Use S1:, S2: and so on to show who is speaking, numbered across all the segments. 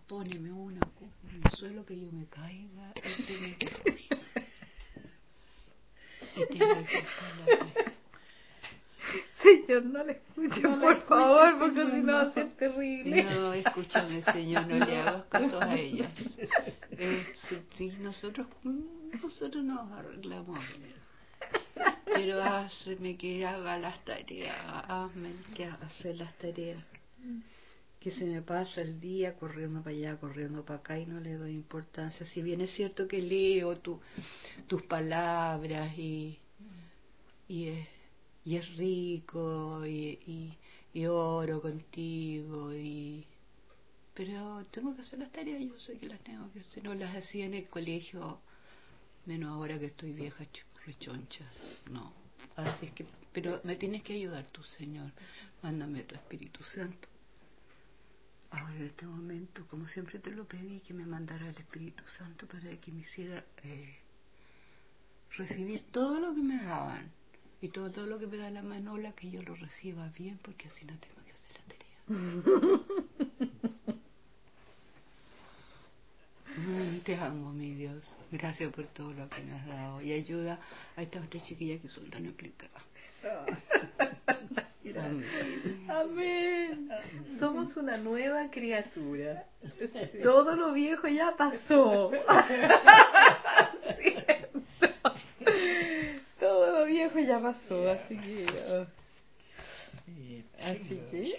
S1: póneme una copa en el suelo que yo me caiga y tenga que subir. Y tenga que hacer
S2: Señor, no le escuche,
S1: No la
S2: por
S1: escuche,
S2: favor, porque
S1: señor,
S2: si no va
S1: no.
S2: a ser terrible.
S1: No, escúchame, Señor, no le hagas caso a ella. Sí, nosotros nos arreglamos bien. Pero hazme que haga las tareas, hazme que hacer las tareas. Que se me pasa el día corriendo para allá, corriendo para acá y no le doy importancia. Si bien es cierto que leo tus palabras y es rico y oro contigo pero tengo que hacer las tareas, yo sé que las tengo que hacer, no las hacía en el colegio, menos ahora que estoy vieja rechoncha, no, así es que, pero me tienes que ayudar tú, Señor, mándame tu Espíritu Santo. Ahora en este momento, como siempre te lo pedí, que me mandara el Espíritu Santo para que me hiciera recibir todo lo que me daban y todo lo que me da la Manola, que yo lo reciba bien, porque así no tengo que hacer la tarea. Te amo, mi Dios. Gracias por todo lo que me has dado y ayuda a estas otras chiquillas que son tan explicadas.
S2: Amén. Amén. Somos una nueva criatura. Todo lo viejo ya pasó. Todo lo viejo ya pasó, así que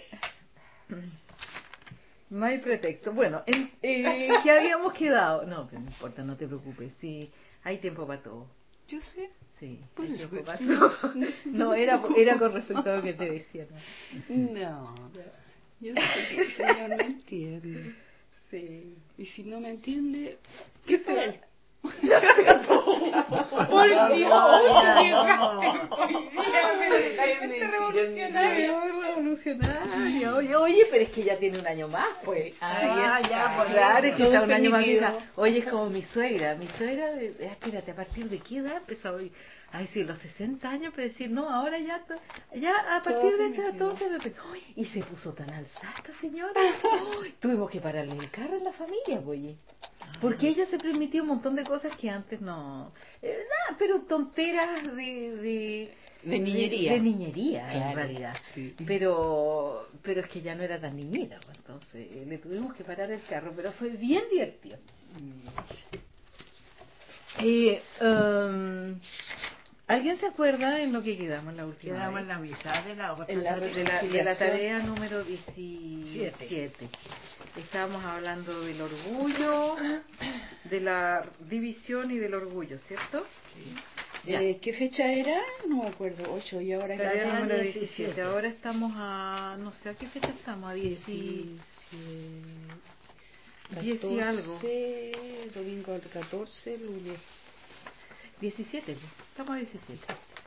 S2: no hay pretexto. Bueno, ¿qué habíamos quedado? No, pero no importa, no te preocupes. Sí, hay tiempo para todo.
S1: Yo sé.
S2: Sí,
S1: por
S2: hay
S1: eso
S2: tiempo para
S1: sí,
S2: todo. No, era con respecto a lo que te decía.
S1: No, yo sé que el Señor me entiende.
S2: Sí.
S1: Y si no me entiende,
S2: ¿Qué será?
S1: por
S2: revolucionario. Oye, pero es que ya tiene un año más, pues.
S1: Ya, pues,
S2: claro, es que
S1: todo
S2: está un año más
S1: permitido.
S2: vieja. Oye, es como mi suegra. Mi suegra, espérate, ¿a partir de qué edad empezó a decir los 60 años? Para decir, no, ahora ya a partir de esta edad todo se permite. Y se puso tan alzada esta señora. Tuvimos que pararle el carro en la familia, oye. Porque ella se permitía un montón de cosas que antes no... nada, pero tonteras de
S1: niñería.
S2: De niñería,
S1: claro,
S2: en realidad.
S1: Sí.
S2: Pero es que ya no era tan niñita, pues, entonces le tuvimos que parar el carro, pero fue bien divertido. ¿Alguien se acuerda en lo que quedamos la última
S3: Quedamos
S2: vez?
S3: en la mitad de la otra
S2: de la tarea número 17. Estábamos hablando del orgullo, de la división y del orgullo, ¿cierto?
S1: Sí. ¿Qué fecha era? No me acuerdo, 8 y ahora
S2: tarea
S1: que
S2: número 17. Ahora estamos a... no sé, ¿a qué fecha estamos? A 10 y algo.
S1: Domingo al 14, lunes
S2: 17, estamos a 17.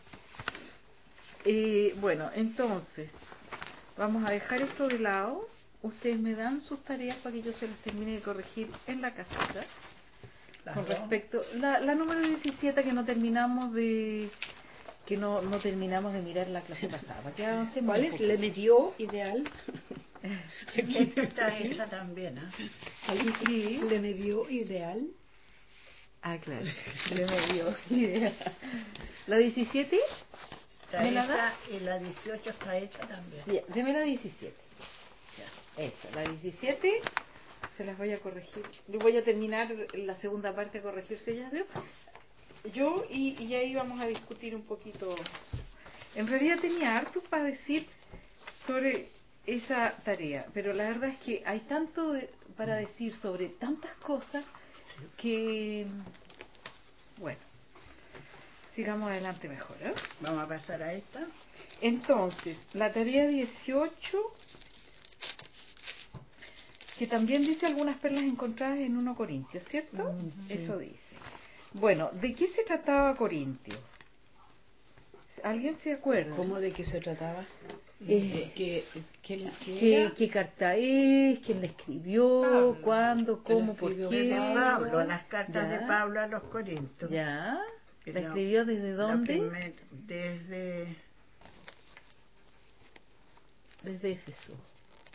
S2: Bueno, entonces, vamos a dejar esto de lado. Ustedes me dan sus tareas para que yo se las termine de corregir en la casita. Con respecto, la número 17 que no terminamos de... que no terminamos de mirar la clase pasada.
S1: ¿Cuál es? ¿Le midió ideal?
S3: Esta está hecha también,
S2: Sí.
S1: ¿Le midió ideal?
S2: Ah, claro. Le midió ideal. ¿La 17?
S3: está
S2: ¿Me la
S3: hecha,
S2: da?
S3: y la 18 está hecha también.
S2: Ya, deme la 17. Ya. Esa, la 17 se las voy a corregir. Yo voy a terminar la segunda parte a corregirse ya yo y ahí vamos a discutir un poquito. En realidad tenía harto para decir sobre esa tarea, pero la verdad es que hay tanto para decir sobre tantas cosas que, bueno, sigamos adelante mejor, ¿eh?
S3: Vamos a pasar a esta.
S2: Entonces, la tarea 18, que también dice algunas perlas encontradas en 1 Corintios, ¿cierto? Eso dice. Bueno, ¿de qué se trataba Corintio? ¿Alguien se acuerda?
S1: ¿Cómo de qué se trataba?
S2: ¿Qué carta es? ¿Quién la escribió?
S3: Pablo.
S2: ¿Cuándo? ¿Cómo? ¿Por
S1: escribió
S2: qué?
S3: Pablo, las cartas
S2: Ya.
S3: de Pablo a los Corintios.
S2: ¿Ya?
S3: Que
S2: ¿La escribió desde dónde?
S3: Desde
S2: Desde Éfeso.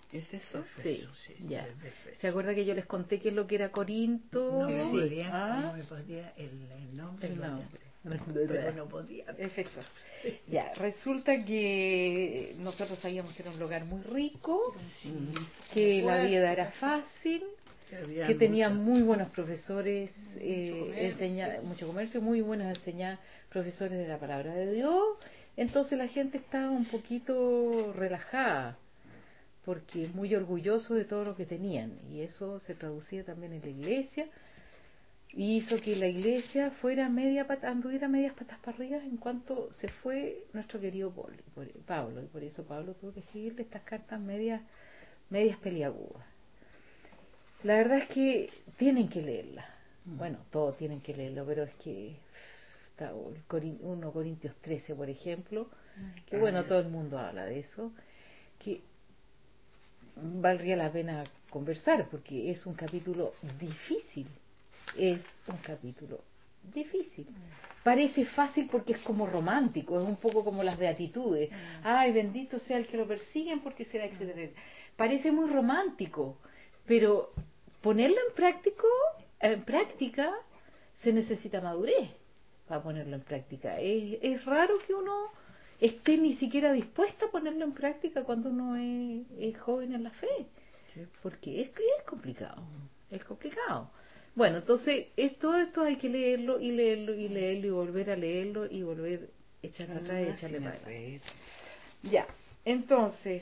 S1: Éfeso.
S2: Sí,
S3: Sí,
S2: ya.
S3: desde Efeso.
S2: ¿Se acuerda que yo les conté qué es lo que era Corinto?
S3: No me
S1: Sí.
S3: podía,
S2: Ah,
S3: no me podía el nombre.
S2: el
S3: lo
S2: nombre.
S3: pero no podía.
S2: Efecto. Ya, resulta que nosotros sabíamos que era un lugar muy rico, que la vida era fácil,
S3: Había
S2: que tenía
S3: mucho.
S2: muy buenos profesores,
S4: comercio.
S2: mucho comercio, muy buenos profesores de la palabra de Dios. Entonces la gente estaba un poquito relajada, porque muy orgulloso de todo lo que tenían, y eso se traducía también en la iglesia, y hizo que la iglesia fuera anduviera medias patas para arriba en cuanto se fue nuestro querido Pablo, y por eso Pablo tuvo que escribirle estas cartas medias peliagudas. La verdad es que tienen que leerla. Bueno, todos tienen que leerlo, pero es que está 1 Corintios 13, por ejemplo, que bueno, todo el mundo habla de eso, que valdría la pena conversar porque es un capítulo difícil. Es un capítulo difícil. Parece fácil porque es como romántico, es un poco como las beatitudes. Ay, bendito sea el que lo persiguen porque será, etcétera. Parece muy romántico, pero ponerlo en práctica se necesita madurez para ponerlo en práctica. Es raro que uno esté ni siquiera dispuesto a ponerlo en práctica cuando uno es joven en la fe, porque es complicado, es complicado. Bueno, entonces todo esto hay que leerlo y leerlo y leerlo y volver a leerlo y volver a echar atrás y echarle para adelante. Ya, entonces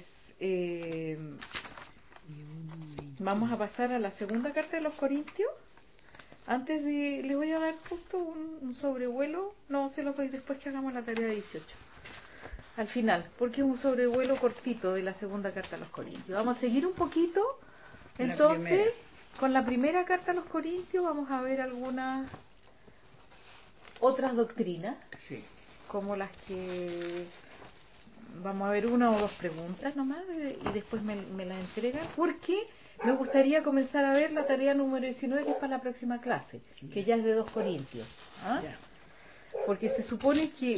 S2: vamos a pasar a la segunda carta de los Corintios. Antes de, les voy a dar justo un sobrevuelo, no se los doy después que hagamos la tarea 18. Al final, porque es un sobrevuelo cortito de la segunda carta a los Corintios. Vamos a seguir un poquito, entonces, con la primera carta a los Corintios vamos a ver algunas otras doctrinas,
S3: Sí.
S2: como las que vamos a ver una o dos preguntas nomás y después me las entregan, porque me gustaría comenzar a ver la tarea número 19 que es para la próxima clase, que ya es de 2 Corintios. ¿Ah?
S3: Ya.
S2: Porque se supone que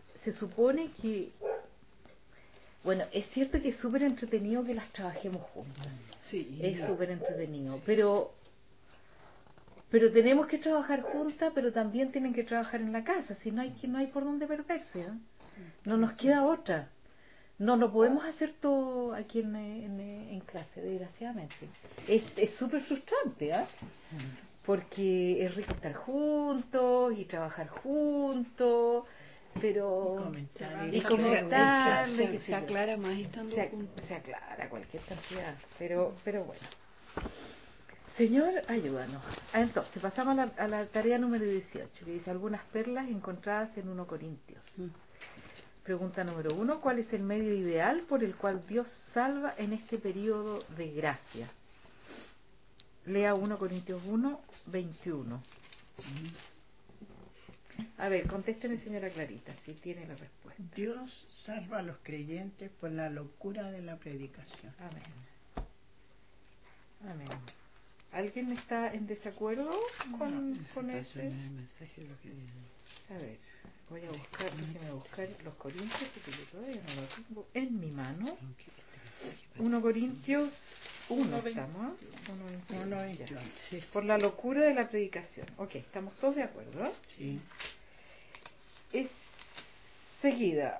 S2: bueno, es cierto que es súper entretenido que las trabajemos juntas.
S1: Sí.
S2: Es súper entretenido, pero tenemos que trabajar juntas, pero también tienen que trabajar en la casa, si no hay por dónde perderse, ¿eh? No nos queda otra. No lo podemos hacer todo aquí en clase, desgraciadamente. Es súper frustrante, ¿eh? Porque es rico estar juntos y trabajar juntos, pero
S3: Y
S2: y
S3: comentar,
S2: comentarle,
S1: Se aclara más estando juntos.
S2: se aclara cualquier cantidad, pero bueno. Señor, ayúdanos. Entonces, pasamos a la tarea número 18, que dice algunas perlas encontradas en 1 Corintios. Pregunta número 1, ¿cuál es el medio ideal por el cual Dios salva en este periodo de gracia? Lea 1 Corintios 1, 21. A ver, contésteme, señora Clarita, si tiene la respuesta.
S3: Dios salva a los creyentes por la locura de la predicación.
S2: Amén. Amén. ¿Alguien está en desacuerdo con ese?
S1: El mensaje lo que dice.
S2: A ver, voy a buscar, déjeme buscar los Corintios, porque yo todavía no lo tengo en mi mano. 1 Corintios 1 estamos, ¿eh?
S3: 1:21.
S1: Sí.
S2: Por la locura de la predicación. Ok, estamos todos de acuerdo, ¿eh?
S3: Sí.
S2: Es seguida.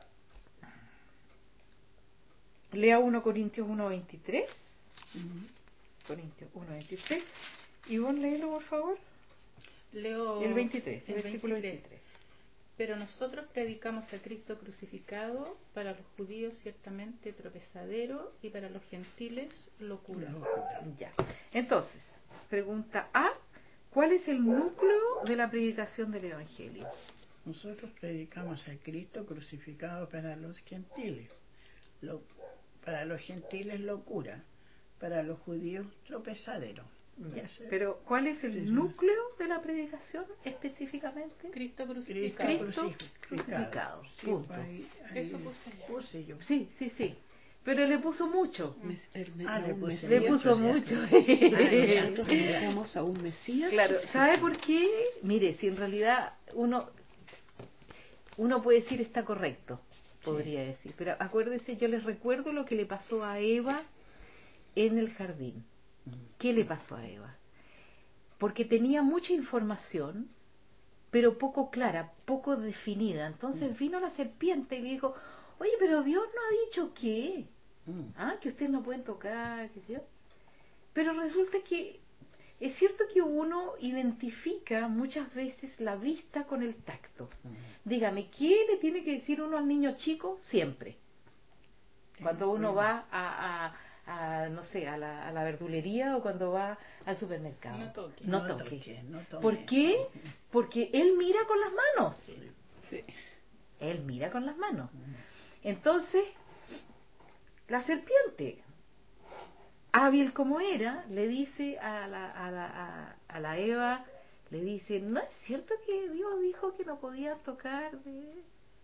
S2: Lea 1 Corintios 1:23. Corintios 1:23. Y vos léelo, por favor.
S4: Leo
S2: El 23, el
S4: el
S2: versículo
S4: 23.
S2: 23.
S4: Pero nosotros predicamos a Cristo crucificado, para los judíos ciertamente tropezadero y para los gentiles locura.
S2: Ya. Entonces, pregunta A, ¿cuál es el núcleo de la predicación del Evangelio?
S3: Nosotros predicamos a Cristo crucificado para los gentiles. Para los gentiles locura, para los judíos tropezadero.
S2: Ya. Pero, ¿cuál es el núcleo de la predicación específicamente?
S4: Cristo crucificado.
S2: Cristo crucificado.
S3: Sí,
S2: Punto.
S3: ahí
S4: Eso puse yo.
S3: yo.
S2: Sí. Pero le puso mucho. Le puso mucho.
S1: Nosotros anunciamos a un Mesías.
S2: Claro, ¿sabe por qué? Mire, si en realidad uno puede decir está correcto, podría decir, pero acuérdese, yo les recuerdo lo que le pasó a Eva en el jardín. ¿Qué le pasó a Eva? Porque tenía mucha información, pero poco clara, poco definida. Entonces vino la serpiente y le dijo, oye, pero Dios no ha dicho qué. Que ustedes no pueden tocar, qué sé yo. Pero resulta que es cierto que uno identifica muchas veces la vista con el tacto. Dígame, ¿qué le tiene que decir uno al niño chico? Siempre. Cuando uno va no sé, a la verdulería o cuando va al supermercado.
S4: No toque.
S2: No toque.
S3: No tome.
S2: ¿Por qué? Porque él mira con las manos.
S1: Sí.
S2: Él mira con las manos. Entonces, la serpiente, hábil como era, le dice a la Eva, le dice, ¿no es cierto que Dios dijo que no podían tocar de...?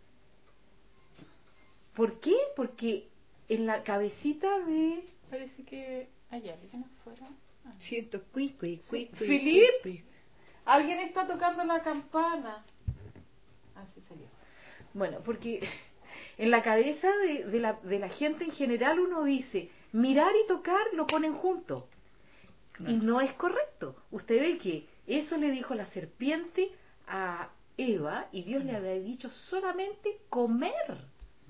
S2: ¿Por qué? Porque en la cabecita de...
S4: Parece que hay alguien afuera.
S1: Siento cuic.
S2: Philip, alguien está tocando la campana. Así salió. Bueno, porque en la cabeza de la gente en general uno dice, mirar y tocar lo ponen juntos.
S3: Claro.
S2: Y no es correcto. Usted ve que eso le dijo la serpiente a Eva y Dios le había dicho solamente comer.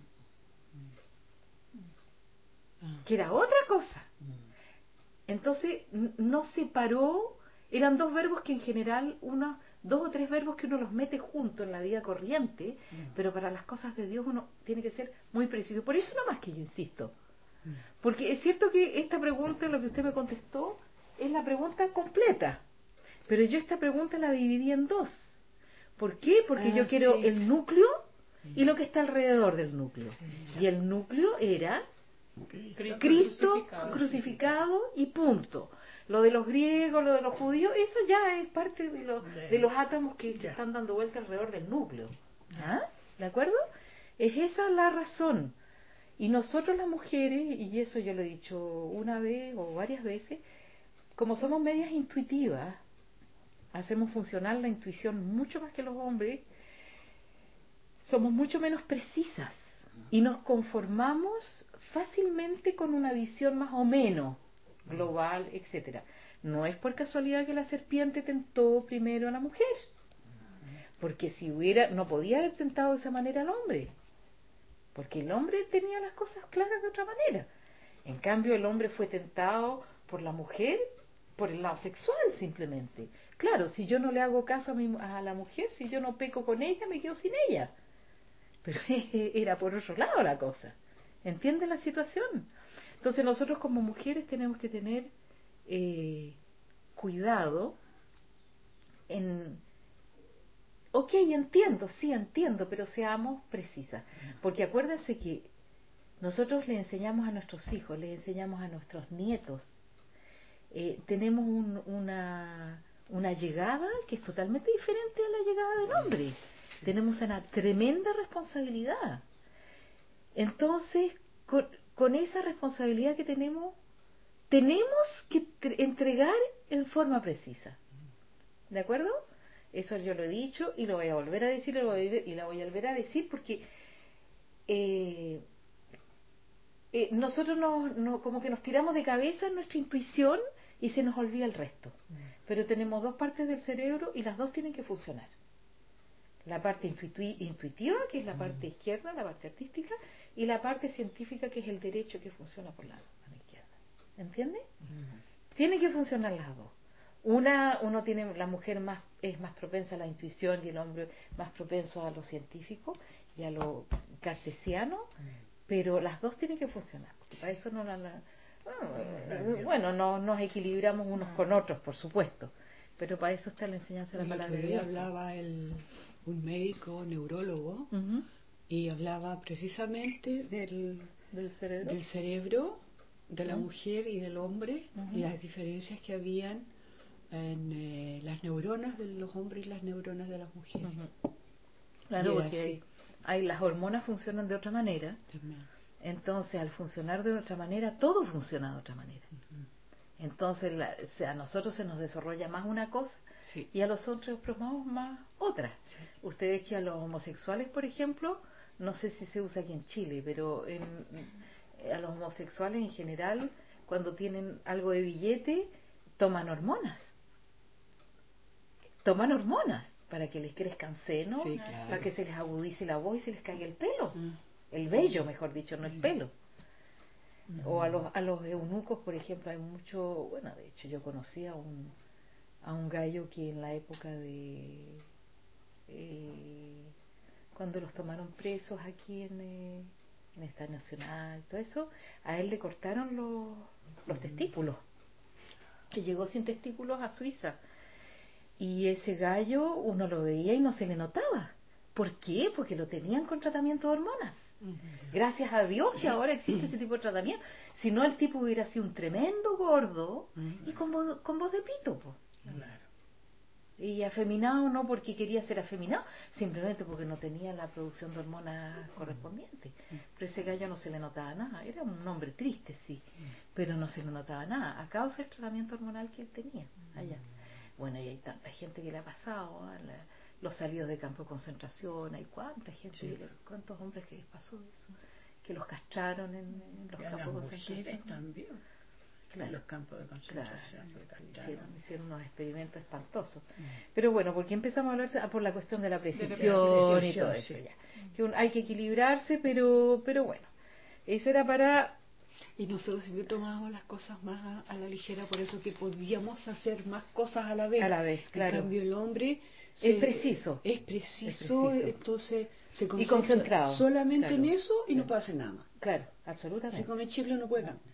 S2: Que era otra cosa. Entonces no separó, eran dos verbos que en general, dos o tres verbos que uno los mete juntos en la vida corriente, pero para las cosas de Dios uno tiene que ser muy preciso. Por eso nomás que yo insisto. Porque es cierto que esta pregunta, lo que usted me contestó, es la pregunta completa. Pero yo esta pregunta la dividí en dos. ¿Por qué? Porque yo quiero
S1: sí.
S2: el núcleo y lo que está alrededor del núcleo. Y el núcleo era Cristo crucificado y punto. Lo de los griegos, lo de los judíos, eso ya es parte de los átomos que están dando vuelta alrededor del núcleo. ¿De acuerdo? Es esa la razón. Y nosotros las mujeres, y eso yo lo he dicho una vez o varias veces, como somos medias intuitivas, hacemos funcionar la intuición mucho más que los hombres, somos mucho menos precisas y nos conformamos fácilmente con una visión más o menos global, etcétera. No es por casualidad que la serpiente tentó primero a la mujer, porque si no podía haber tentado de esa manera al hombre, porque el hombre tenía las cosas claras de otra manera. En cambio, el hombre fue tentado por la mujer por el lado sexual simplemente. Claro, si yo no le hago caso a la mujer, si yo no peco con ella, me quedo sin ella. Pero era por otro lado la cosa. ¿Entienden la situación? Entonces nosotros como mujeres tenemos que tener cuidado en... Ok, entiendo, sí entiendo, pero seamos precisas. Porque acuérdense que nosotros le enseñamos a nuestros hijos, le enseñamos a nuestros nietos. Tenemos una llegada que es totalmente diferente a la llegada del hombre. Tenemos una tremenda responsabilidad. Entonces, con esa responsabilidad que tenemos que entregar en forma precisa. ¿De acuerdo? Eso yo lo he dicho y lo voy a volver a decir y la voy a volver a decir porque nosotros como que nos tiramos de cabeza en nuestra intuición y se nos olvida el resto. Pero tenemos dos partes del cerebro y las dos tienen que funcionar. La parte intuitiva, que es la parte izquierda, la parte artística, y la parte científica, que es el derecho, que funciona por la mano izquierda. ¿Entiende? Tienen que funcionar las dos. La mujer es más propensa a la intuición y el hombre más propenso a lo científico y a lo cartesiano, pero las dos tienen que funcionar. Para eso no nos equilibramos unos con otros, por supuesto, pero para eso está la enseñanza de la palabra de Dios.
S1: Hablaba un médico neurólogo y hablaba precisamente del cerebro de la mujer y del hombre y las diferencias que habían en las neuronas de los hombres y las neuronas de las mujeres.
S2: Claro, porque las hormonas funcionan de otra manera.
S1: También.
S2: Entonces, al funcionar de otra manera, todo funciona de otra manera. Entonces, a nosotros se nos desarrolla más una cosa y a los otros probamos más otra. Ustedes que a los homosexuales, por ejemplo, no sé si se usa aquí en Chile, pero a los homosexuales en general, cuando tienen algo de billete, toman hormonas. Toman hormonas para que les crezcan senos,
S1: Sí, claro.
S2: para que se les agudice la voz y se les caiga el pelo.
S1: Mm.
S2: El vello, mejor dicho, no el pelo. O a los eunucos, por ejemplo, hay mucho... Bueno, de hecho, yo conocí a un gallo que en la época de... cuando los tomaron presos aquí en Estado Nacional, todo eso, a él le cortaron los testículos. Y llegó sin testículos a Suiza. Y ese gallo uno lo veía y no se le notaba. ¿Por qué? Porque lo tenían con tratamiento de hormonas. Gracias a Dios que ahora existe ese tipo de tratamiento. Si no, el tipo hubiera sido un tremendo gordo y con voz de pito, po.
S3: Claro.
S2: Y afeminado no porque quería ser afeminado, simplemente porque no tenía la producción de hormonas correspondiente. Pero ese gallo no se le notaba nada. Era un hombre triste, sí, pero no se le notaba nada a causa del tratamiento hormonal que él tenía allá. Bueno, y hay tanta gente que le ha pasado, los salidos de campo de concentración, hay cuánta gente,
S3: Sí.
S2: cuántos hombres que les pasó eso, que los castraron en los
S3: Y a las
S2: campos de
S3: mujeres
S2: concentración.
S3: también. En
S2: Claro.
S3: los campos de
S2: Claro,
S3: concentración.
S2: sí,
S3: los castraron.
S2: hicieron unos experimentos espantosos. Pero bueno, porque empezamos a hablar por la cuestión de la precisión,
S3: precisión,
S2: y todo eso
S3: sí.
S2: ya. Que hay que equilibrarse, pero bueno, eso era para...
S1: Y nosotros siempre tomábamos las cosas más a la ligera, por eso que podíamos hacer más cosas a la vez.
S2: A la vez, claro.
S1: En cambio, el hombre
S2: Es preciso.
S1: Es preciso, entonces se concentra
S2: concentrado,
S1: solamente
S2: claro.
S1: en eso y no puede hacer nada más.
S2: Claro,
S1: Si
S2: absolutamente.
S1: come chicle no puede caminar.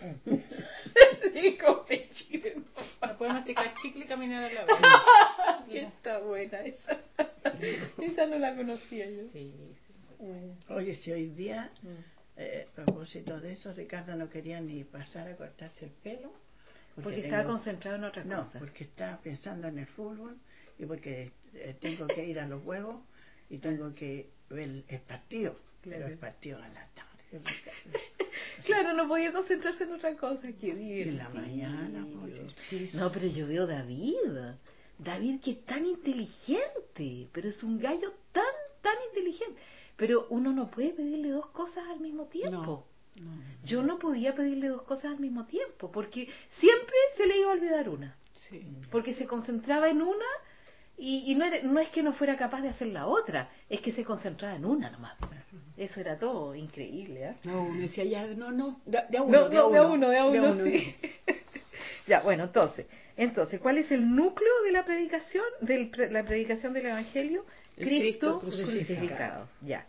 S2: Sí, come chicle.
S4: No puede masticar chicle y caminar a la vez.
S2: Que está buena esa. Esa no la conocía yo. Sí,
S3: Oye, si hoy día, a propósito de eso, Ricardo no quería ni pasar a cortarse el pelo.
S2: Porque estaba concentrado en otra cosa.
S3: No, porque estaba pensando en el fútbol y porque tengo que ir a los huevos y tengo que ver el partido.
S2: Claro.
S3: Pero el partido a la tarde.
S2: Claro, no podía concentrarse en otra cosa. Qué divertido.
S3: En la mañana, pues.
S2: No, pero yo veo a David. David que es tan inteligente, pero es un gallo tan inteligente. Pero uno no puede pedirle dos cosas al mismo tiempo.
S1: No.
S2: Yo no podía pedirle dos cosas al mismo tiempo, porque siempre se le iba a olvidar una.
S1: Sí.
S2: Porque se concentraba en una y no es que no fuera capaz de hacer la otra, es que se concentraba en una nomás. Eso era todo increíble, ¿eh?
S1: No, uno decía ya, de a uno,
S2: sí. Ya, bueno, entonces, ¿cuál es el núcleo de la predicación, la predicación del Evangelio?
S1: El
S2: Cristo
S1: Cristo
S2: crucificado. Ya.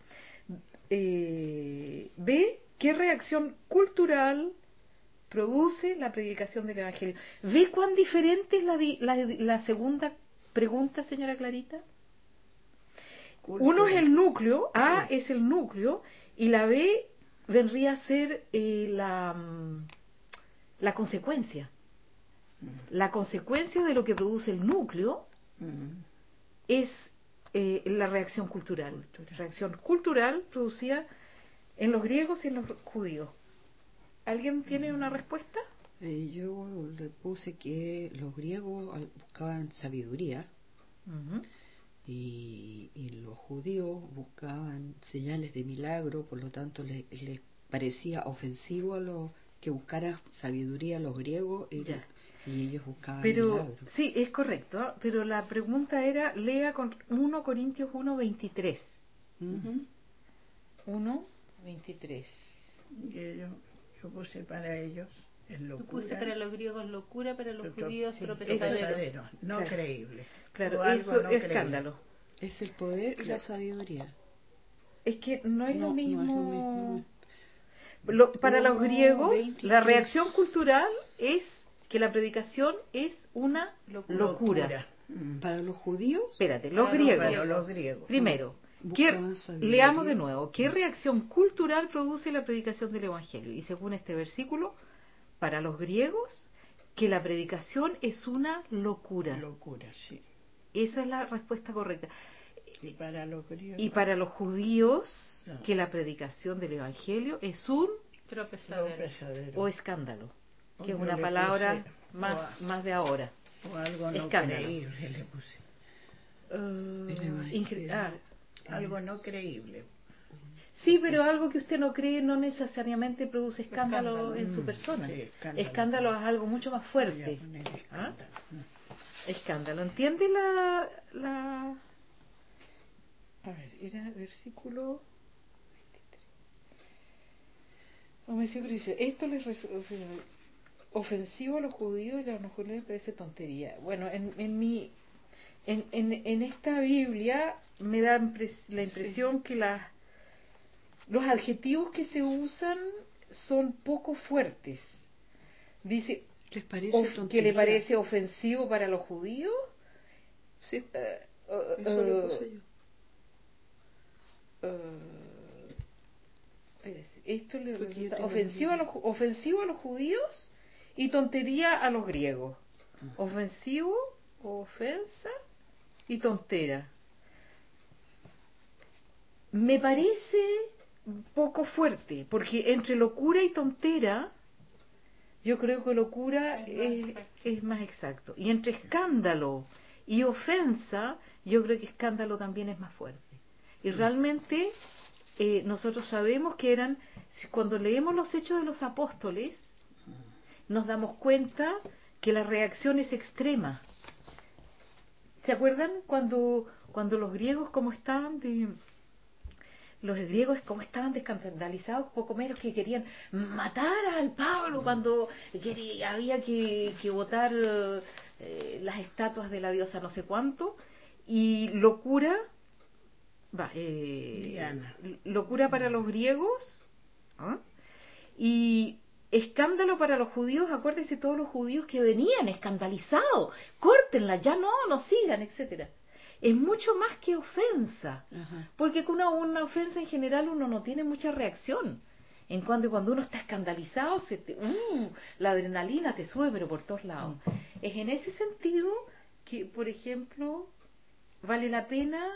S2: B, ¿qué reacción cultural produce la predicación del Evangelio? ¿Ve cuán diferente es la segunda pregunta, señora Clarita? Uno es el núcleo, A es el núcleo, y la B vendría a ser la consecuencia. La consecuencia de lo que produce el núcleo es la reacción cultural. Reacción cultural producida en los griegos y en los judíos. ¿Alguien tiene una respuesta?
S1: Yo le puse que los griegos buscaban sabiduría y los judíos buscaban señales de milagro, por lo tanto les parecía ofensivo a los que buscaran sabiduría a los griegos y ellos buscaban milagro.
S2: Sí, es correcto, pero la pregunta era, lea con 1 Corintios 1:23. 1:23.
S3: Yo puse para ellos es
S4: Tú
S3: locura.
S4: puse para los griegos locura, para los judíos
S2: tropezadero.
S4: tropezadero.
S3: No
S2: Claro.
S3: creíble.
S2: Claro,
S3: O algo
S2: eso
S3: no
S2: es
S3: creíble.
S2: escándalo.
S1: Es el poder y la sabiduría.
S2: Es que no es lo mismo.
S1: No es lo mismo.
S2: Para los griegos,
S1: 23.
S2: la reacción cultural es que la predicación es una locura.
S1: Para los judíos,
S2: Espérate, los
S4: Para
S2: griegos.
S3: Para los griegos.
S2: Primero,
S1: buscaban sabiduría.
S2: leamos de nuevo. ¿Qué reacción cultural produce la predicación del Evangelio? Y según este versículo, para los griegos, que la predicación es una locura.
S3: Locura, sí.
S2: Esa es la respuesta correcta.
S3: Y para los griegos.
S2: Y para los judíos,
S3: No.
S2: que la predicación del Evangelio es un
S4: Tropezadero.
S2: o escándalo, que es
S3: Yo
S2: una
S3: le
S2: palabra
S3: puse,
S2: más de ahora.
S3: O algo no
S2: Escándalo.
S3: creíble le puse.
S1: El Evangelio.
S3: Algo no creíble.
S2: Sí, pero algo que usted no cree no necesariamente produce escándalo,
S4: Escándalo.
S2: en su persona.
S3: Sí,
S2: Escándalo es algo mucho más
S3: Voy a
S2: fuerte.
S3: poner
S2: ¿Ah?
S3: escándalo.
S2: Escándalo. ¿Entiende la... A ver, era versículo 23. Ofensivo dice, esto les ofensivo a los judíos y a los judíos les parece tontería. Bueno, en esta Biblia me da la impresión que los adjetivos que se usan son poco fuertes. Dice
S1: ¿Les parece
S2: que le
S1: tontería?
S2: parece ofensivo para los judíos.
S1: Sí, eso lo puse yo.
S2: Espérese, esto le
S1: Porque yo
S2: resulta
S1: tengo
S2: ofensivo a los judíos y tontería a los griegos. Ofensivo, ofensa y tontera. Me parece poco fuerte, porque entre locura y tontera, yo creo que locura es más exacto. Y entre escándalo y ofensa, yo creo que escándalo también es más fuerte. Y realmente nosotros sabemos que cuando leemos los Hechos de los Apóstoles, nos damos cuenta que la reacción es extrema. ¿Se acuerdan cuando los griegos como estaban escandalizados, poco menos que querían matar al Pablo cuando había que botar las estatuas de la diosa no sé cuánto, y locura locura para los griegos, ¿ah? Y escándalo para los judíos. Acuérdense todos los judíos que venían escandalizados, córtenla, ya no sigan, etcétera. Es mucho más que ofensa.
S1: Ajá.
S2: Porque con una ofensa en general uno no tiene mucha reacción. Cuando uno está escandalizado, la adrenalina te sube pero por todos lados. Es en ese sentido que, por ejemplo, vale la pena...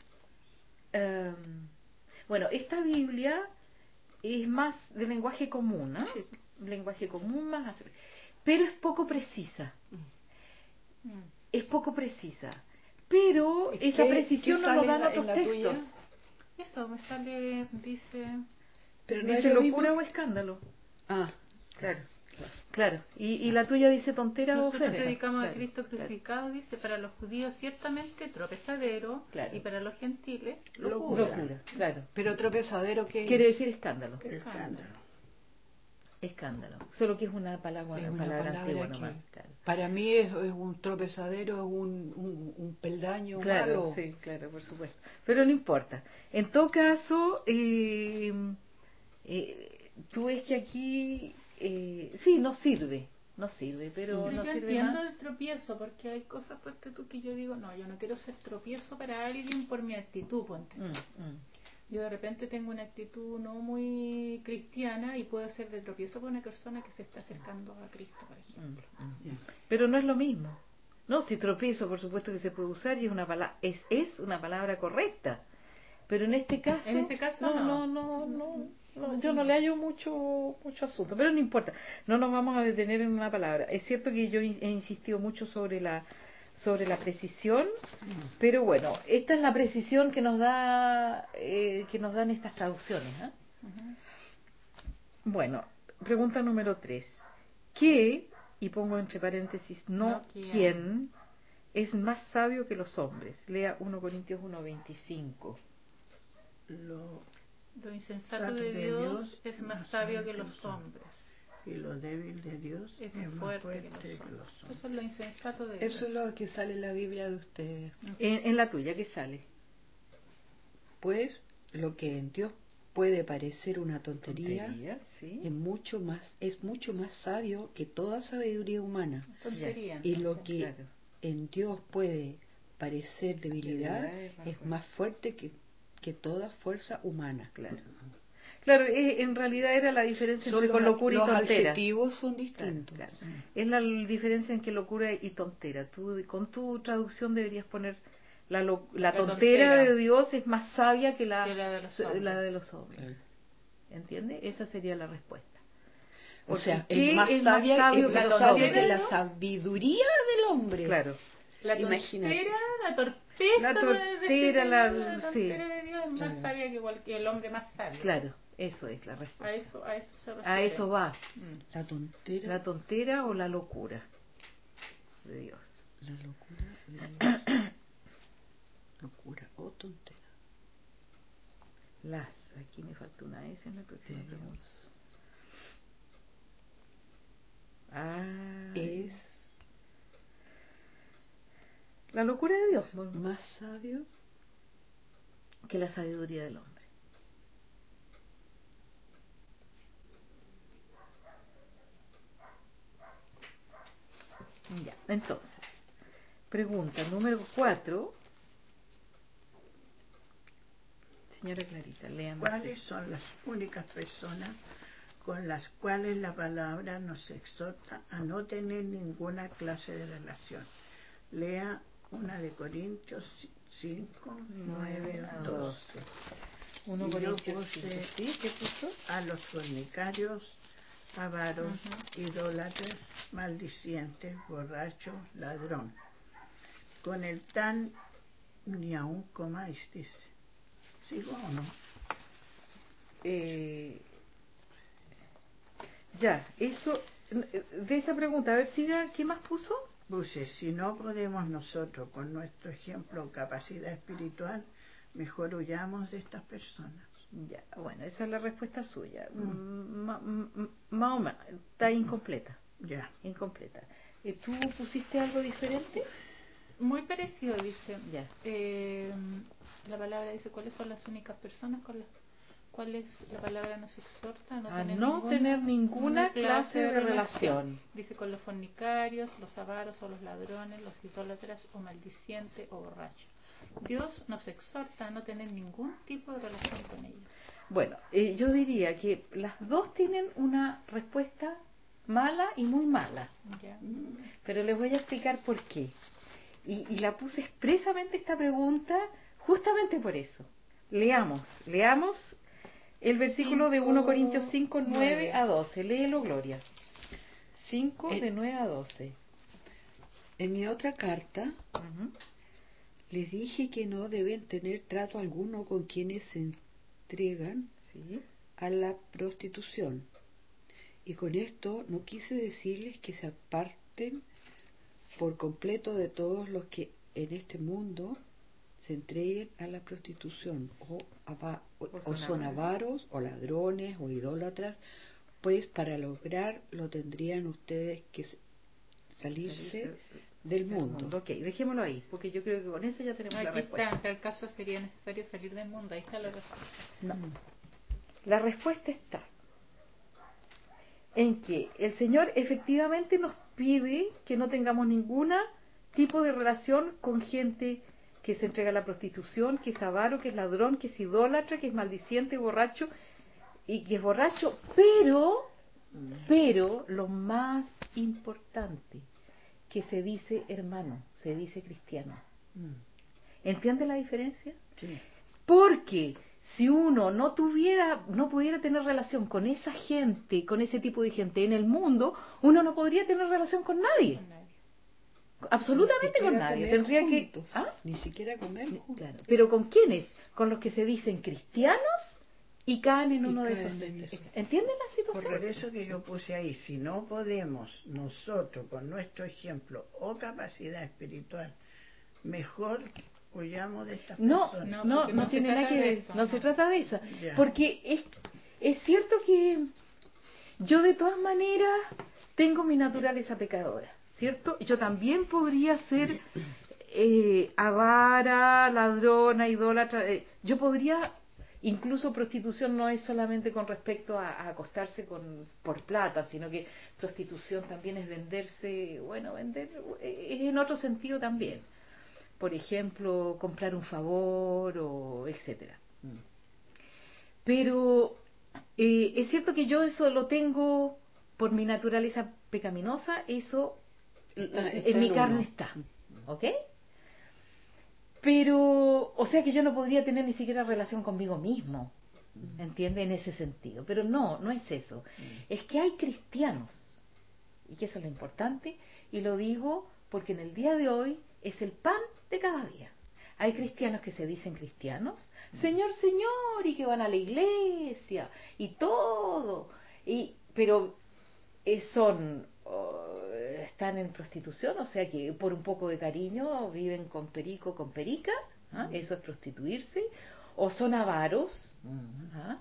S2: bueno, esta Biblia es más de lenguaje común, ¿no?
S1: Sí.
S2: Lenguaje común más... Pero es poco precisa. Es poco precisa. Pero esa precisión no lo dan otros textos.
S4: Eso me sale, dice...
S1: Pero no
S2: Dice
S1: es lo
S2: locura
S1: mismo.
S2: o escándalo.
S1: Ah,
S2: Claro. Y la tuya dice tontera o
S4: Nosotros
S2: ofensa.
S4: predicamos a
S2: Claro,
S4: Cristo
S2: claro.
S4: crucificado, dice, para los judíos ciertamente tropezadero,
S2: Claro.
S4: y para los gentiles
S3: Locura.
S2: Locura, claro.
S1: pero tropezadero, ¿qué
S2: Quiere
S1: es?
S2: decir escándalo.
S3: Escándalo.
S2: Escándalo. Solo que es una palabra,
S1: Es una
S2: palabra antigua
S1: que
S2: nomás. Claro.
S1: para mí es un tropezadero, es un peldaño
S2: Claro,
S1: malo.
S2: sí, claro, por supuesto. Pero no importa. En todo caso, tú ves que aquí, sí, no sirve, pero
S4: Pero
S2: no
S4: yo
S2: sirve
S4: entiendo
S2: más.
S4: el tropiezo, porque hay cosas fuertes tú que yo digo, no, yo no quiero ser tropiezo para alguien por mi actitud, ponte. Yo de repente tengo una actitud no muy cristiana y puedo ser de tropiezo para una persona que se está acercando a Cristo, por ejemplo.
S2: Pero no es lo mismo. No, si tropiezo, por supuesto que se puede usar y es una palabra, es una palabra correcta. Pero en este caso, no, yo no le hallo mucho asunto, pero no importa. No nos vamos a detener en una palabra. Es cierto que yo he insistido mucho sobre la precisión, pero bueno, esta es la precisión que nos dan estas traducciones, ¿eh? Bueno, pregunta número 3. ¿Qué, y pongo entre paréntesis, no quién, es más sabio que los hombres? Lea 1 Corintios 1:25.
S4: Lo insensato de Dios es más sabio que los hombres.
S3: Y lo débil de Dios
S4: es
S3: más
S4: más
S3: fuerte
S4: fuerte
S3: que los hombres.
S4: Eso es lo insensato de Dios.
S1: Eso es lo que sale en la Biblia de ustedes.
S2: En la tuya, ¿qué sale?
S1: Pues lo que en Dios puede parecer una tontería,
S2: ¿sí?
S1: es mucho más sabio que toda sabiduría humana.
S4: Tontería.
S1: Y lo
S4: entonces.
S1: que
S2: Claro.
S1: en Dios puede parecer debilidad
S2: Debilidad
S1: es más fuerte que toda fuerza humana.
S2: Claro, en realidad era la diferencia entre con locura y
S1: los
S2: tontera.
S1: adjetivos son distintos.
S2: Claro. Es la diferencia entre locura y tontera. Tú con tu traducción deberías poner la tontera de Dios es más sabia que la de los hombres.
S1: Claro.
S2: ¿Entiendes? Esa sería la respuesta.
S1: O sea,
S2: ¿qué
S1: es más sabia
S2: que
S1: la sabiduría del hombre.
S2: Claro.
S4: La
S1: Imagínate.
S4: tontera, la torpeza
S2: La tortera,
S4: de
S2: sí.
S4: de Dios es más sabia que cualquier el hombre más sabio.
S2: Claro, eso es la respuesta.
S4: A eso se refiere.
S2: A eso va.
S1: La tontera.
S2: La tontera o la locura de Dios.
S1: La locura de Dios. Locura o tontera.
S2: Aquí me falta una S en la próxima pregunta.
S1: Es
S2: la locura de Dios.
S1: más sabio
S2: que la sabiduría del hombre. Ya, entonces, pregunta número 4. Señora Clarita, léame.
S3: ¿Cuáles son las únicas personas con las cuales la palabra nos exhorta a no tener ninguna clase de relación? Lea 1 de Corintios 5, 9 a 12.
S2: 1
S3: Y yo
S2: Corintios
S3: puse
S2: 5, ¿sí? ¿Qué puso?
S3: a los fornicarios, avaros, idólatras, maldicientes, borrachos, ladrón. Con el tan ni aun comáis, dice. ¿Sigo o no?
S2: Ya, eso, de esa pregunta, a ver, siga, ¿qué más puso?
S3: Puse, si no podemos nosotros, con nuestro ejemplo o capacidad espiritual, mejor huyamos de estas personas.
S2: Ya, bueno, esa es la respuesta suya. Más o menos, está incompleta.
S3: Ya.
S2: Incompleta. ¿Tú pusiste algo diferente?
S4: Muy parecido, dice.
S2: Ya.
S4: La palabra dice, ¿cuáles son las únicas personas con las cuales la palabra nos exhorta
S2: a no tener ninguna clase de relación?
S4: Dice, con los fornicarios, los avaros o los ladrones, los idólatras o maldicientes o borrachos. Dios nos exhorta a no tener ningún tipo de relación con ellos.
S2: Bueno, yo diría que las dos tienen una respuesta mala y muy mala.
S4: Ya.
S2: Pero les voy a explicar por qué. Y la puse expresamente esta pregunta justamente por eso. Leamos el versículo de 1 Corintios 5, 9 a 12. Léelo, Gloria. 5 de 9 a 12.
S1: En mi otra carta les dije que no deben tener trato alguno con quienes se entregan a la prostitución. Y con esto no quise decirles que se aparten por completo de todos los que en este mundo se entreguen a la prostitución o son avaros o ladrones o idólatras, pues para lograrlo tendrían ustedes que salirse del mundo.
S2: Ok, dejémoslo ahí, porque yo creo que con eso ya tenemos la respuesta.
S4: En tal caso sería necesario salir del mundo, ahí está la respuesta.
S2: No. La respuesta está en que el Señor efectivamente nos pide que no tengamos ningún tipo de relación con gente que se entrega a la prostitución, que es avaro, que es ladrón, que es idólatra, que es maldiciente, borracho, y que es borracho, pero lo más importante, que se dice hermano, se dice cristiano. ¿Entiende la diferencia?
S3: Sí.
S2: Porque si uno no pudiera tener relación con esa gente, con ese tipo de gente en el mundo, uno no podría tener relación con nadie. Absolutamente con nadie. Tendría
S1: juntos,
S2: que... ¿Ah?
S1: Ni siquiera comer juntos.
S2: Claro. ¿Pero con quiénes? Con los que se dicen cristianos y caen en uno de esos. ¿Entienden la situación?
S3: Por eso que yo puse ahí, si no podemos nosotros, con nuestro ejemplo o capacidad espiritual, mejor huyamos de estas personas.
S2: No tiene nada que ver, no se trata de eso.
S3: Ya.
S2: Porque es cierto que yo de todas maneras tengo mi naturaleza pecadora, ¿cierto? Yo también podría ser avara, ladrona, idólatra. Yo podría, incluso prostitución no es solamente con respecto a acostarse por plata, sino que prostitución también es venderse, vender es en otro sentido también. Por ejemplo, comprar un favor o etcétera. Pero es cierto que yo eso lo tengo por mi naturaleza pecaminosa, eso
S1: Está
S2: en mi carne está, ¿ok? Pero, o sea que yo no podría tener ni siquiera relación conmigo mismo, ¿entiende? En ese sentido. Pero no es eso. Es que hay cristianos, y que eso es lo importante, y lo digo porque en el día de hoy es el pan de cada día. Hay cristianos que se dicen cristianos, Señor, Señor, y que van a la iglesia y todo, pero están en prostitución, o sea que por un poco de cariño viven con perico, con perica, ¿ah? Eso es prostituirse, o son avaros, ¿ah?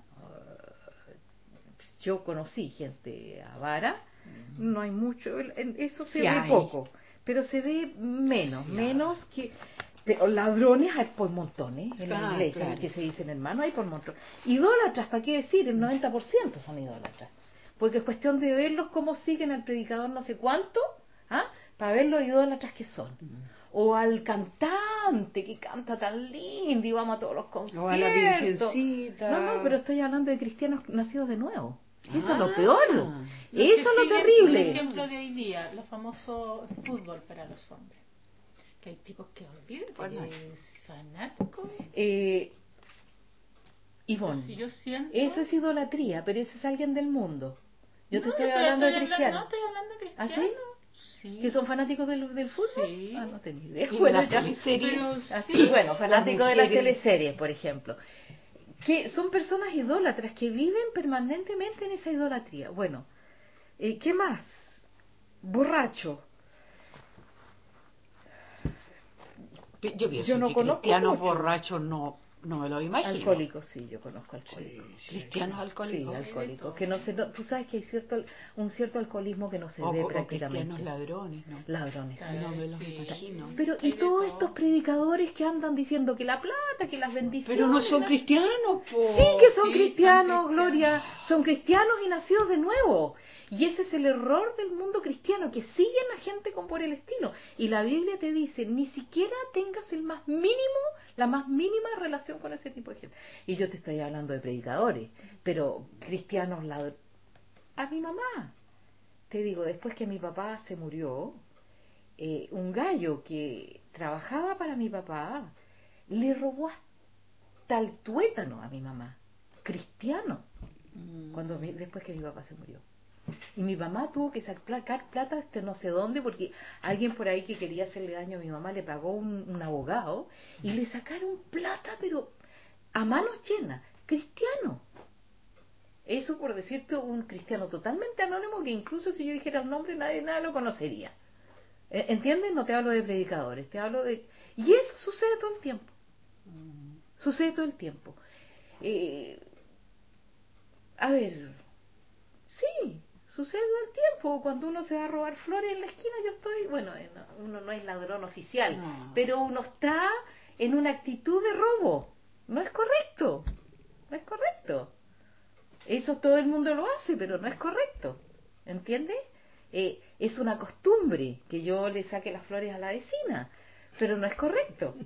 S2: Yo conocí gente avara, no hay mucho, eso se
S1: Sí
S2: ve
S1: hay.
S2: poco, pero se ve menos,
S1: Sí,
S2: menos que... Pero ladrones hay por montones en la
S1: Ah,
S2: iglesia,
S1: claro.
S2: que se dicen hermano, hay por montones. Idólatras, ¿para qué decir? El 90% son idólatras. Porque es cuestión de verlos cómo siguen al predicador no sé cuánto, ¿ah? Para ver los idólatras que son. O al cantante que canta tan lindo y vamos a todos los conciertos.
S1: O a la virgencita.
S2: No, pero estoy hablando de cristianos nacidos de nuevo. Sí, eso es lo
S1: Ah.
S2: peor.
S4: Los
S2: Eso
S4: que
S2: es lo
S4: siguen
S2: terrible.
S4: Un ejemplo de hoy día, los famosos fútbol para los hombres. Que hay tipos que olvídense que es fanático.
S2: Ivonne,
S4: Si yo siento...
S2: eso es idolatría, pero ese es alguien del mundo. Yo te
S4: No,
S2: estoy
S4: pero
S2: hablando de
S4: No,
S2: cristianos.
S4: estoy hablando de
S2: ¿Ah,
S4: cristianos.
S2: sí?
S4: Sí.
S2: ¿Que son fanáticos del fútbol?
S4: Sí.
S2: Ah, no tenía idea.
S1: Y
S2: Bueno,
S1: la
S2: ya.
S1: teleserie.
S4: Pero
S2: Así,
S4: sí.
S2: bueno, fanáticos de las
S1: mujeres.
S2: teleseries, por ejemplo. Que son personas idólatras que viven permanentemente en esa idolatría. Bueno, ¿qué más? Borracho.
S1: Yo pienso
S2: Yo no
S1: que
S2: conozco
S1: cristianos
S2: mucho.
S1: borrachos no me lo imagino.
S2: Alcohólicos, sí, yo conozco alcohólicos.
S1: Cristianos alcohólicos.
S2: Sí, alcohólicos. Que no tú sabes que hay un cierto alcoholismo que no se ve
S1: O cristianos
S2: prácticamente.
S1: ladrones, ¿no?
S2: Ladrones, sí.
S1: No me los
S4: Sí.
S1: imagino.
S2: Pero
S4: Hay
S2: y
S4: de
S2: todos
S4: todo.
S2: estos predicadores que andan diciendo que la plata, que las bendiciones.
S1: Pero no son
S2: la-
S1: cristianos, po.
S2: Sí que son
S4: Sí,
S2: cristianos,
S4: son cristianos.
S2: Gloria, son cristianos y nacidos de nuevo. Y ese es el error del mundo cristiano, que siguen a gente con por el estilo. Y la Biblia te dice, ni siquiera tengas la más mínima relación con ese tipo de gente. Y yo te estoy hablando de predicadores, pero cristianos ladrones. A mi mamá, te digo, después que mi papá se murió, un gallo que trabajaba para mi papá le robó hasta el tuétano a mi mamá, cristiano, después que mi papá se murió. Y mi mamá tuvo que sacar plata no sé dónde, porque alguien por ahí que quería hacerle daño a mi mamá le pagó un abogado y le sacaron plata, pero a manos llenas, cristiano. Eso por decirte un cristiano totalmente anónimo que incluso si yo dijera el nombre nadie nada lo conocería. ¿Entiendes? No te hablo de predicadores, te hablo de... Y eso sucede todo el tiempo. Sucede todo el tiempo. A ver, sí, sucede todo el tiempo. Cuando uno se va a robar flores en la esquina, yo estoy... Bueno, uno no es ladrón oficial, pero uno está en una actitud de robo. No es correcto. No es correcto. Eso todo el mundo lo hace, pero no es correcto. ¿Entiendes? Es una costumbre que yo le saque las flores a la vecina, pero no es correcto.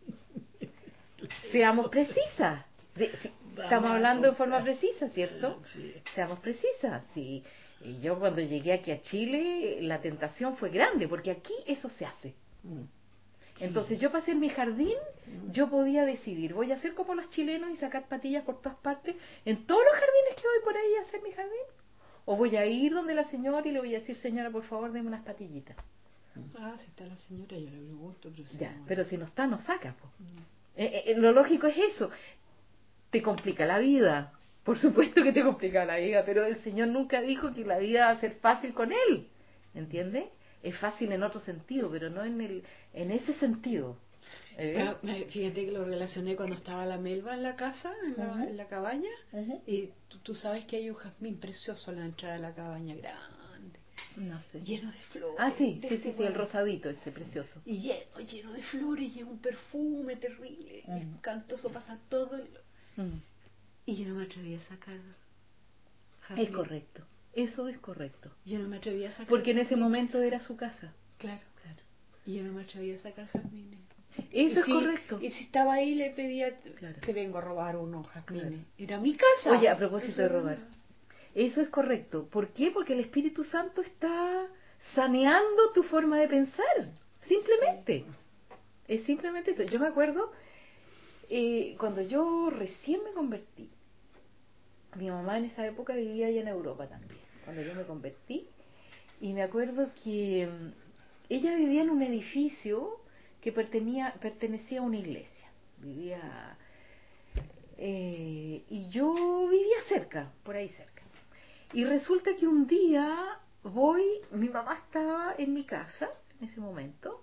S2: Seamos precisas. Estamos hablando en forma precisa, ¿cierto?
S3: Sí.
S2: Seamos precisas. Sí. Y yo cuando llegué aquí a Chile, la tentación fue grande, porque aquí eso se hace. Entonces yo pasé en mi jardín, yo podía decidir, voy a hacer como los chilenos y sacar patillas por todas partes, en todos los jardines que voy por ahí a hacer mi jardín, o voy a ir donde la señora y le voy a decir, señora, por favor, deme unas patillitas.
S1: Si está la señora, yo le pregunto, pero si
S2: Ya,
S1: no,
S2: pero si no está, no saca. Lo lógico es eso. Te complica la vida. Por supuesto que te complica la vida, pero el Señor nunca dijo que la vida va a ser fácil con Él. ¿Entiendes? Es fácil en otro sentido, pero no en ese sentido.
S1: Pero, fíjate que lo relacioné cuando estaba la Melba en la casa, en la cabaña, y tú sabes que hay un jazmín precioso a la entrada de la cabaña, grande,
S2: No sé.
S1: lleno de flores.
S2: Sí,
S1: de
S2: sí,
S1: este
S2: sí, el
S1: color.
S2: rosadito ese precioso.
S1: Y lleno de flores, y un perfume terrible, espantoso, pasa todo. Y yo no me atreví a sacar jazmín.
S2: Es correcto. Eso es correcto.
S1: Yo no me atreví a sacar
S2: Porque en ese
S1: jazmines.
S2: momento era su casa.
S1: Claro. Y yo no me atreví a sacar jazmines.
S2: Eso es correcto.
S1: Y si estaba ahí le pedía,
S2: Claro.
S1: te vengo a robar unos jazmines.
S2: Claro.
S1: Era mi casa.
S2: Oye, a propósito de robar. Eso es correcto. ¿Por qué? Porque el Espíritu Santo está saneando tu forma de pensar. Simplemente. Es simplemente eso. Yo me acuerdo cuando yo recién me convertí. Mi mamá en esa época vivía allá en Europa también. Cuando yo me convertí. Y me acuerdo que ella vivía en un edificio que pertenecía a una iglesia. Vivía... y yo vivía cerca, por ahí cerca. Y resulta que un día mi mamá estaba en mi casa en ese momento,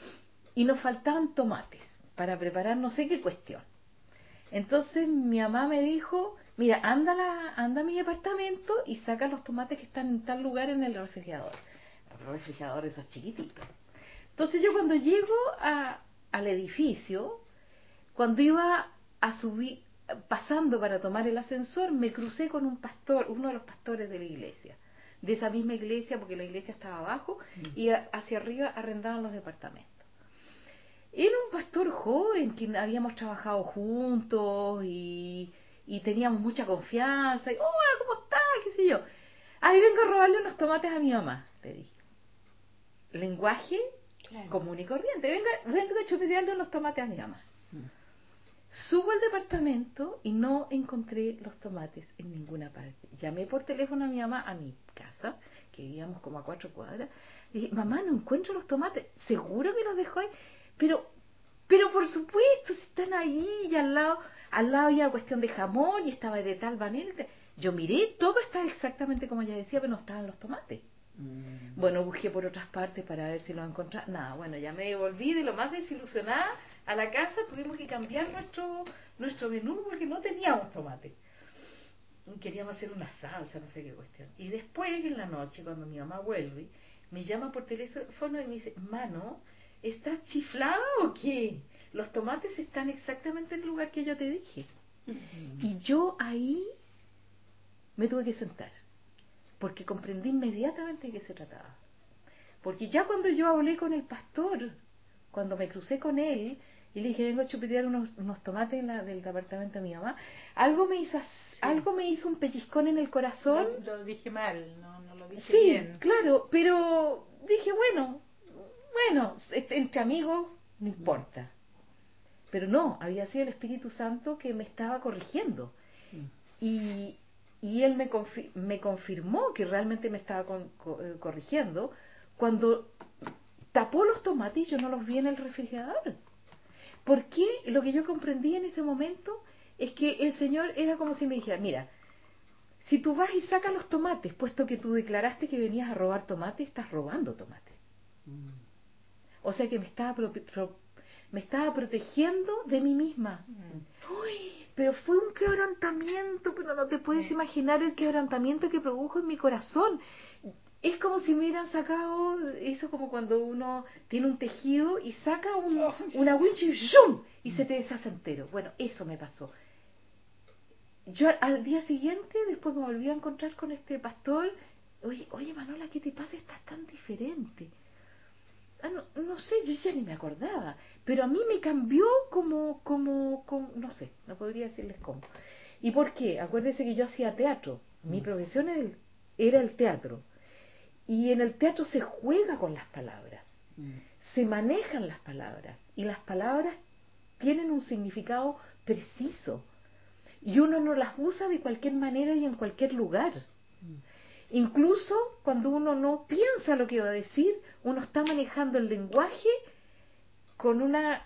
S2: y nos faltaban tomates para preparar no sé qué cuestión. Entonces mi mamá me dijo, mira, anda a mi departamento y saca los tomates que están en tal lugar en el refrigerador. El refrigerador esos chiquititos. Entonces yo cuando llego al edificio, cuando iba a subir, pasando para tomar el ascensor, me crucé con un pastor, uno de los pastores de la iglesia, de esa misma iglesia, porque la iglesia estaba abajo, y hacia arriba arrendaban los departamentos. Era un pastor joven que habíamos trabajado juntos y teníamos mucha confianza. Y, hola, ¿cómo estás? ¿Qué sé yo? Ahí vengo a robarle unos tomates a mi mamá, le dije. Lenguaje común y corriente. Vengo a chupetearle unos tomates a mi mamá. Subo al departamento y no encontré los tomates en ninguna parte. Llamé por teléfono a mi mamá a mi casa, que vivíamos como a 4 cuadras. Le dije, mamá, no encuentro los tomates. ¿Seguro que los dejó ahí? Pero por supuesto, si están ahí y al lado había cuestión de jamón y estaba de tal manera. Yo miré, todo estaba exactamente como ella decía, pero no estaban los tomates. Bueno, busqué por otras partes para ver si los encontraba. Nada, bueno, ya me volví de lo más desilusionada a la casa. Tuvimos que cambiar nuestro menú porque no teníamos tomate. Queríamos hacer una salsa, no sé qué cuestión. Y después, en la noche, cuando mi mamá vuelve, me llama por teléfono y me dice, Mano, ¿estás chiflada o qué? Los tomates están exactamente en el lugar que yo te dije. Y yo ahí me tuve que sentar, porque comprendí inmediatamente de qué se trataba. Porque ya cuando yo hablé con el pastor, cuando me crucé con él, y le dije, vengo a chupetear unos tomates del departamento de mi mamá, algo me hizo un pellizcón en el corazón.
S4: Lo dije mal, no lo dije
S2: sí,
S4: bien.
S2: Claro, pero dije, bueno, entre amigos no importa. Pero no, había sido el Espíritu Santo que me estaba corrigiendo. Y él me confirmó que realmente me estaba corrigiendo cuando tapó los tomates y yo no los vi en el refrigerador. Porque lo que yo comprendí en ese momento es que el Señor era como si me dijera, mira, si tú vas y sacas los tomates, puesto que tú declaraste que venías a robar tomates, estás robando tomates. O sea que me estaba protegiendo de mí misma. Uy, pero fue un quebrantamiento, pero no te puedes imaginar el quebrantamiento que produjo en mi corazón. Es como si me hubieran sacado, eso como cuando uno tiene un tejido y saca una wincha y ¡zum! Y se te deshace entero. Bueno, eso me pasó. Yo al día siguiente, después me volví a encontrar con este pastor. Oye Manola, ¿qué te pasa? Estás tan diferente. No sé, yo ya ni me acordaba, pero a mí me cambió como no sé, no podría decirles cómo. ¿Y por qué? Acuérdense que yo hacía teatro, mi profesión era el teatro, y en el teatro se juega con las palabras, se manejan las palabras, y las palabras tienen un significado preciso, y uno no las usa de cualquier manera y en cualquier lugar. Incluso cuando uno no piensa lo que va a decir, uno está manejando el lenguaje con una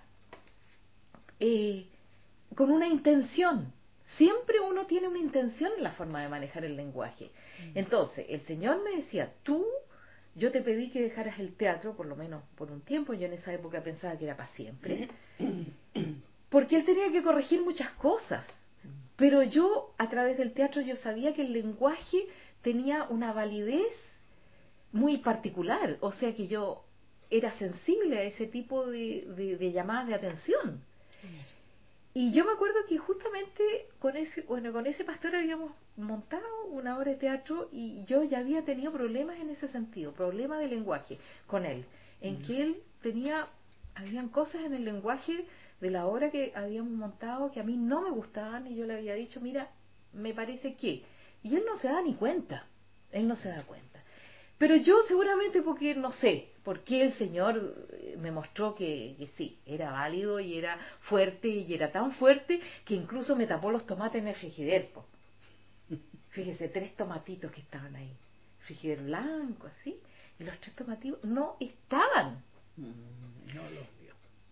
S2: intención. Siempre uno tiene una intención en la forma de manejar el lenguaje. Entonces, el Señor me decía, yo te pedí que dejaras el teatro, por lo menos por un tiempo. Yo en esa época pensaba que era para siempre, porque Él tenía que corregir muchas cosas. Pero yo, a través del teatro, yo sabía que el lenguaje tenía una validez muy particular, o sea que yo era sensible a ese tipo de llamadas de atención. Y yo me acuerdo que justamente con ese pastor habíamos montado una obra de teatro y yo ya había tenido problemas en ese sentido, problemas de lenguaje con él, en que él habían cosas en el lenguaje de la obra que habíamos montado que a mí no me gustaban y yo le había dicho, mira, me parece que... Y él no se da ni cuenta, él no se da cuenta. Pero yo seguramente porque, no sé, porque el Señor me mostró que sí, era válido y era fuerte y era tan fuerte que incluso me tapó los tomates en el frigider. Fíjese, 3 tomatitos que estaban ahí, frigider blanco así, y los 3 tomatitos no estaban.
S3: No los vio.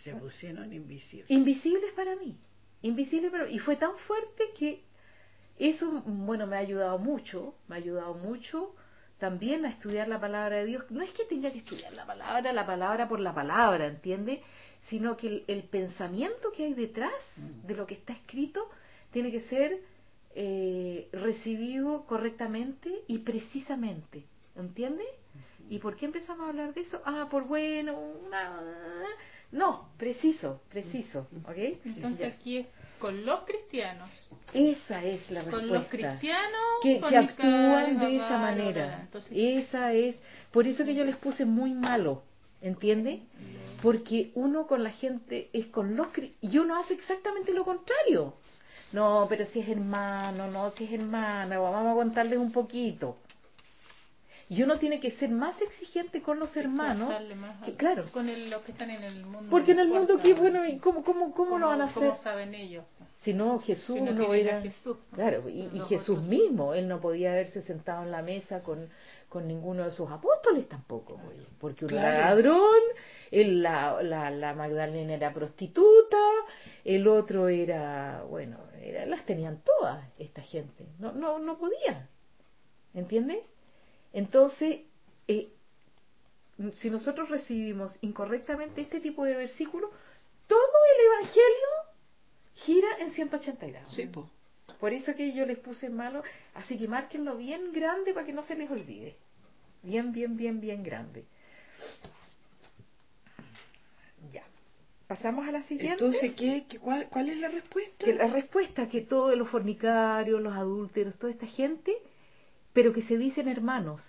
S3: Se pusieron invisibles.
S2: Invisibles para mí. Invisibles para mí. Y fue tan fuerte que eso, bueno, me ha ayudado mucho. Me ha ayudado mucho también a estudiar la palabra de Dios. No es que tenga que estudiar la palabra por la palabra, ¿entiende? Sino que el pensamiento que hay detrás de lo que está escrito tiene que ser recibido correctamente y precisamente, ¿entiende? ¿Y por qué empezamos a hablar de eso? No, preciso, ¿ok?
S4: Entonces
S2: Ya.
S4: aquí es con los cristianos.
S2: Esa es la respuesta.
S4: Con los cristianos
S2: que actúan de esa
S4: bla,
S2: manera.
S4: bla. Entonces,
S2: Esa es, por eso que yo les puse muy malo, ¿entiende? Porque uno con la gente es con los y uno hace exactamente lo contrario. No, pero si es hermano, no, si es hermana, vamos a contarles un poquito. Y uno tiene que ser más exigente con los hermanos, claro,
S4: con los que están en el mundo.
S2: porque en
S4: no
S2: el mundo
S4: importa,
S2: que bueno, ¿cómo lo van a hacer?
S4: ¿Cómo saben ellos?
S2: Si no, Jesús
S4: Si no
S2: no
S4: tienen
S2: era...
S4: a Jesús, ¿no?
S2: Claro, y
S4: Los
S2: Jesús
S4: otros
S2: mismo, él no podía haberse sentado en la mesa con ninguno de sus apóstoles tampoco, porque uno era ladrón, la Magdalena era prostituta, el otro era, bueno, las tenían todas esta gente, no podía, ¿entiendes? Entonces, si nosotros recibimos incorrectamente este tipo de versículos, todo el Evangelio gira en 180 grados.
S1: Sí, po.
S2: Por eso que yo les puse malo, así que márquenlo bien grande para que no se les olvide. Bien grande. Ya. Pasamos a la siguiente.
S1: Entonces, ¿cuál es la respuesta?
S2: Que la respuesta que todos los fornicarios, los adúlteros, toda esta gente, pero que se dicen hermanos,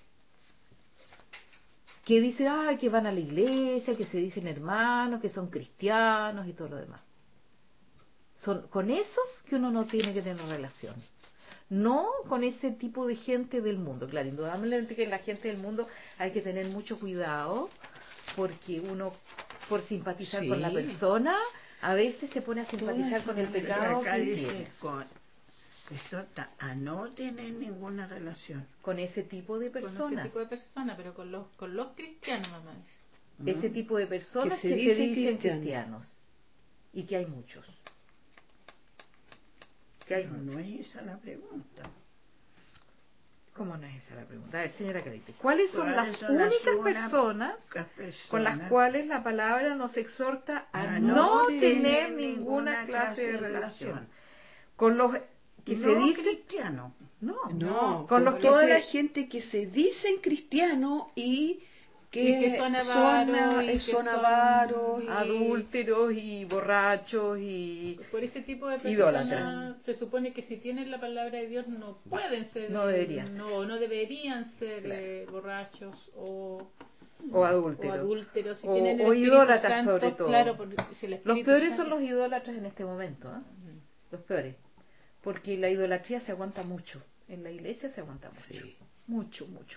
S2: que dicen, que van a la iglesia, que se dicen hermanos, que son cristianos y todo lo demás. Son con esos que uno no tiene que tener relación. No con ese tipo de gente del mundo. Claro, indudablemente que la gente del mundo hay que tener mucho cuidado, porque uno, por simpatizar con la persona, a veces se pone a simpatizar con el pecado
S3: Acá
S2: que
S3: dice
S2: tiene.
S3: exhorta a no tener ninguna relación
S2: Con ese tipo de
S4: Con
S2: personas.
S4: ese tipo de personas, pero con los cristianos, mamá dice.
S2: Ese tipo de personas
S1: Que
S2: que
S1: se
S2: se
S1: dicen
S2: dicen
S1: cristianos.
S2: y que hay muchos.
S3: no es esa la pregunta.
S2: ¿Cómo no es esa la pregunta? A ver, señora Carite, ¿cuáles son las
S3: son las
S2: únicas personas con las cuales la palabra nos exhorta a no tener ninguna clase de relación? Con los que se dicen
S3: cristianos.
S1: No,
S2: con los que
S1: toda la gente que se dicen cristianos y que
S4: son
S1: avaros,
S2: adúlteros y borrachos y
S4: por ese tipo de
S2: idólatras.
S4: personas se supone que si tienen la palabra de Dios no pueden ser,
S2: no deberían ser,
S4: no deberían ser borrachos o
S2: adúlteros
S4: si tienen el
S2: o
S4: Espíritu
S2: idólatras,
S4: Santo,
S2: sobre todo.
S4: claro, porque si el
S2: Los
S4: Espíritu
S2: peores
S4: Santo-
S2: son los idólatras en este momento, los peores, porque la idolatría se aguanta mucho, en la iglesia se aguanta mucho, mucho,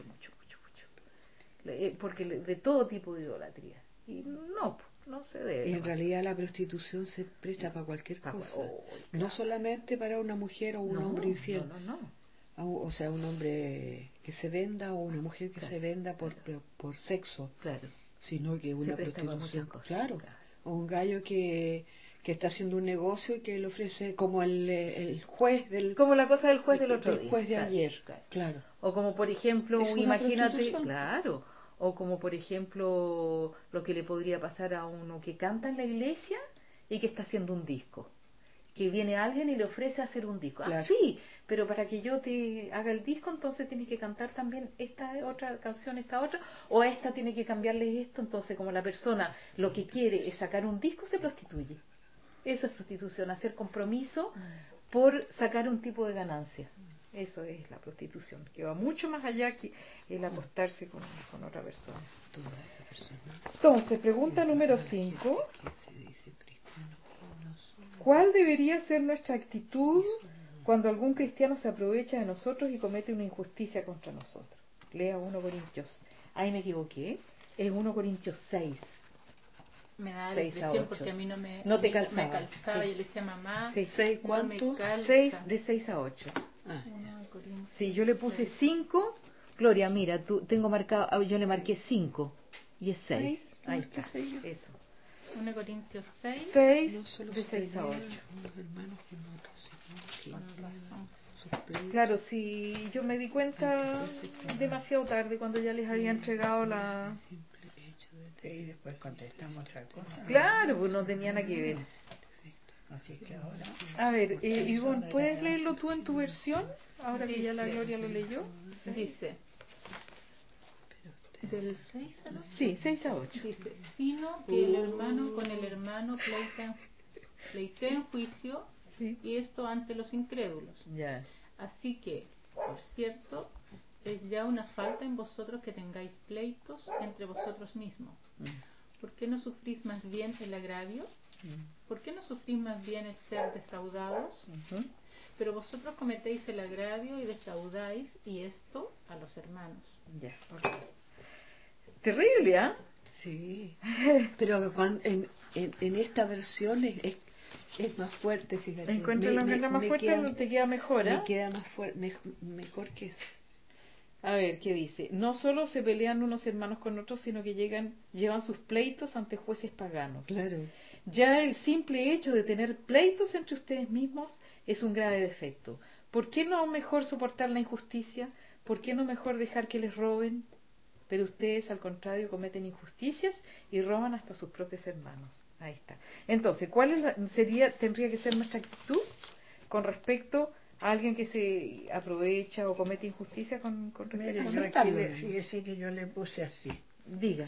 S2: porque de todo tipo de idolatría, y no se debe.
S1: Y en realidad la prostitución se presta para cualquier cosa, no solamente para una mujer o un hombre infiel. O sea, un hombre que se venda o una mujer que se venda por sexo, sino que una prostitución, o un gallo que está haciendo un negocio y que le ofrece, como el juez
S2: como la cosa del juez del otro día,
S1: juez de ayer,
S2: o como por ejemplo,
S1: es
S2: imagínate, o como por ejemplo lo que le podría pasar a uno que canta en la iglesia y que está haciendo un disco, que viene alguien y le ofrece hacer un disco. Sí, pero para que yo te haga el disco, entonces tienes que cantar también esta otra canción, esta otra, o a esta tiene que cambiarle esto. Entonces, como la persona lo que quiere es sacar un disco, se prostituye. Eso es prostitución, hacer compromiso por sacar un tipo de ganancia. Eso es la prostitución, que va mucho más allá que el acostarse con otra persona. Entonces, pregunta número 5. ¿Cuál debería ser nuestra actitud cuando algún cristiano se aprovecha de nosotros y comete una injusticia contra nosotros? Lea 1 Corintios. Ahí me equivoqué. Es 1 Corintios 6.
S4: Me da la impresión porque a mí
S2: no te calzaba.
S4: Me calzaba. Yo le decía a mamá,
S1: 6, ¿cuánto?
S2: 6 de 6 a 8. Sí, yo le puse 5. Gloria, mira, tengo marcado, yo le marqué 5 y es 6. Ahí está. Eso.
S4: 1 Corintios 6.
S2: 6,
S1: No solo
S2: de
S1: se
S2: 6 a
S1: pelean
S2: 8.
S1: unos hermanos con otros, sino que
S4: Con razón.
S1: sus pleitos.
S2: Claro, si yo me di cuenta demasiado tarde cuando ya les había entregado la...
S1: Simple hecho de
S3: Sí, y después contestamos otra cosa.
S2: Claro, pues no tenía nada que ver.
S3: Así que ahora...
S2: A ver, Ivonne, ¿puedes leerlo tú en tu versión? Ahora que ya la
S4: Dice-
S2: Gloria lo leyó.
S4: Dice, del 6 al 8.
S2: Sí, 6 a 8.
S4: Dice, sino que el hermano con el hermano pleitea en juicio,
S2: Sí.
S4: y esto ante los incrédulos.
S2: Ya.
S4: Así que, por cierto, es ya una falta en vosotros que tengáis pleitos entre vosotros mismos. ¿Por qué no sufrís más bien el agravio? ¿Por qué no sufrís más bien el ser defraudados? Pero vosotros cometéis el agravio y defraudáis, y esto a los hermanos.
S2: Ya. Terrible, ¿ah?
S1: Sí, pero en esta versión es más fuerte, fíjate.
S2: Encuentra la letra más fuerte, no te queda mejor, ¿ah?
S1: Me queda más fuerte, mejor que eso.
S2: A ver, ¿qué dice? No solo se pelean unos hermanos con otros, sino que llevan sus pleitos ante jueces paganos.
S1: Claro.
S2: Ya el simple hecho de tener pleitos entre ustedes mismos es un grave defecto. ¿Por qué no mejor soportar la injusticia? ¿Por qué no mejor dejar que les roben? Pero ustedes, al contrario, cometen injusticias y roban hasta sus propios hermanos. Ahí está. Entonces, ¿cuál tendría que ser nuestra actitud con respecto a alguien que se aprovecha o comete injusticia con respecto
S3: Mire,
S2: a
S3: yo aquí
S1: aceptarlo.
S3: fíjese que yo le puse así.
S2: Diga.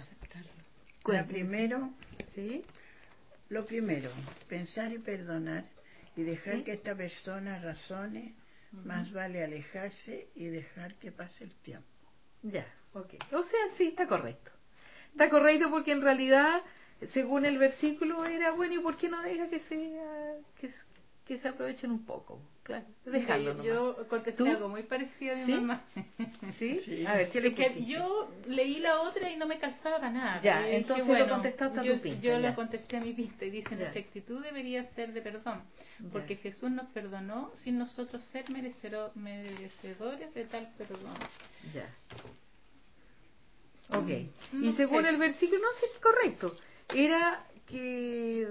S3: Lo primero, pensar y perdonar y dejar
S2: Sí.
S3: que esta persona razone, más vale alejarse y dejar que pase el tiempo.
S2: Ya, ok. O sea, sí, está correcto. Está correcto porque en realidad, según el versículo, era bueno, ¿y por qué no deja que se aprovechen un poco? Claro, dejarlo
S4: Mira, yo contesté
S2: ¿Tú?
S4: algo muy parecido a mi
S2: ¿Sí?
S4: mamá.
S2: ¿Sí?
S3: Sí.
S2: A ver, ¿qué le
S4: Es que
S2: pusiste?
S4: yo leí la otra y no me calzaba para nada.
S2: Ya,
S4: Yo dije,
S2: entonces lo contestaste a tu pinta,
S4: Yo
S2: ya.
S4: lo contesté a mi pinta y dice,
S2: Ya.
S4: nuestra actitud debería ser de perdón, porque
S2: Ya.
S4: Jesús nos perdonó sin nosotros ser merecedores de tal perdón.
S2: Ya. Ok.
S4: No
S2: Y según
S4: sé.
S2: el versículo, no, sí, es correcto. Era que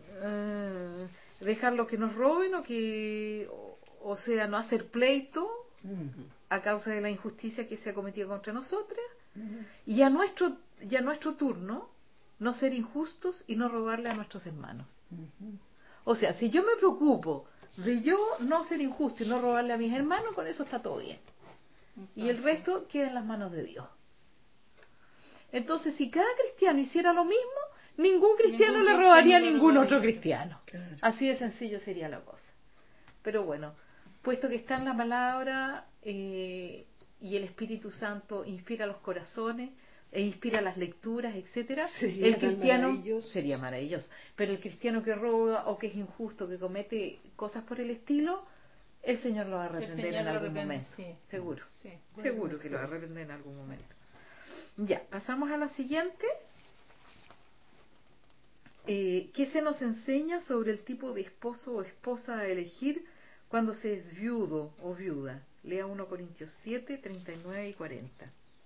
S2: dejarlo que nos roben o sea, no hacer pleito a causa de la injusticia que se ha cometido contra nosotras, y a nuestro turno no ser injustos y no robarle a nuestros hermanos. O sea, si yo me preocupo de yo no ser injusto y no robarle a mis hermanos, con eso está todo bien. Y el resto queda en las manos de Dios. Entonces, si cada cristiano hiciera lo mismo, ningún cristiano le robaría a ningún otro cristiano.
S3: Claro.
S2: Así de sencillo sería la cosa. Pero bueno, puesto que está en la palabra y el Espíritu Santo inspira los corazones e inspira las lecturas, etcétera,
S1: Sería
S2: el
S1: tan
S2: cristiano
S1: maravilloso.
S2: sería maravilloso. Pero el cristiano que roba o que es injusto, que comete cosas por el estilo, el Señor lo va a reprender en algún momento.
S4: Sí.
S2: Seguro.
S4: Sí.
S2: Seguro que lo va a reprender en algún momento. Ya, pasamos a la siguiente. ¿Qué se nos enseña sobre el tipo de esposo o esposa a elegir cuando se es viudo o viuda? Lea 1 Corintios 7, 39 y 40.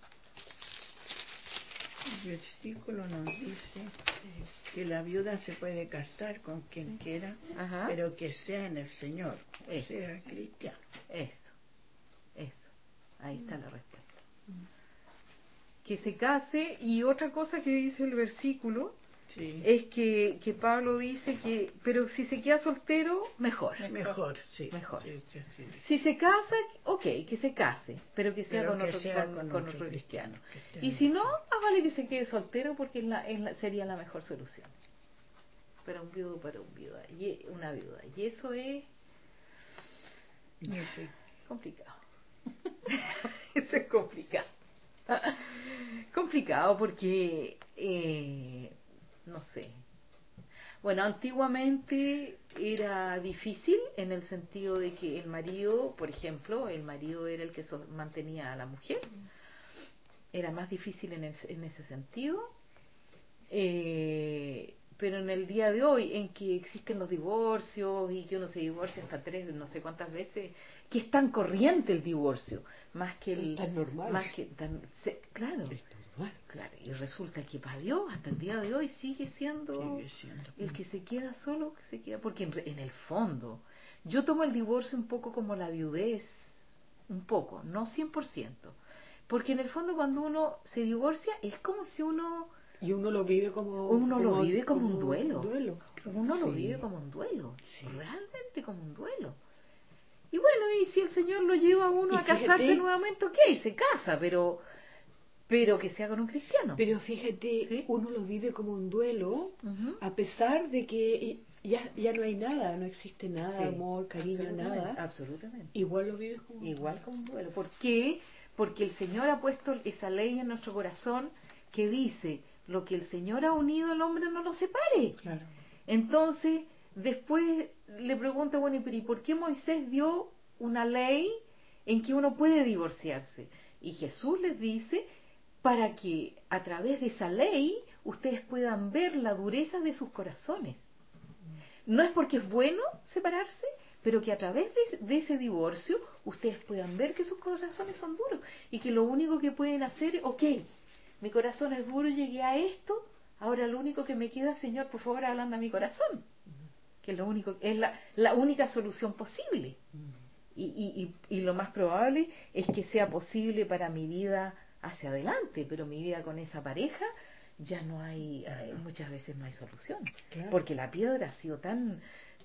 S3: El versículo nos dice que la viuda se puede casar con quien quiera,
S2: Ajá.
S3: pero que sea en el Señor,
S2: Eso.
S3: sea cristiano.
S2: Eso. Ahí está la respuesta. Que se case, y otra cosa que dice el versículo
S3: Sí.
S2: es que Pablo dice que, pero si se queda soltero, mejor.
S3: Mejor, sí.
S2: Mejor.
S3: Sí, sí, sí.
S2: Si se casa, ok, que se case, pero que sea
S3: Pero
S2: con
S3: que
S2: otro,
S3: sea
S2: con
S3: con
S2: otro
S3: otro
S2: cristiano.
S3: cristiano,
S2: Y si no,
S3: sí.
S2: más vale que se quede soltero porque sería la mejor solución. Para un viudo, una viuda. Y eso es
S3: Sí.
S2: complicado. Eso es complicado. Complicado porque, no sé. Bueno, antiguamente era difícil en el sentido de que el marido, por ejemplo, el marido era el que mantenía a la mujer. Era más difícil en ese sentido. Pero en el día de hoy, en que existen los divorcios y que uno se divorcia hasta 3, no sé cuántas veces, que es tan corriente el divorcio, más que
S1: Es tan normal.
S2: claro, Bueno, claro, y resulta que para Dios hasta el día de hoy sigue siendo el que se queda solo, que se queda, porque en el fondo yo tomo el divorcio un poco como la viudez, un poco, no 100%, porque en el fondo cuando uno se divorcia es como si uno
S1: lo vive como
S2: lo vive como un duelo. Uno lo
S1: Sí.
S2: vive como un duelo, realmente como un duelo. Y bueno, y si el Señor lo lleva a uno a casarse nuevamente, ok, se casa, pero que sea con un cristiano.
S1: Pero fíjate,
S2: ¿Sí?
S1: uno lo vive como un duelo,
S2: Ujú.
S1: a pesar de que ya no hay nada, no existe nada,
S2: Sí,
S1: amor, cariño, nada.
S2: Absolutamente.
S1: Igual lo vives como un
S2: Igual
S1: duelo.
S2: como un duelo. ¿Por qué? Porque el Señor ha puesto esa ley en nuestro corazón que dice, lo que el Señor ha unido, el hombre no lo separe.
S1: Claro.
S2: Entonces, después le pregunta, bueno, ¿y por qué Moisés dio una ley en que uno puede divorciarse? Y Jesús les dice, para que a través de esa ley ustedes puedan ver la dureza de sus corazones. No es porque es bueno separarse, pero que a través de ese divorcio ustedes puedan ver que sus corazones son duros y que lo único que pueden hacer es, ok, mi corazón es duro, llegué a esto, ahora lo único que me queda, Señor, por favor, ablanda mi corazón, que es lo único, es la única solución posible. Y lo más probable es que sea posible para mi vida hacia adelante, pero mi vida con esa pareja ya no hay, muchas veces no hay solución,
S1: Claro.
S2: porque la piedra ha sido tan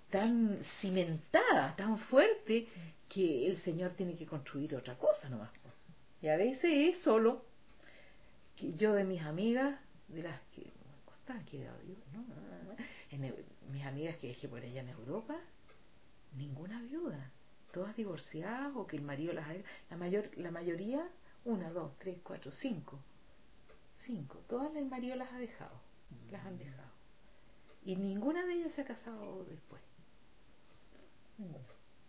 S2: cimentada, tan fuerte, que el Señor tiene que construir otra cosa nomás. Y a veces es solo, que yo de mis amigas, de las que, ¿cuántas han quedado vivas? ¿No? Mis amigas que dejé por allá en Europa, ninguna viuda, todas divorciadas o que el marido la mayoría, 1, 2, 3, 4, 5, todas el marido las ha dejado, las han dejado, y ninguna de ellas se ha casado después, ninguna.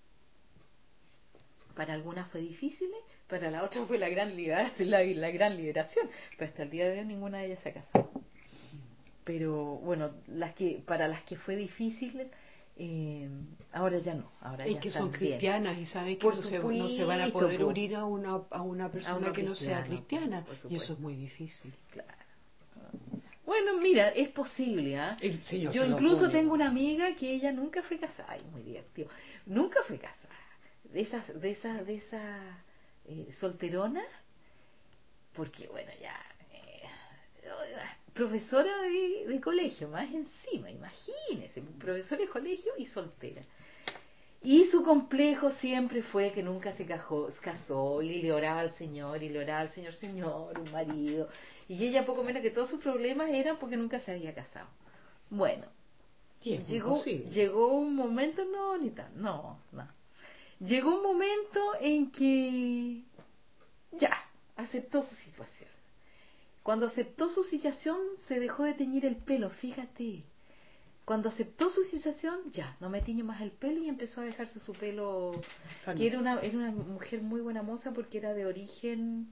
S2: Para algunas fue difícil, para la otra fue la gran liberación, pero hasta el día de hoy ninguna de ellas se ha casado. Pero bueno, para las que fue difícil, ahora ya no, ahora
S1: Es
S2: ya
S1: que
S2: están
S1: son
S2: bien.
S1: cristianas y saben que
S2: Por
S1: no se van a
S2: supuesto,
S1: poder
S2: po.
S1: unir a una persona que no sea cristiana,
S2: por
S1: y
S2: supuesto.
S1: eso es muy difícil.
S2: Claro. Bueno, mira, es posible, ¿ah?
S1: El Señor
S2: Yo
S1: te lo
S2: incluso
S1: pone,
S2: tengo
S1: ¿no?
S2: una amiga que ella nunca fue casada, ay, muy divertido, nunca fue casada, de esas solteronas, porque bueno, ya profesora de colegio, más encima, imagínese, profesora de colegio y soltera. Y su complejo siempre fue que nunca se casó y le oraba al Señor, Señor, un marido. Y ella poco menos que todos sus problemas eran porque nunca se había casado. Bueno, llegó un momento, no. Llegó un momento en que ya, aceptó su situación. Cuando aceptó su situación, se dejó de teñir el pelo, fíjate. Cuando aceptó su situación, ya, no me tiño más el pelo y empezó a dejarse su pelo, que era una mujer muy buena moza porque era de origen,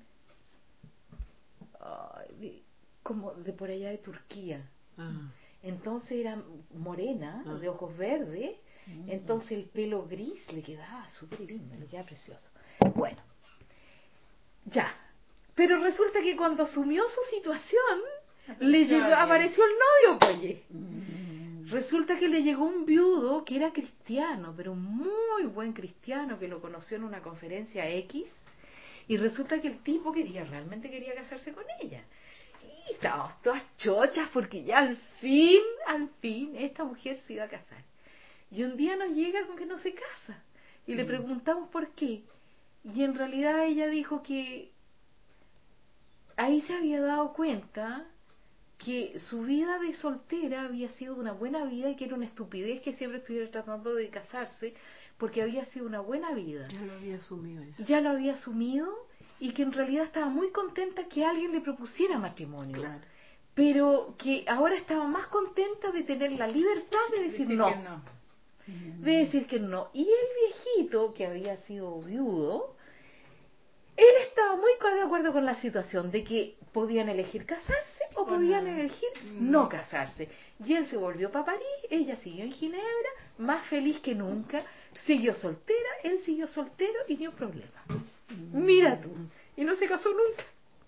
S2: como de por allá de Turquía. Entonces era morena, de ojos verdes, entonces el pelo gris le quedaba súper lindo, le quedaba precioso. Bueno, ya. Pero resulta que cuando asumió su situación, apareció el novio, pues. Resulta que le llegó un viudo que era cristiano, pero un muy buen cristiano, que lo conoció en una conferencia X, y resulta que el tipo realmente quería casarse con ella. Y estábamos todas chochas porque ya al fin, esta mujer se iba a casar. Y un día nos llega con que no se casa. Y le preguntamos por qué. Y en realidad ella dijo que ahí se había dado cuenta que su vida de soltera había sido una buena vida y que era una estupidez que siempre estuviera tratando de casarse, porque había sido una buena vida.
S1: Ya lo había asumido.
S2: Ya lo había asumido, y que en realidad estaba muy contenta que alguien le propusiera matrimonio.
S1: Claro.
S2: Pero que ahora estaba más contenta de tener la libertad de decir no. De decir que no. Y el viejito, que había sido viudo, él estaba muy de acuerdo con la situación de que podían elegir casarse o podían elegir no casarse. Y él se volvió para París, ella siguió en Ginebra, más feliz que nunca, siguió soltera, él siguió soltero y dio problema. Mira tú, y no se casó nunca.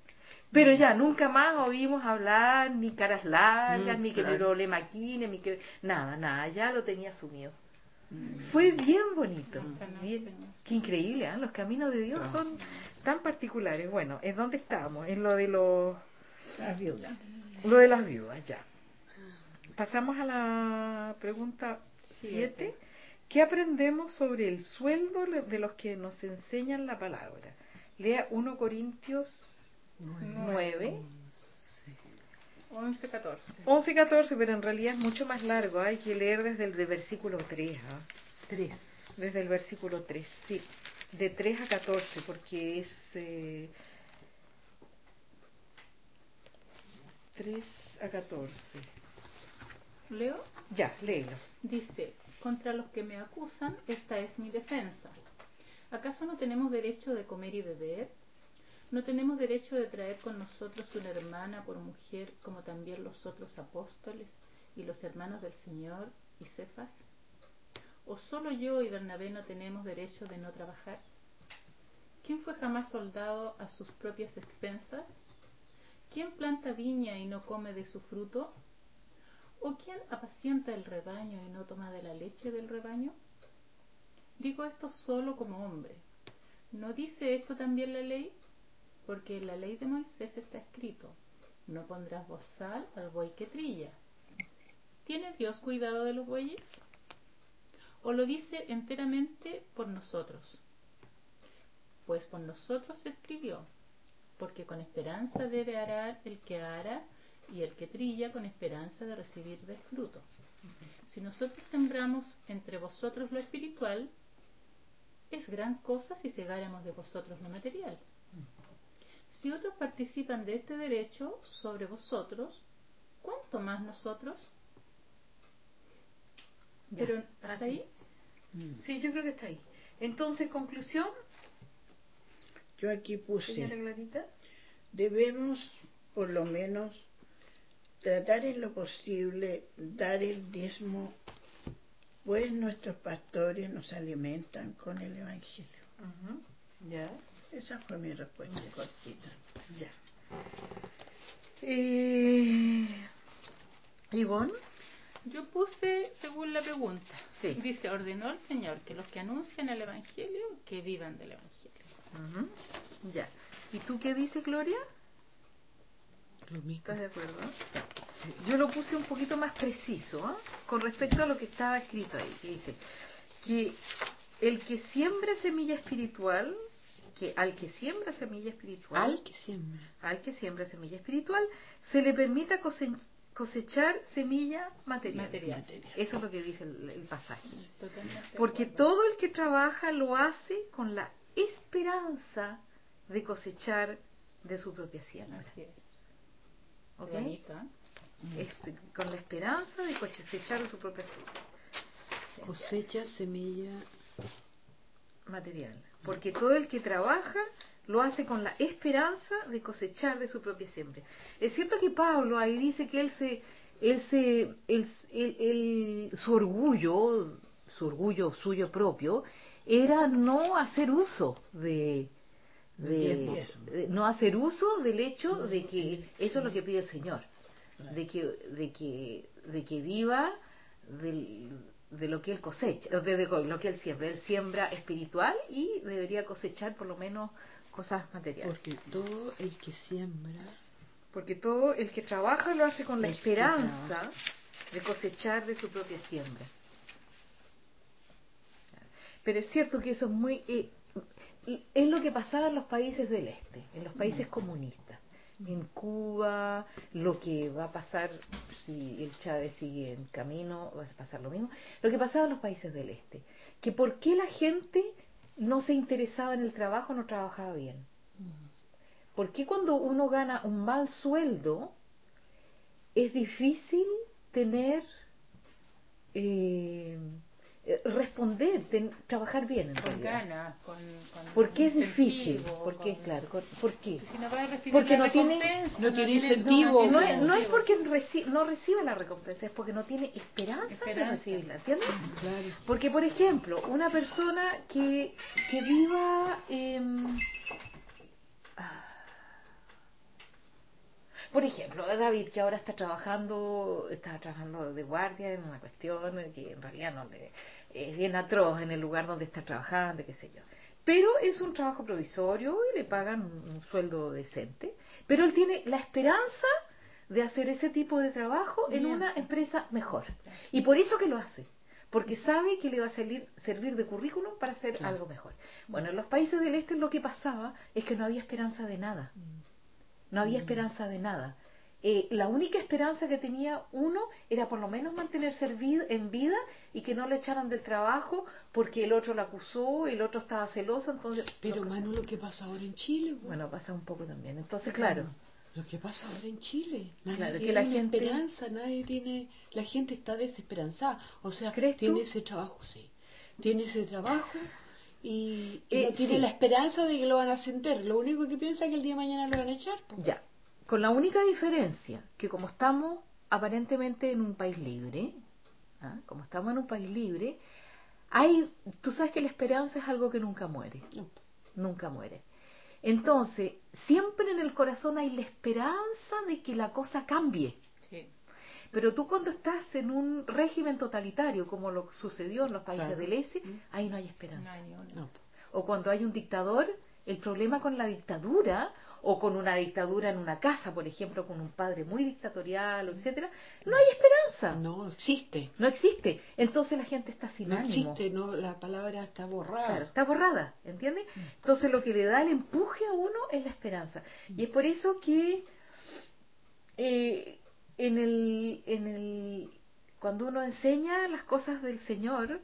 S2: Pero ya, nunca más oímos hablar ni caras largas, ni que
S1: claro.
S2: problema aquí, ni que... Nada, ya lo tenía asumido. Fue bien bonito. Bien. Qué increíble, ¿eh? Los caminos de Dios son tan particulares. Bueno, ¿en dónde estamos? En lo de
S3: La viuda.
S2: lo de las viudas, ya. Pasamos a la pregunta 7. ¿Qué aprendemos sobre el sueldo de los que nos enseñan la palabra? Lea 1 Corintios 9,
S4: 11, 14.
S2: 11 y 14, pero en realidad es mucho más largo. Hay que leer desde el versículo 3.
S1: 3.
S2: Desde el versículo 3, sí. De 3 a 14, porque es 3 a 14.
S4: ¿Leo?
S2: Ya, léelo.
S4: Dice, contra los que me acusan, esta es mi defensa. ¿Acaso no tenemos derecho de comer y beber? ¿No tenemos derecho de traer con nosotros una hermana por mujer, como también los otros apóstoles y los hermanos del Señor y Cefas? ¿O solo yo y Bernabé no tenemos derecho de no trabajar? ¿Quién fue jamás soldado a sus propias expensas? ¿Quién planta viña y no come de su fruto? ¿O quién apacienta el rebaño y no toma de la leche del rebaño? Digo esto solo como hombre. ¿No dice esto también la ley? Porque en la ley de Moisés está escrito, no pondrás bozal al buey que trilla. ¿Tiene Dios cuidado de los bueyes? ¿O lo dice enteramente por nosotros? Pues por nosotros se escribió, porque con esperanza debe arar el que ara, y el que trilla con esperanza de recibir del fruto. Si nosotros sembramos entre vosotros lo espiritual, es gran cosa si segáramos de vosotros lo material. Si otros participan de este derecho sobre vosotros, ¿cuánto más nosotros?
S2: Ya.
S4: Pero hasta ahí,
S2: Sí, yo creo que está ahí. Entonces, conclusión,
S3: Yo aquí puse,
S2: señora Clarita.
S3: debemos por lo menos tratar en lo posible dar el diezmo, pues nuestros pastores nos alimentan con el Evangelio.
S2: Ya,
S3: Esa fue mi respuesta cortita.
S2: ya. Ivonne.
S4: yo puse según la pregunta.
S2: Sí.
S4: Dice, ordenó el Señor que los que anuncian el Evangelio, que vivan del Evangelio.
S2: Ya. ¿Y tú qué dices, Gloria?
S1: Lo mismo.
S2: ¿Estás de acuerdo? Yo lo puse un poquito más preciso, ¿eh? Con respecto a lo que estaba escrito ahí, que dice que el que siembra semilla espiritual, que al que siembra semilla espiritual, al que siembra semilla espiritual, se le permita cosechar semilla material. Eso es lo que dice el pasaje.
S4: Totalmente de
S2: Porque
S4: acuerdo.
S2: todo el que trabaja lo hace con la esperanza de cosechar de su propia siembra.
S4: Así es.
S2: ¿Ok?
S4: Qué bonito, ¿eh?
S2: Con la esperanza de cosechar de su propia siembra.
S1: Cosecha, semilla.
S2: Material. Porque todo el que trabaja lo hace con la esperanza de cosechar de su propia siembra. Es cierto que Pablo ahí dice que su orgullo suyo propio era no hacer uso no hacer uso del hecho de que eso es lo que pide el Señor, de que viva de lo que él cosecha, de lo que él siembra espiritual, y debería cosechar por lo menos cosas materiales.
S1: Porque todo el que siembra.
S2: Porque todo el que trabaja lo hace con la esperanza de cosechar de su propia siembra. Pero es cierto que eso es muy... es lo que pasaba en los países del este, en los países comunistas. En Cuba, lo que va a pasar si el Chávez sigue en camino, va a pasar lo mismo. Lo que pasaba en los países del este, que por qué la gente no se interesaba en el trabajo, no trabajaba bien. ¿Por qué cuando uno gana un mal sueldo es difícil tener responder, trabajar bien en
S4: Con
S2: realidad?
S4: ganas, con
S2: ¿Por qué es
S4: incentivo,
S2: difícil? ¿Por qué? Claro, ¿por qué?
S4: Si no va a recibir
S2: Porque
S4: la
S2: no tiene
S4: recompensa,
S1: tiene incentivo.
S2: no
S4: incentivo.
S2: es porque no recibe la recompensa, es porque no tiene esperanza de recibirla, ¿entiendes?
S1: Claro.
S2: Porque, por ejemplo, una persona que viva Por ejemplo, David, que ahora está trabajando de guardia en una cuestión que en realidad no le es bien atroz en el lugar donde está trabajando, qué sé yo. Pero es un trabajo provisorio y le pagan un sueldo decente. Pero él tiene la esperanza de hacer ese tipo de trabajo en una empresa mejor. Y por eso que lo hace. Porque sabe que le va a servir de currículum para hacer algo mejor. Bueno, en los países del este lo que pasaba es que no había esperanza de nada. No había esperanza de nada. La única esperanza que tenía uno era por lo menos mantenerse en vida y que no le echaran del trabajo porque el otro lo acusó, el otro estaba celoso, entonces...
S1: Pero Manu, lo que pasa ahora en Chile, pues.
S2: Bueno, pasa un poco también. Entonces, claro.
S1: Lo que pasa ahora en Chile, nadie
S2: Claro, que
S1: tiene
S2: la
S1: una
S2: gente...
S1: esperanza, la gente está desesperanzada. O sea,
S2: ¿Crees
S1: tiene
S2: tú?
S1: ese trabajo, sí. Tiene ese trabajo y no tiene
S2: sí.
S1: la esperanza de que lo van a ascender. Lo único que piensa es que el día de mañana lo van a echar. Pues.
S2: Ya. Con la única diferencia que como estamos aparentemente en un país libre, como estamos en un país libre, tú sabes que la esperanza es algo que nunca muere, nunca muere. Entonces, siempre en el corazón hay la esperanza de que la cosa cambie.
S4: Sí.
S2: Pero tú cuando estás en un régimen totalitario, como lo sucedió en los países del este, ahí no hay esperanza.
S4: No.
S2: O cuando hay un dictador, el problema con la dictadura, o con una dictadura en una casa, por ejemplo, con un padre muy dictatorial, etcétera, no hay esperanza.
S1: No existe.
S2: No existe. Entonces la gente está sin ánimo.
S1: No existe, no, la palabra está borrada.
S2: Claro, está borrada, ¿entiendes? Entonces lo que le da el empuje a uno es la esperanza. Y es por eso que cuando uno enseña las cosas del Señor,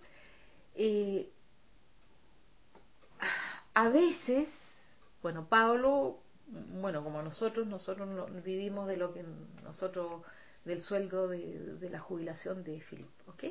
S2: a veces, bueno, Pablo, como nosotros vivimos de lo que nosotros, del sueldo de la jubilación de Filipe, ¿ok?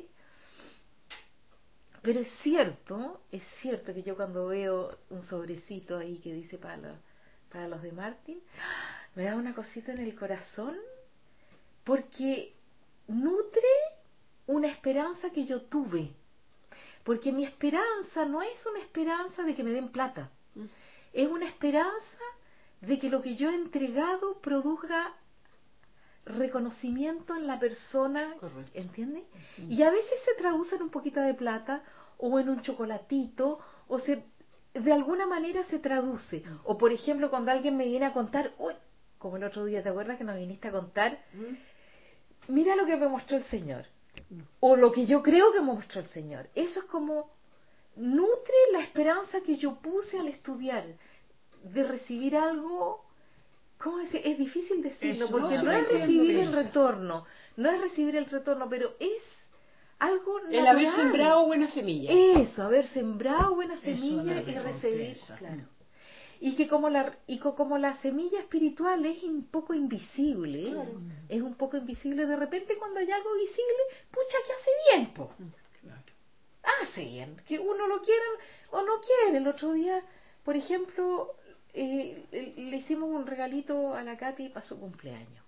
S2: Pero es cierto que yo cuando veo un sobrecito ahí que dice para los de Martín, me da una cosita en el corazón porque nutre una esperanza que yo tuve. Porque mi esperanza no es una esperanza de que me den plata. Es una esperanza de que lo que yo he entregado produzca reconocimiento en la persona, ¿entiendes? Y a veces se traduce en un poquito de plata o en un chocolatito o de alguna manera se traduce. O por ejemplo cuando alguien me viene a contar, uy, como el otro día, ¿te acuerdas que nos viniste a contar? Mira lo que me mostró el Señor o lo que yo creo que me mostró el Señor. Eso es como nutre la esperanza que yo puse al estudiar de recibir algo. ¿Cómo decir? Es difícil decirlo, porque no es recibir el retorno, pero es algo natural.
S1: El haber sembrado buena semilla.
S2: Eso, haber sembrado buena semilla y recibir, claro. Y que como la semilla espiritual es un poco invisible, es un poco invisible, de repente cuando hay algo visible, pucha, que hace bien, po. Hace bien, que uno lo quiera o no quiere. El otro día, por ejemplo, le hicimos un regalito a la Katy para su cumpleaños.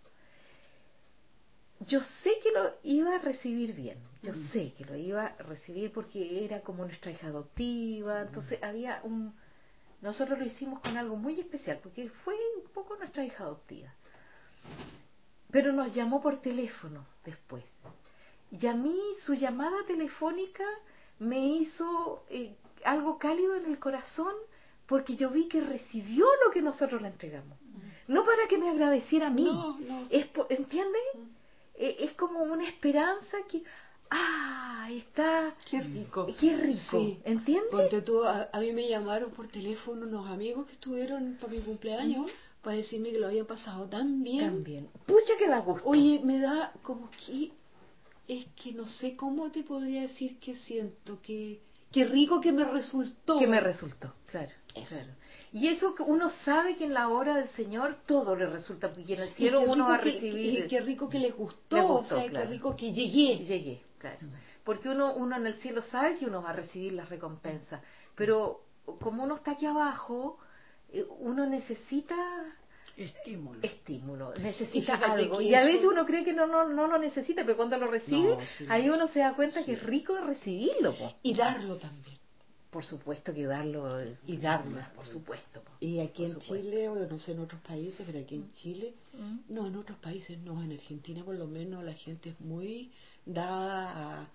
S2: Yo sé que lo iba a recibir bien, sé que lo iba a recibir porque era como nuestra hija adoptiva, entonces nosotros lo hicimos con algo muy especial, porque fue un poco nuestra hija adoptiva. Pero nos llamó por teléfono después. Y a mí su llamada telefónica me hizo algo cálido en el corazón, porque yo vi que recibió lo que nosotros le entregamos. No para que me agradeciera a mí.
S1: No.
S2: ¿Entiendes? Es como una esperanza que... está...
S1: Qué rico.
S2: Sí. ¿Entiendes?
S1: Porque a mí me llamaron por teléfono unos amigos que estuvieron para mi cumpleaños para decirme que lo habían pasado tan bien.
S2: Pucha, que da gusto.
S1: Oye, me da como que... Es que no sé cómo te podría decir que siento, que rico que me resultó.
S2: Claro. Y eso que uno sabe que en la hora del Señor todo le resulta, porque en el cielo uno va a recibir...
S1: Qué rico que le gustó,
S2: claro.
S1: qué rico que llegué.
S2: Claro. Porque uno en el cielo sabe que uno va a recibir las recompensas, pero como uno está aquí abajo, uno necesita... estímulo, necesita algo, y a veces uno cree que no lo necesita, pero cuando lo recibe, ahí uno se da cuenta que es rico recibirlo,
S1: y darlo también,
S2: por supuesto que darlo y darlas, por supuesto.
S1: Y aquí
S2: por
S1: en
S2: supuesto.
S1: Chile, o no sé en otros países, pero aquí en Chile, no, en otros países no, en Argentina por lo menos la gente es muy dada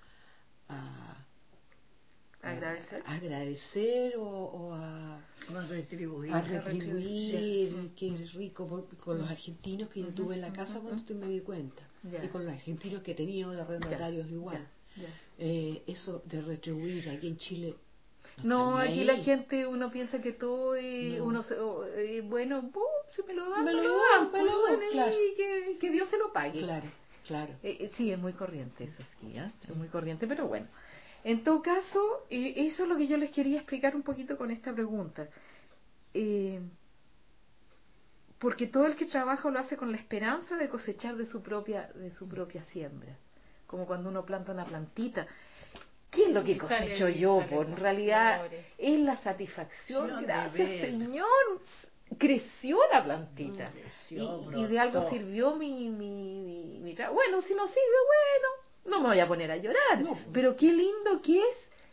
S1: a agradecer o
S3: No retribuir.
S1: a retribuir,
S2: Sí.
S1: qué rico, con los argentinos que yo tuve en la casa, cuando me di cuenta,
S2: Ya.
S1: y con los argentinos que he tenido de arrendatarios igual.
S2: Ya.
S1: Eso de retribuir aquí en Chile.
S2: No,
S1: están
S2: aquí
S1: ahí.
S2: la gente, uno piensa que todo es,
S1: No.
S2: uno bueno, si me lo dan,
S1: Me
S2: me
S1: lo
S2: lo
S1: dan,
S2: dan,
S1: me lo dan,
S2: y
S1: claro.
S2: que Dios se lo pague.
S1: Claro.
S2: Sí, es muy corriente eso aquí, es muy corriente, pero bueno. En todo caso, eso es lo que yo les quería explicar un poquito con esta pregunta. Porque todo el que trabaja lo hace con la esperanza de cosechar de su propia siembra. Como cuando uno planta una plantita. ¿Qué es lo que cosecho yo? Pues en realidad es la satisfacción. Gracias, Señor. Creció la plantita. Y de algo sirvió mi trabajo. Bueno, si no sirve, bueno, no me voy a poner a llorar.
S1: No.
S2: Pero qué lindo que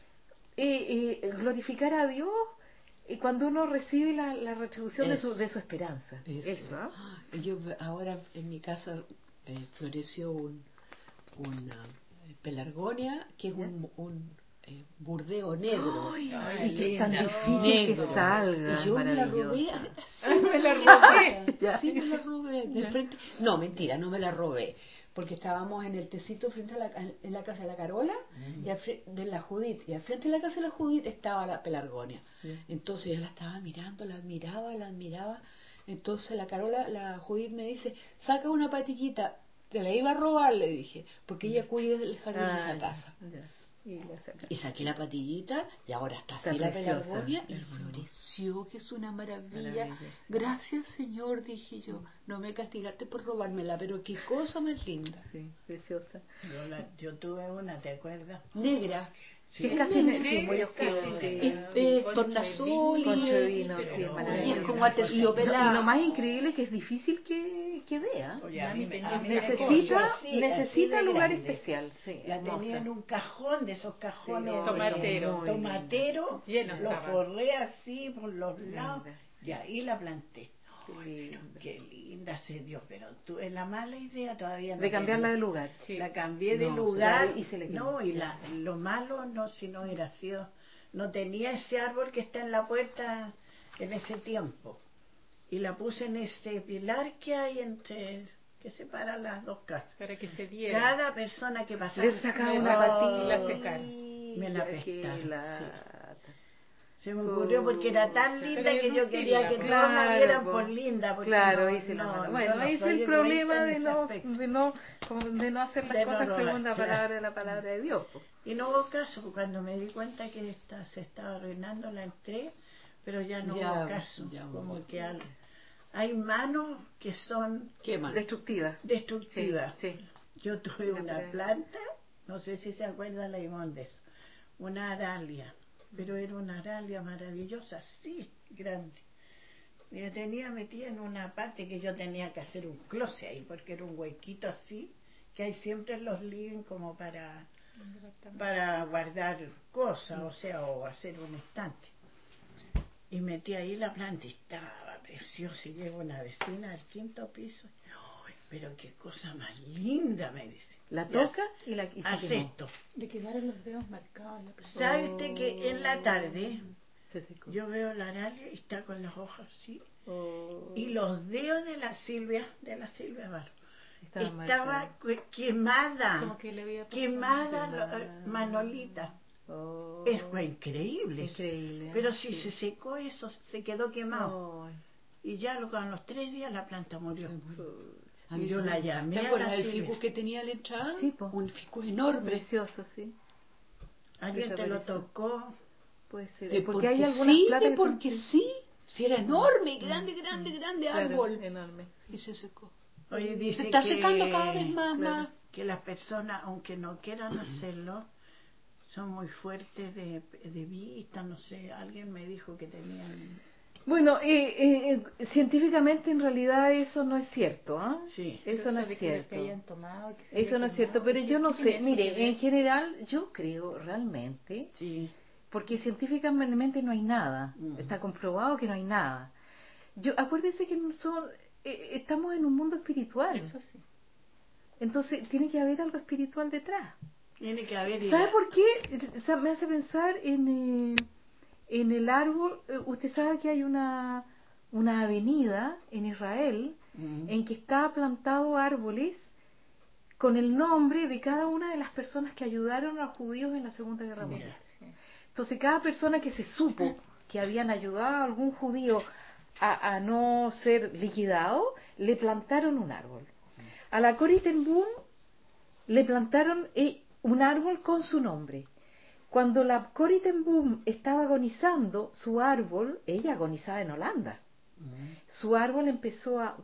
S2: es glorificar a Dios cuando uno recibe la retribución de su esperanza. Eso.
S1: Yo ahora en mi casa floreció una pelargonia, que es un burdeo negro.
S2: Y que es tan difícil
S1: negro.
S2: que salga.
S1: Y yo me la robé.
S2: Me la robé.
S1: Sí, me la robé. De frente. No, mentira, no me la robé. Porque estábamos en el tecito frente en la casa de la Carola y de la Judith. Y al frente de la casa de la Judith estaba la pelargonia. Entonces yo la estaba mirando, la admiraba. Entonces la Carola, la Judith me dice, saca una patillita. Te la iba a robar, le dije, porque ella cuida del jardín de esa casa. Y saqué la patillita y ahora está así la pelargonia y floreció, que es una maravilla. Gracias, Señor, dije yo. No me castigaste por robármela, pero qué cosa más linda.
S2: Sí, preciosa.
S3: Yo tuve una, ¿te acuerdas?
S1: Negra.
S2: Sí, es casi muy oscuro.
S1: Es tornasol
S2: Concho de vino, sí, es
S1: y
S2: maravilloso.
S1: es como aterciopelado.
S2: Y lo más increíble es que es difícil que dé, ¿eh?
S3: Oye, a mí me
S2: Necesita
S3: de
S2: lugar
S3: grande.
S2: especial, sí.
S3: La
S2: hermosa.
S3: tenía en un cajón de esos cajones
S4: Tomatero.
S3: tomatero,
S4: Lleno
S3: lo
S4: estaba.
S3: forré así por los lados
S2: Linda.
S3: y ahí la planté.
S2: Sí.
S3: Qué linda se dio, pero tuve la mala idea todavía. No
S2: De cambiarla
S3: tenía.
S2: de lugar.
S4: Sí.
S3: La cambié de
S2: No,
S3: lugar.
S2: se le quemó.
S3: No, y lo malo, no, si no hubiera sido, no tenía ese árbol que está en la puerta en ese tiempo. Y la puse en ese pilar que hay que separa las dos casas.
S4: Para que se diera.
S3: Cada persona que pasaba
S2: Le sacaba una
S4: y
S2: patilla.
S4: la secara.
S3: me la pescaron.
S2: Qué lata.
S3: Sí. Se me ocurrió porque era tan linda
S4: Pero
S3: que
S4: no
S3: yo quería
S4: sirva,
S3: que
S4: pues.
S3: todos la vieran
S2: Claro,
S3: por linda. Porque
S2: claro,
S3: no,
S2: hice la mala.
S3: yo
S2: Bueno,
S3: no
S2: ahí es
S3: soy
S2: el
S3: egoísta
S2: problema
S3: en
S2: de
S3: ese aspecto.
S2: no hacer las
S3: De no
S2: cosas
S3: robar,
S2: según la
S3: claro.
S2: palabra de Dios. Pues.
S3: Y no hubo caso, porque cuando me di cuenta que se estaba arruinando, la entré, pero ya no hubo caso. Como que hay manos que son
S2: Destructiva.
S3: destructivas.
S2: Sí.
S3: Yo tuve una planta, no sé si se acuerdan la de eso, una aralia, pero era una aralia maravillosa, sí, grande. Y la tenía metida en una parte que yo tenía que hacer un closet ahí, porque era un huequito así, que hay siempre en los living como para guardar cosas, o sea, o hacer un estante. Y metí ahí la planta y estaba preciosa. Y llegó una vecina al 5º piso. ¡Ay, pero qué cosa más linda! Me dice.
S2: La toca y se
S3: hace
S2: quemó.
S3: esto.
S4: Le quedaron los dedos marcados.
S3: ¿Sabe usted que en la tarde
S2: se secó.
S3: yo veo la aralia y está con las hojas así? Y los dedos de la Silvia Barro, estaba quemada.
S4: Como que le había pasado.
S3: Quemada Manolita. Fue increíble.
S2: Increíble.
S3: Pero si se secó eso, se quedó quemado. Y ya con los 3 días la planta murió. Y yo la llamé.
S1: ¿Te acuerdas del ficus que tenía la entrada?
S2: Sí, po.
S1: Un ficus enorme.
S2: Precioso, sí.
S3: ¿Alguien te lo tocó?
S2: Puede ser.
S1: Porque
S2: Porque hay algunas plantas
S1: porque sí. Si era enorme, grande árbol.
S2: Enorme.
S1: Y se secó.
S3: Oye, dice
S1: se está
S3: que,
S1: secando cada vez más,
S2: claro.
S3: Que las personas, aunque no quieran hacerlo, son muy fuertes de vista, no sé. Alguien me dijo que tenían...
S2: Bueno, científicamente en realidad eso no es cierto, ¿ah?
S3: Sí.
S2: Eso no es cierto.
S4: Que hayan tomado, que se
S2: eso
S4: haya
S2: no es cierto,
S4: quemado,
S2: pero yo no sé.
S4: eso
S2: Mire,
S4: que ver?
S2: en general yo creo realmente,
S3: Sí.
S2: porque científicamente no hay nada. Está comprobado que no hay nada. Acuérdese que estamos en un mundo espiritual.
S4: Eso sí.
S2: Entonces tiene que haber algo espiritual detrás.
S3: Tiene que haber.
S2: ¿Sabe por qué? Me hace pensar en el árbol. Usted sabe que hay una avenida en Israel en que está plantado árboles con el nombre de cada una de las personas que ayudaron a los judíos en la Segunda Guerra Mundial. Entonces cada persona que se supo que habían ayudado a algún judío a no ser liquidado, le plantaron un árbol. A la Corrie ten Boom le plantaron un árbol con su nombre. Cuando la Corrie ten Boom estaba agonizando, su árbol, ella agonizaba en Holanda, su árbol empezó a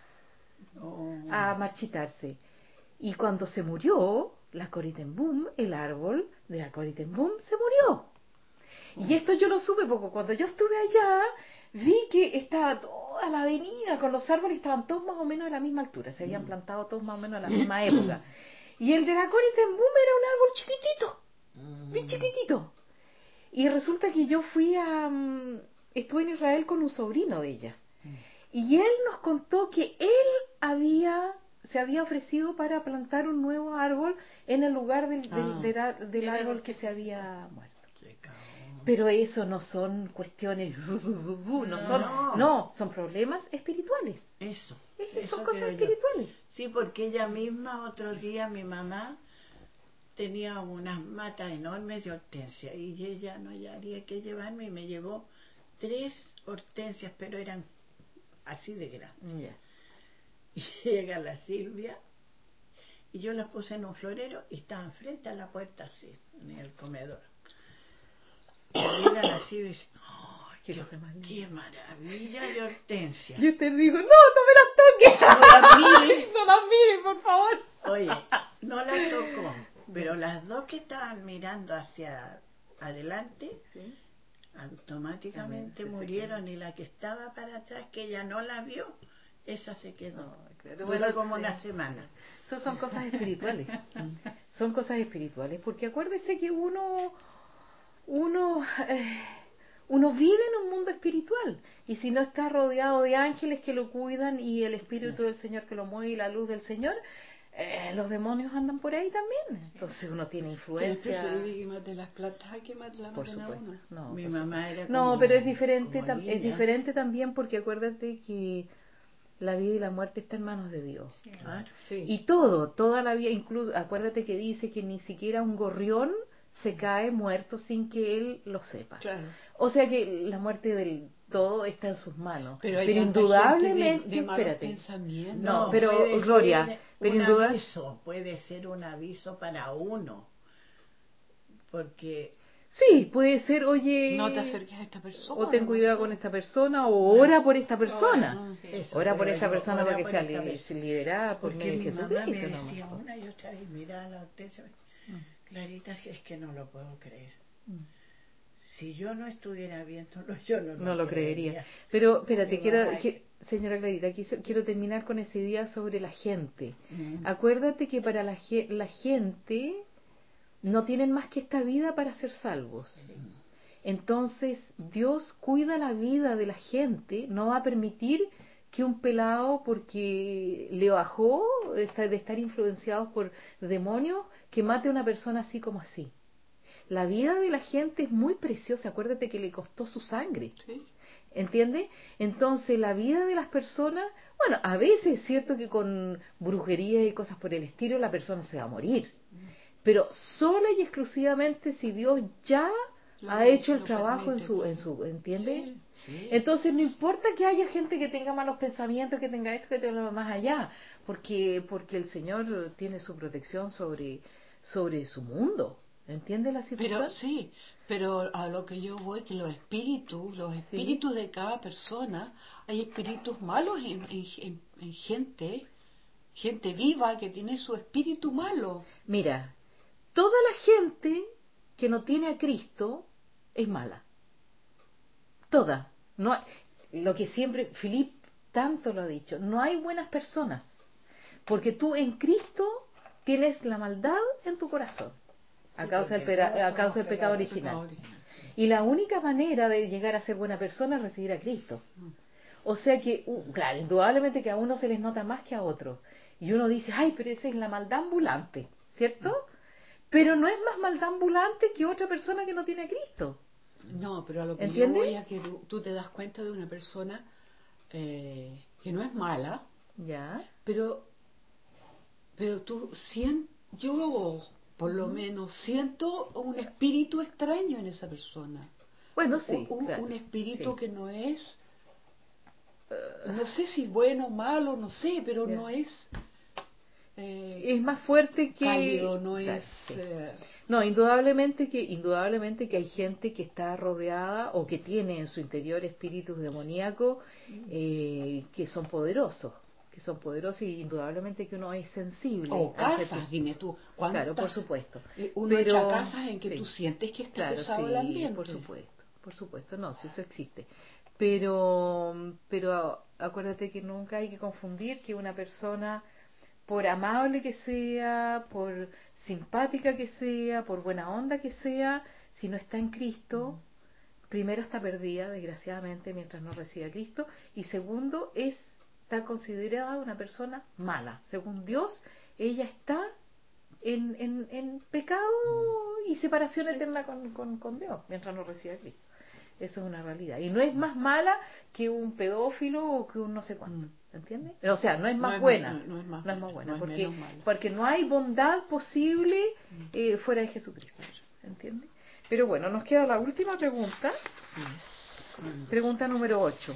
S2: marchitarse. Y cuando se murió la Corrie ten Boom, el árbol de la Corrie ten Boom se murió. Y esto yo lo supe porque cuando yo estuve allá, vi que estaba toda la avenida con los árboles, estaban todos más o menos a la misma altura, se habían plantado todos más o menos a la misma época. Y el de la Corrie ten Boom era un árbol chiquitito, bien chiquitito. Y resulta que yo estuve en Israel con un sobrino de ella. Y él nos contó que él se había ofrecido para plantar un nuevo árbol en el lugar del árbol que se había muerto. Pero eso no son cuestiones, son problemas espirituales.
S3: Eso
S2: Son cosas espirituales.
S3: Sí, porque ella misma otro día, mi mamá tenía unas matas enormes de hortensia y ella no hallaría que llevarme y me llevó 3 hortensias, pero eran así de grandes. Y llega la Silvia y yo las puse en un florero y estaban frente a la puerta así, en el comedor. Y llega la Silvia y dice: ¡qué maravilla de hortensia!
S2: Yo te digo, no me las toques. No las mires, por favor.
S3: Oye, no las tocó, pero las dos que estaban mirando hacia adelante, automáticamente murieron, y la que estaba para atrás, que ella no la vio, esa se quedó. Duró como una semana.
S2: Eso son cosas espirituales. Son cosas espirituales, porque acuérdese que uno vive en un mundo espiritual, y si no está rodeado de ángeles que lo cuidan y el Espíritu del Señor que lo mueve y la luz del Señor, los demonios andan por ahí también. Entonces uno tiene influencia.
S1: Que mate las plantas, que mate la
S2: Por
S1: maten a
S2: supuesto.
S1: uno.
S2: No,
S3: Mi
S2: por
S3: mamá
S2: supuesto.
S3: era como,
S2: no, pero es diferente,
S3: es
S2: diferente también, porque acuérdate que la vida y la muerte está en manos de Dios.
S3: Claro.
S1: Sí.
S2: Y toda la vida, incluso acuérdate que dice que ni siquiera un gorrión se cae muerto sin que él lo sepa.
S1: Claro.
S2: O sea que la muerte del todo está en sus manos.
S1: Pero hay
S2: indudablemente,
S1: de malos
S2: espérate.
S1: pensamientos.
S2: No, pero
S3: puede
S2: Gloria,
S3: ser
S2: pero
S3: aviso, puede ser un aviso para uno, porque
S2: sí, puede ser, oye,
S1: no te acerques a esta persona.
S2: O ten cuidado con esta persona, o ora por esta persona.
S3: eso,
S2: Ora por
S3: pero
S2: esta
S3: yo
S2: persona
S3: ora
S2: para que
S3: por
S2: sea
S3: esta persona.
S2: liberada por
S3: Porque
S2: medio
S3: mi
S2: de
S3: mamá me
S2: Jesucristo.
S3: decía
S2: nomás.
S3: una y otra vez: mira la hortensia. Clarita, es que no lo puedo creer. Si yo no estuviera viéndolo, yo
S2: No lo creería. Pero espérate, señora Clarita, quiero terminar con esa idea sobre la gente. Acuérdate que para la gente no tienen más que esta vida para ser salvos. Entonces Dios cuida la vida de la gente, no va a permitir que un pelado, porque le bajó de estar influenciados por demonios, que mate a una persona así como así. La vida de la gente es muy preciosa, acuérdate que le costó su sangre.
S1: Sí.
S2: ¿Entiendes? Entonces la vida de las personas, bueno, a veces es cierto que con brujería y cosas por el estilo la persona se va a morir, pero sola y exclusivamente si Dios ya ha hecho el trabajo permite, en su ¿entiendes?
S1: Sí, sí.
S2: Entonces no importa que haya gente que tenga malos pensamientos, que tenga esto, que tenga lo más allá, porque el Señor tiene su protección sobre su mundo. ¿Entiendes la situación?
S1: Pero a lo que yo voy, que los espíritus de cada persona, hay espíritus malos en gente viva que tiene su espíritu malo.
S2: Mira, toda la gente que no tiene a Cristo es mala. Toda. No hay, lo que siempre Philip tanto lo ha dicho, no hay buenas personas, porque tú en Cristo tienes la maldad en tu corazón a causa del pecado original. Y la única manera de llegar a ser buena persona es recibir a Cristo. O sea que, claro, indudablemente que a uno se les nota más que a otros. Y uno dice, ay, pero esa es la maldad ambulante, ¿cierto? Pero no es más maldad ambulante que otra persona que no tiene a Cristo.
S1: No, pero a lo que
S2: ¿Entiendes?
S1: yo voy a que tú te das cuenta de una persona que no es mala,
S2: Ya.
S1: pero tú sientes, yo por lo menos siento un espíritu extraño en esa persona.
S2: Bueno, sí,
S1: Un
S2: claro,
S1: espíritu
S2: sí.
S1: que no es, no sé si bueno o malo, no sé, pero
S2: Ya.
S1: no es
S2: Es más fuerte que...
S1: cálido, no
S2: Claro,
S1: es...
S2: sí. No, indudablemente que hay gente que está rodeada o que tiene en su interior espíritus demoníacos que son poderosos. Y indudablemente que uno es sensible.
S1: O
S2: a ese
S1: casas,
S2: tipo.
S1: dime tú, ¿cuántas?
S2: Claro, por supuesto.
S1: Uno
S2: Pero
S1: entra a casas en que
S2: sí,
S1: tú sientes que está
S2: claro,
S1: pesado
S2: sí,
S1: el ambiente.
S2: por supuesto, no, si eso existe. Pero acuérdate que nunca hay que confundir que una persona, por amable que sea, por simpática que sea, por buena onda que sea, si no está en Cristo, primero está perdida, desgraciadamente, mientras no reciba a Cristo, y segundo, está considerada una persona mala. Según Dios, ella está en pecado y separación eterna con Dios, mientras no reciba a Cristo. Eso es una realidad. Y no es más mala que un pedófilo o que un no sé cuánto. ¿Entiendes? O sea, no es más buena.
S1: No es más
S2: buena.
S1: no es
S2: Porque,
S1: menos mala.
S2: porque no hay bondad posible fuera de Jesucristo. ¿Entiendes? Pero bueno, nos queda la última pregunta. Pregunta número 8.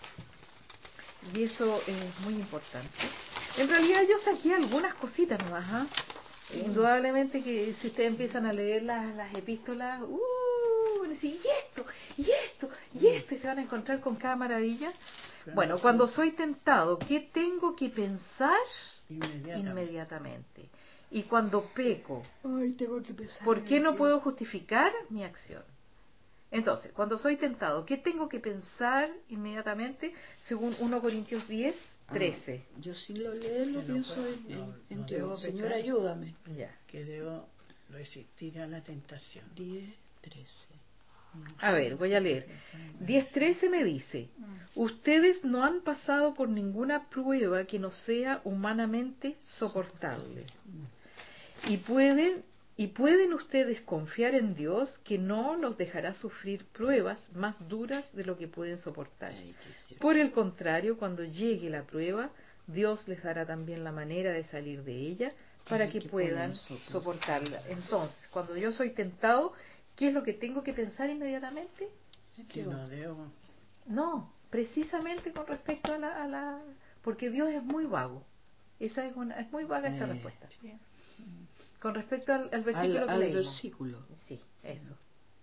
S2: Y eso es muy importante. En realidad yo saqué algunas cositas nomás. ¿Ah? Indudablemente que si ustedes empiezan a leer las epístolas, van a decir, y se van a encontrar con cada maravilla. Bueno, cuando soy tentado, ¿qué tengo que pensar? Inmediatamente. Y cuando peco,
S1: Ay, tengo que pensar
S2: ¿por qué no
S1: en
S2: puedo justificar mi acción? Entonces, cuando soy tentado, ¿qué tengo que pensar inmediatamente? Según 1 Corintios 10, 13.
S1: yo sin lo leer lo pienso en Dios. Señor, ayúdame.
S2: Ya.
S3: Que debo resistir a la tentación.
S1: 10, 13.
S2: A ver, voy a leer. 10:13 me dice, ustedes no han pasado por ninguna prueba que no sea humanamente soportable. Y pueden ustedes confiar en Dios que no los dejará sufrir pruebas más duras de lo que pueden soportar. Por el contrario, cuando llegue la prueba, Dios les dará también la manera de salir de ella para que puedan soportarla. Entonces, cuando yo soy tentado, ¿qué es lo que tengo que pensar inmediatamente?
S3: Que no debo.
S2: No, precisamente con respecto a la porque Dios es muy vago. Es muy vaga esa respuesta.
S4: Sí.
S2: Con respecto al versículo que leímos.
S1: Versículo.
S2: Sí, eso.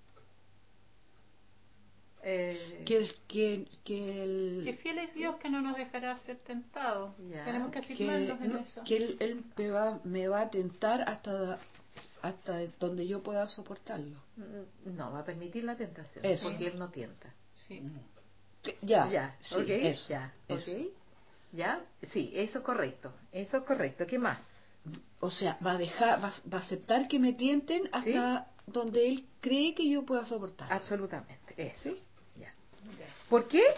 S4: Que fiel es Dios que no nos dejará ser tentados.
S2: Ya.
S4: Tenemos que afirmarnos en eso.
S1: Que él me va a tentar hasta donde yo pueda soportarlo.
S2: No, va a permitir la tentación.
S1: Eso.
S2: Porque Él no tienta.
S4: Sí.
S1: Ya, sí,
S2: ¿ok?
S1: eso,
S2: Ya,
S1: eso.
S2: ¿ok? ¿Ya? Sí, eso es correcto. ¿Qué más?
S1: O sea, va a aceptar que me tienten hasta donde él cree que yo pueda soportar.
S2: Absolutamente, eso.
S1: ¿Sí?
S2: Ya. ¿Por qué?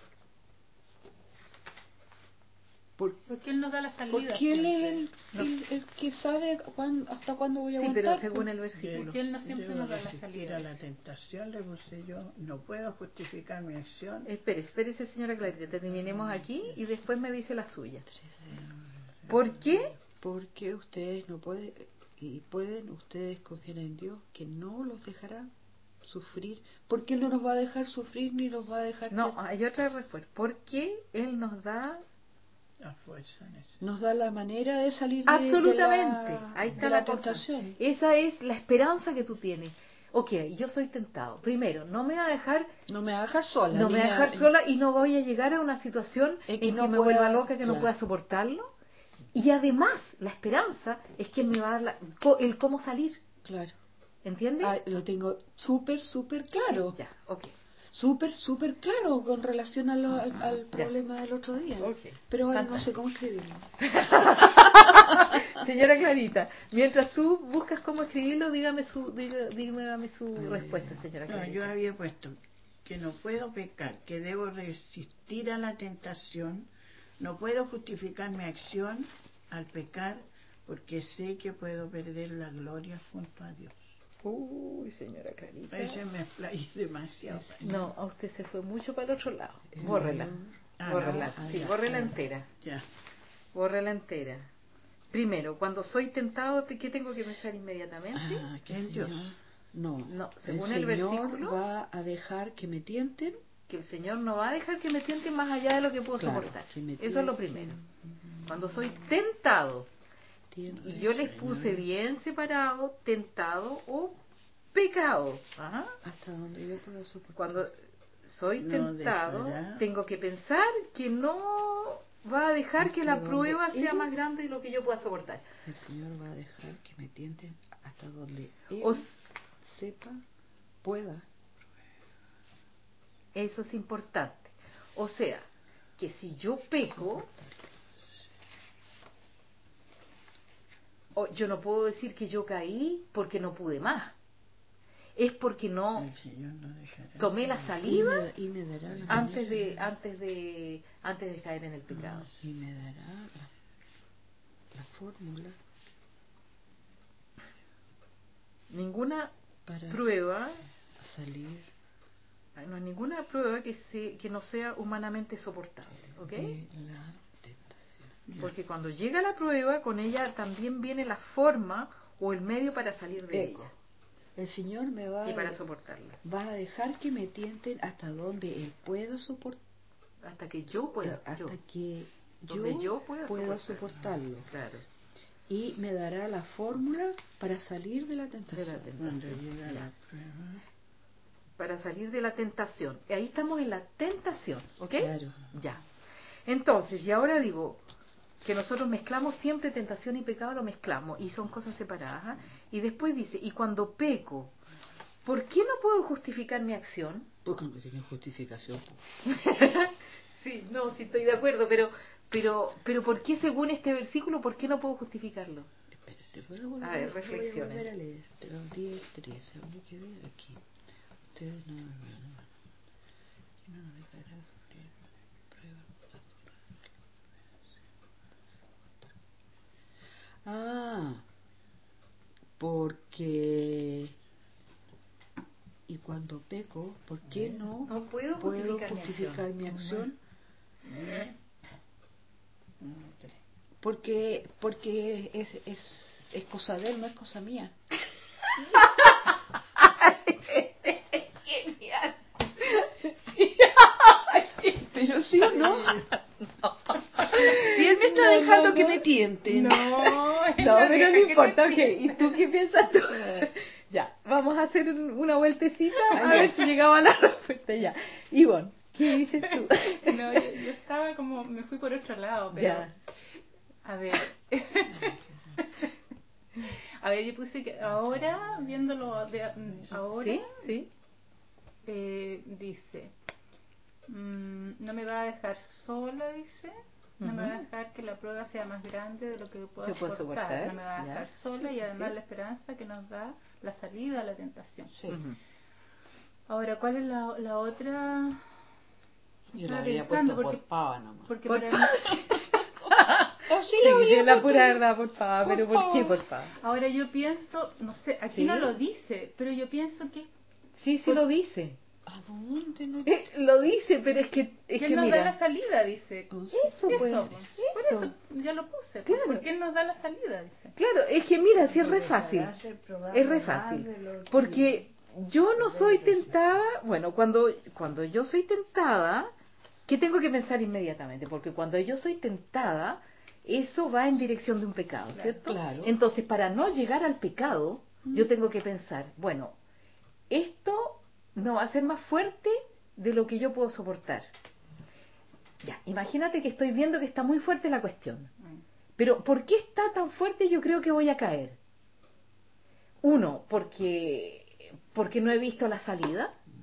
S4: Porque Él nos da la salida.
S1: Porque él
S4: siempre.
S1: es el que sabe hasta cuándo voy a
S2: Sí,
S1: aguantar.
S2: pero según el versículo.
S4: Porque Él no siempre
S3: Debo
S4: nos da la
S3: resistir
S4: salida.
S3: a la tentación, le puse yo. No puedo justificar mi acción.
S2: Espérese, señora Clarita, terminemos aquí y después me dice la suya. ¿Por qué?
S1: Porque ustedes no pueden, y pueden ustedes confiar en Dios que no los dejará sufrir. Porque Él no nos va a dejar sufrir ni nos va a dejar...
S2: No, hay otra respuesta. ¿Por qué Él nos da...
S3: La fuerza necesaria.
S1: Nos da la manera de salir
S2: Absolutamente, ahí está
S1: de
S2: la
S1: la
S2: cosa.
S1: tentación.
S2: Esa es la esperanza que tú tienes. Ok, yo soy tentado. Primero, no me va a dejar
S1: sola.
S2: no me va a dejar sola y no voy a llegar a una situación en que
S1: no
S2: me
S1: pueda-
S2: vuelva loca, que no
S1: claro.
S2: pueda soportarlo. Y además, la esperanza es que me va a dar el cómo salir.
S1: Claro.
S2: ¿Entiendes?
S1: Lo tengo súper claro.
S2: Ya, ok.
S1: súper claro con relación al problema del otro día.
S2: Okay.
S1: Pero ahora no
S2: Fantástico.
S1: sé cómo escribirlo.
S2: Señora Clarita, mientras tú buscas cómo escribirlo, dígame su respuesta, señora
S3: No,
S2: Clarita.
S3: yo había puesto que no puedo pecar, que debo resistir a la tentación, no puedo justificar mi acción al pecar porque sé que puedo perder la gloria junto a Dios.
S2: Uy, señora Clarita.
S3: Ese me explayé demasiado.
S2: No, a usted se fue mucho para el otro lado. Bórrela. Bórrela.
S3: no,
S2: Sí,
S3: ya,
S2: bórrela
S3: ya.
S2: entera.
S3: Ya.
S2: Bórrela entera. Primero, cuando soy tentado, ¿qué tengo que pensar inmediatamente?
S1: Que
S3: En
S1: el
S3: Dios.
S1: Señor, no,
S2: según
S1: el
S2: el
S1: Señor
S2: versículo,
S1: va a dejar que me tienten.
S2: Que el Señor no va a dejar que me tienten más allá de lo que puedo
S1: Claro,
S2: soportar.
S1: si me
S2: Eso es lo
S1: tienten.
S2: primero. Cuando soy tentado,
S1: Tienten,
S2: y yo les puse bien separado, tentado o pecado. Ajá.
S1: hasta donde yo pueda soportar.
S2: Cuando soy
S3: No
S2: tentado,
S3: dejará.
S2: tengo que pensar que no va a dejar
S1: Hasta
S2: que la
S1: donde
S2: prueba sea
S1: Él-
S2: más grande de lo que yo pueda soportar.
S1: El Señor va a dejar que me tienten hasta donde Él
S2: O
S1: sepa, pueda.
S2: Eso es importante. O sea, que si yo peco, yo no puedo decir que yo caí porque no pude más. Es porque no
S3: El Señor no dejará.
S2: tomé la salida
S1: Y me dará la
S2: antes de caer en el pecado.
S1: Y me dará la fórmula
S2: Ninguna
S1: para
S2: prueba,
S1: salir
S2: no hay ninguna prueba que no sea humanamente soportable, ¿ok?
S1: de la tentación.
S2: Porque cuando llega la prueba, con ella también viene la forma o el medio para salir de
S1: Eco.
S2: ella
S1: El Señor me va
S2: y para soportarla,
S1: va a dejar que me tienten hasta donde Él pueda soportar,
S2: hasta que yo pueda,
S1: hasta que
S2: donde yo
S1: pueda
S2: soportarlo.
S1: soportarlo.
S2: Claro,
S1: Y me dará la fórmula para salir de la tentación.
S2: de la
S3: Cuando
S2: tentación.
S3: llega
S2: Ya.
S3: la prueba.
S2: Para salir de la tentación. Y ahí estamos en la tentación, ¿ok?
S1: Claro.
S2: Ya. Entonces, y ahora digo que nosotros mezclamos siempre tentación y pecado, lo mezclamos y son cosas separadas. ¿Ah? Y después dice, y cuando peco, ¿por qué no puedo justificar mi acción?
S1: Porque no tiene justificación.
S2: Sí, no, sí estoy de acuerdo, pero ¿por qué según este versículo, por qué no puedo justificarlo?
S1: Espérate, voy
S2: A ver,
S1: voy a
S2: reflexiona.
S1: volver a leer. De los 10, 13, me quedé aquí. Ustedes no que no nos dejará sufrir pruebas porque y cuando peco, ¿por qué no
S2: puedo
S1: justificar mi acción? Porque es cosa de Él, no es cosa mía.
S2: Genial.
S1: Pero sí o no. Si Él me está dejando que me tienten.
S2: No, pero no importa, ok. ¿Y tú qué piensas tú? Ya, vamos a hacer una vueltecita a ver si llegaba la respuesta ya. Ivonne, ¿qué dices tú?
S4: No, yo estaba como, me fui por otro lado, pero
S2: Ya.
S4: a ver. A ver, yo puse que ahora, viéndolo ahora,
S2: ¿Sí? ¿Sí?
S4: dice, no me va a dejar sola, dice, no me va a dejar que la prueba sea más grande de lo que pueda
S2: Que pueda
S4: soportar,
S2: soportar,
S4: no me va a dejar
S2: ya.
S4: sola
S2: Sí,
S4: y además
S2: sí.
S4: la esperanza que nos da la salida a la tentación.
S1: Sí.
S2: Ujú.
S4: Ahora, ¿cuál es la otra?
S1: Yo
S4: Estaba
S1: la había
S4: pensando
S1: puesto por pava nomás.
S4: porque
S2: Por
S4: para mí,
S1: Así
S2: Sí, la pura verdad, por favor, pero ¿por qué, por favor?
S4: ahora yo pienso, no sé, aquí
S2: ¿Sí?
S4: no lo dice, pero yo pienso que
S2: Sí, lo dice.
S1: ¿A dónde no?
S2: Lo dice, pero es que
S4: él nos da la
S2: mira.
S4: salida, dice.
S2: Eso, pues.
S4: Por eso ya lo puse,
S2: Claro.
S4: porque él nos da la salida, dice.
S2: Claro, es que mira, si es re fácil. Es re fácil. Porque yo no soy tentada, bueno, cuando yo soy tentada, ¿qué tengo que pensar inmediatamente? Porque cuando yo soy tentada, eso va en dirección de un pecado, ¿cierto?
S1: Claro.
S2: Entonces, para no llegar al pecado, yo tengo que pensar, bueno, esto no va a ser más fuerte de lo que yo puedo soportar. Ya, imagínate que estoy viendo que está muy fuerte la cuestión. Pero ¿por qué está tan fuerte? Yo creo que voy a caer. Uno, porque no he visto la salida.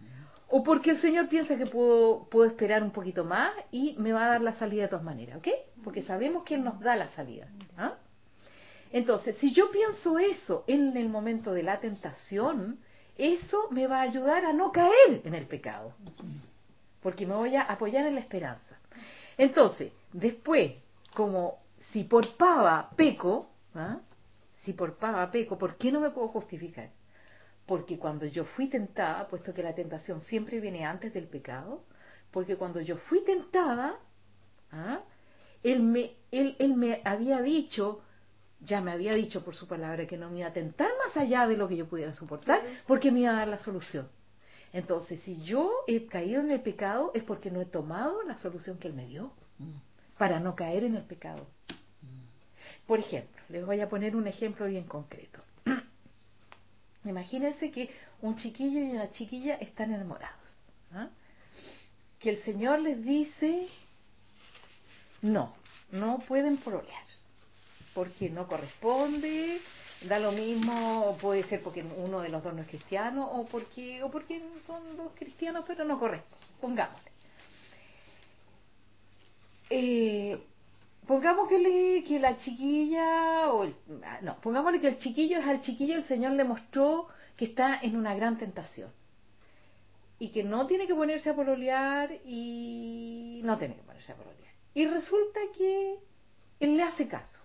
S2: o porque el Señor piensa que puedo esperar un poquito más y me va a dar la salida de todas maneras, ¿ok? Porque sabemos que Él nos da la salida. ¿Ah? Entonces, si yo pienso eso en el momento de la tentación, eso me va a ayudar a no caer en el pecado, porque me voy a apoyar en la esperanza. Entonces, después, como si por pava peco, ¿ah? Si por pava peco, ¿por qué no me puedo justificar? Porque cuando yo fui tentada, puesto que la tentación siempre viene antes del pecado, porque cuando yo fui tentada, ¿ah? él me había dicho, ya me había dicho por su palabra que no me iba a tentar más allá de lo que yo pudiera soportar, porque me iba a dar la solución. Entonces, si yo he caído en el pecado, es porque no he tomado la solución que Él me dio, para no caer en el pecado. Por ejemplo, les voy a poner un ejemplo bien concreto. Imagínense que un chiquillo y una chiquilla están enamorados, ¿ah? Que el Señor les dice, no pueden pololear, porque no corresponde, da lo mismo, puede ser porque uno de los dos no es cristiano, o porque son dos cristianos, pero no corresponde, pongámosle. Pongámosle que la chiquilla, pongámosle que el chiquillo el Señor le mostró que está en una gran tentación y que no tiene que ponerse a pololear y resulta que Él le hace caso.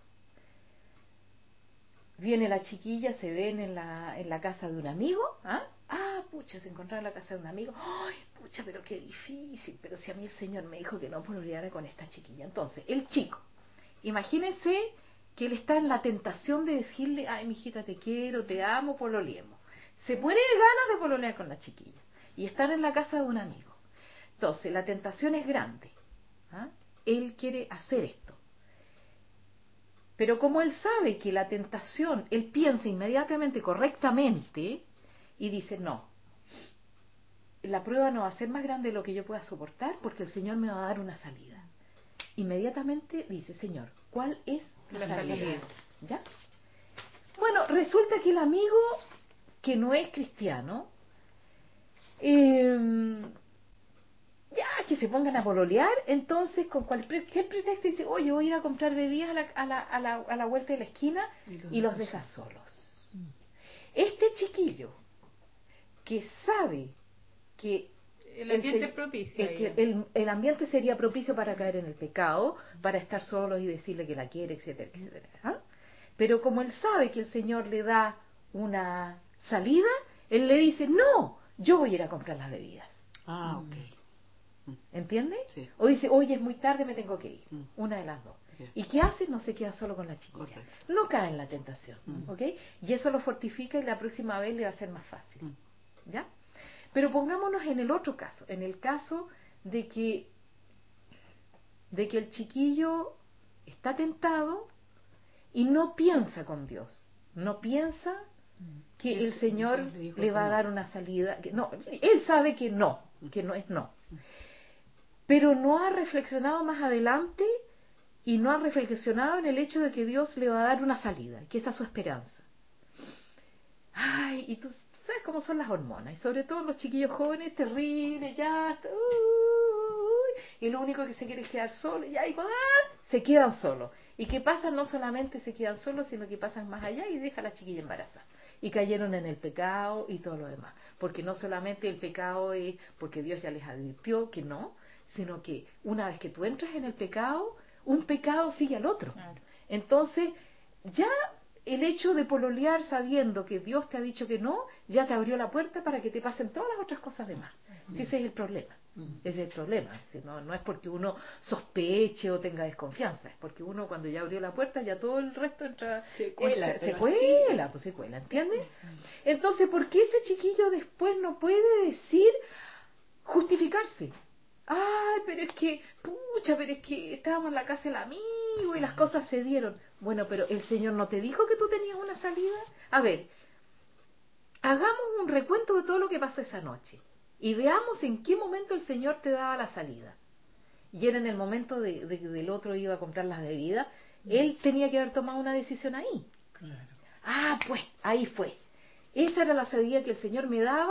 S2: Viene la chiquilla, se ven en la casa de un amigo, pucha, se encontraron en la casa de un amigo, ¡ay, pucha, pero qué difícil! Pero si a mí el Señor me dijo que no pololeara con esta chiquilla. Entonces, el chico, imagínense que él está en la tentación de decirle, ay, mijita, te quiero, te amo, pololeemos. Se muere de ganas de pololear con la chiquilla y están en la casa de un amigo. Entonces, la tentación es grande. Él quiere hacer esto. Pero como él sabe que la tentación, él piensa inmediatamente correctamente y dice, no, la prueba no va a ser más grande de lo que yo pueda soportar porque el Señor me va a dar una salida. Inmediatamente dice, Señor, ¿cuál es la salida? ¿Ya? Bueno, resulta que el amigo que no es cristiano, ya que se pongan a pololear, entonces con cualquier pretexto dice, oye, voy a ir a comprar bebidas a la vuelta de la esquina y los deja solos. Este chiquillo que sabe que
S4: el ambiente es propicio,
S2: el ambiente sería propicio para caer en el pecado, para estar solo y decirle que la quiere, etcétera, etcétera. Pero como él sabe que el Señor le da una salida, él le dice, no, yo voy a ir a comprar las bebidas.
S1: Ok.
S2: ¿Entiende?
S1: Sí.
S2: O dice, oye, es muy tarde, me tengo que ir. Una de las dos.
S1: Sí.
S2: ¿Y qué hace? No se queda solo con la chiquilla.
S1: Correcto.
S2: No cae en la tentación. ¿Ok? Y eso lo fortifica y la próxima vez le va a ser más fácil. ¿Ya? Pero pongámonos en el otro caso, en el caso de que el chiquillo está tentado y no piensa con Dios, no piensa que el Señor le va a dar una salida, que no, él sabe que no es no, pero no ha reflexionado más adelante y no ha reflexionado en el hecho de que Dios le va a dar una salida, que esa es su esperanza. Ay, y tú sabes cómo son las hormonas, y sobre todo los chiquillos jóvenes, terribles, ya, y lo único que se quiere es quedar solo, ya, y se quedan solos. ¿Y qué pasa? No solamente se quedan solos, sino que pasan más allá y deja a la chiquilla embarazada. Y cayeron en el pecado y todo lo demás. Porque no solamente el pecado es porque Dios ya les advirtió que no, sino que una vez que tú entras en el pecado, un pecado sigue al otro. Claro. Entonces, ya el hecho de pololear sabiendo que Dios te ha dicho que no, ya te abrió la puerta para que te pasen todas las otras cosas demás. Si ese es el problema. Ese es el problema. No es porque uno sospeche o tenga desconfianza, es porque uno cuando ya abrió la puerta, ya todo el resto entra, se cuela, ¿entiendes? Entonces, ¿por qué ese chiquillo después no puede decir, justificarse? Ay, pero es que estábamos en la casa del amigo y las cosas se dieron. Bueno, pero el Señor no te dijo que tú tenías una salida. A ver, hagamos un recuento de todo lo que pasó esa noche y veamos en qué momento el Señor te daba la salida. Y era en el momento de que el otro iba a comprar las bebidas. Él tenía que haber tomado una decisión ahí. Claro. Pues ahí fue. Esa era la salida que el Señor me daba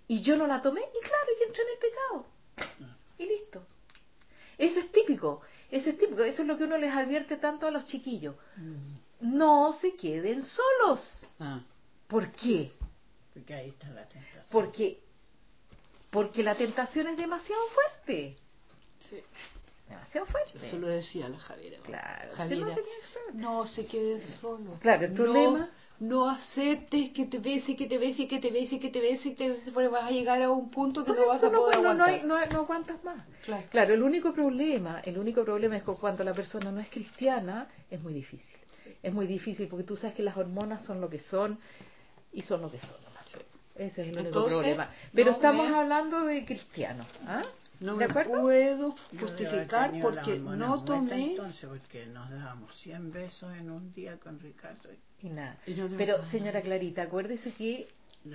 S2: y yo no la tomé, y claro, y entré en el pecado. Y listo. Eso es típico, eso es lo que uno les advierte tanto a los chiquillos. No se queden solos. ¿Por qué?
S3: Porque ahí está la tentación.
S2: Porque la tentación es demasiado fuerte.
S1: Sí.
S2: Demasiado fuerte.
S1: Eso lo decía la Javiera.
S2: Claro.
S1: Javiera, no se queden solos.
S2: Claro, el problema...
S1: No aceptes que te bese, que te bese, que te bese, que te bese, porque vas a llegar a un punto que no vas a poder aguantar.
S2: No aguantas más.
S1: Claro.
S2: Claro, el único problema es que cuando la persona no es cristiana es muy difícil. Es muy difícil porque tú sabes que las hormonas son lo que son y son lo que son. Sí. Ese es el único problema. Pero estamos hablando de cristianos.
S1: No
S2: ¿De
S1: me
S2: acuerdo?
S1: puedo justificar porque no tomé.
S3: Entonces, porque nos dábamos 100 besos en un día con Ricardo.
S2: Y nada. Pero, señora Clarita, acuérdese que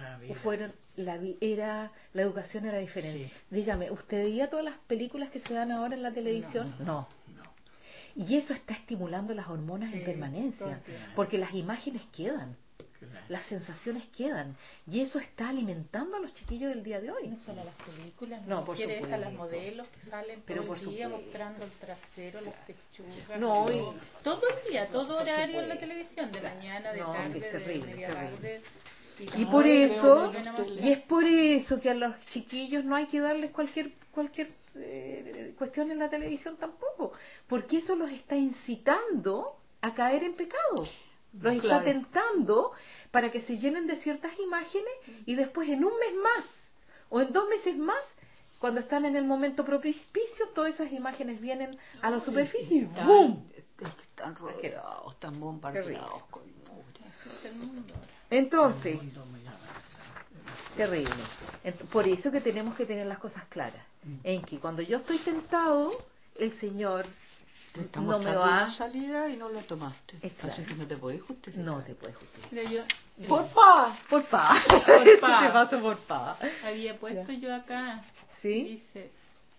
S2: la educación era diferente. Sí. Dígame, ¿usted veía todas las películas que se dan ahora en la televisión? No. Y eso está estimulando las hormonas en permanencia, porque las imágenes quedan. Las sensaciones quedan y eso está alimentando a los chiquillos del día de hoy.
S4: No solo las películas,
S2: no, por
S4: supuesto.
S2: supuesto.
S4: A las modelos que salen
S2: pero
S4: todo
S2: por
S4: el día
S2: supuesto.
S4: Mostrando el trasero, las pechugas, todo el día, todo horario en la televisión, de mañana, de tarde,
S2: sí, terrible,
S4: de media tarde.
S2: Y por eso, y es por eso que a los chiquillos no hay que darles cualquier cuestión en la televisión tampoco, porque eso los está incitando a caer en pecado. Los está tentando para que se llenen de ciertas imágenes y después en un mes más o en 2 meses más, cuando están en el momento propicio, todas esas imágenes vienen a la superficie y ¡boom!
S1: Están rodeados, están bombardeados con
S2: entonces, terrible. Por eso que tenemos que tener las cosas claras. En que cuando yo estoy tentado, el Señor no me va
S1: a salida y no lo tomaste.
S2: Claro.
S1: Así que no te puedes justificar.
S2: No te puedes justificar.
S4: Pero
S1: por pa.
S2: Te paso por pa.
S4: Había puesto yo acá.
S2: ¿Sí?
S4: Dice,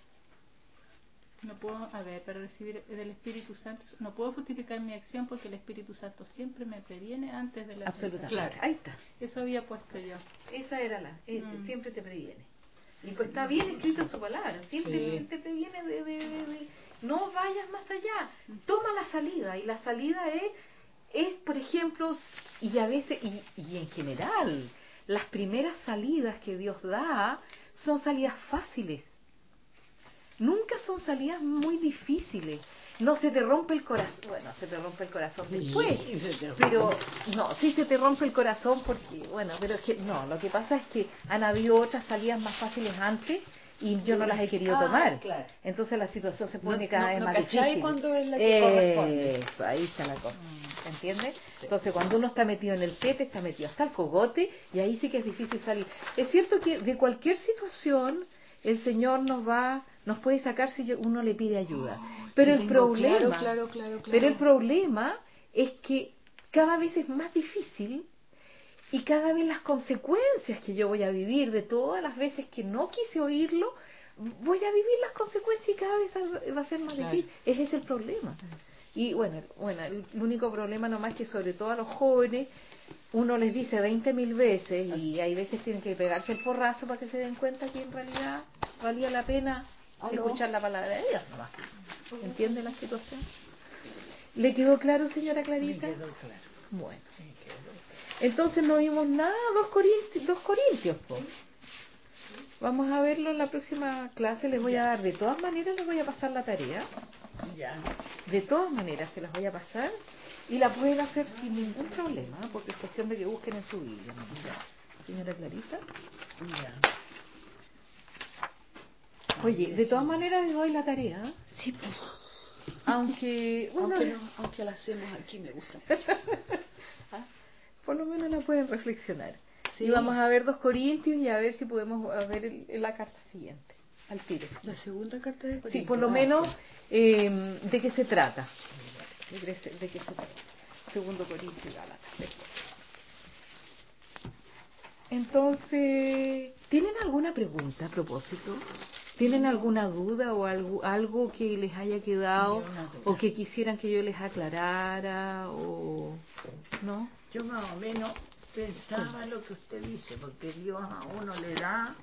S4: no puedo, para recibir del Espíritu Santo, no puedo justificar mi acción porque el Espíritu Santo siempre me previene antes de la
S2: absolutamente.
S4: tentación.
S2: Claro. Ahí está.
S4: Eso había puesto yo.
S2: Esa era siempre te previene. Y pues está bien escrito en su palabra, siempre te previene de no vayas más allá, toma la salida, y la salida es por ejemplo, y a veces, y en general, las primeras salidas que Dios da son salidas fáciles, nunca son salidas muy difíciles. No se te rompe el corazón, bueno, se te rompe el corazón después, pero no, sí se te rompe el corazón porque, bueno, pero es que no, lo que pasa es que han habido otras salidas más fáciles antes y yo no las he querido tomar. Claro. Entonces la situación se pone cada vez más difícil.
S1: Cuando es la que corresponde.
S2: Eso, ahí está la cosa. ¿Entiendes? Entonces cuando uno está metido en el pete, está metido hasta el cogote y ahí sí que es difícil salir. Es cierto que de cualquier situación el Señor nos puede sacar si uno le pide ayuda. Pero el problema es que cada vez es más difícil y cada vez las consecuencias que yo voy a vivir de todas las veces que no quise oírlo, voy a vivir las consecuencias y cada vez va a ser más difícil. Ese es el problema. Y bueno, el único problema nomás es que sobre todo a los jóvenes uno les dice 20.000 veces y hay veces tienen que pegarse el porrazo para que se den cuenta que en realidad valía la pena escuchar la palabra de Dios nomás. ¿Entiende la situación? ¿Le quedó claro, señora Clarita?
S3: Me quedó claro.
S2: Bueno. Entonces no vimos nada, 2 Corintios, pues. Vamos a verlo en la próxima clase. Les voy a dar, de todas maneras les voy a pasar la tarea.
S3: Ya.
S2: De todas maneras se las voy a pasar y la pueden hacer sin ningún problema, porque es cuestión de que busquen en su Biblia, ¿no? Señora Clarita.
S3: Ya.
S2: Oye, de todas maneras les doy la tarea.
S1: Sí, pues.
S2: Aunque
S1: la hacemos aquí me gusta.
S2: Por lo menos la pueden reflexionar.
S1: Sí.
S2: Y vamos a ver 2 Corintios y a ver si podemos ver la carta siguiente. Al tiro.
S1: La segunda carta de Corintios.
S2: Sí, por lo menos de qué se trata. De qué se trata. 2 Corintios y Gálatas. Entonces, ¿tienen alguna pregunta a propósito? ¿Tienen alguna duda o algo que les haya quedado o que quisieran que yo les aclarara o no?
S3: Yo más o menos pensaba lo que usted dice, porque Dios a uno le da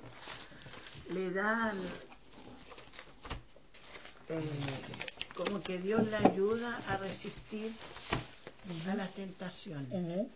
S3: como que Dios le ayuda a resistir a las tentaciones.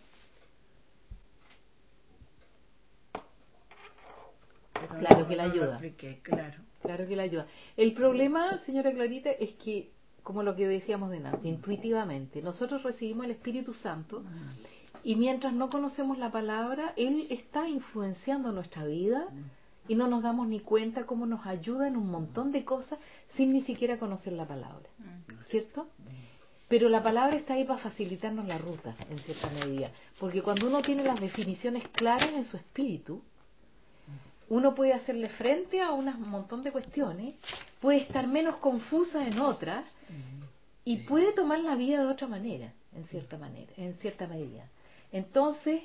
S3: Pero
S2: Claro que la
S3: no lo
S2: ayuda.
S3: expliqué, claro.
S2: Claro que la ayuda. El problema, señora Clarita, es que, como lo que decíamos delante, intuitivamente, nosotros recibimos el Espíritu Santo y mientras no conocemos la palabra, Él está influenciando nuestra vida y no nos damos ni cuenta cómo nos ayuda en un montón de cosas sin ni siquiera conocer la palabra. ¿Cierto? Pero la palabra está ahí para facilitarnos la ruta, en cierta medida. Porque cuando uno tiene las definiciones claras en su espíritu, uno puede hacerle frente a un montón de cuestiones, puede estar menos confusa en otras y puede tomar la vida de otra manera, en cierta medida. Entonces,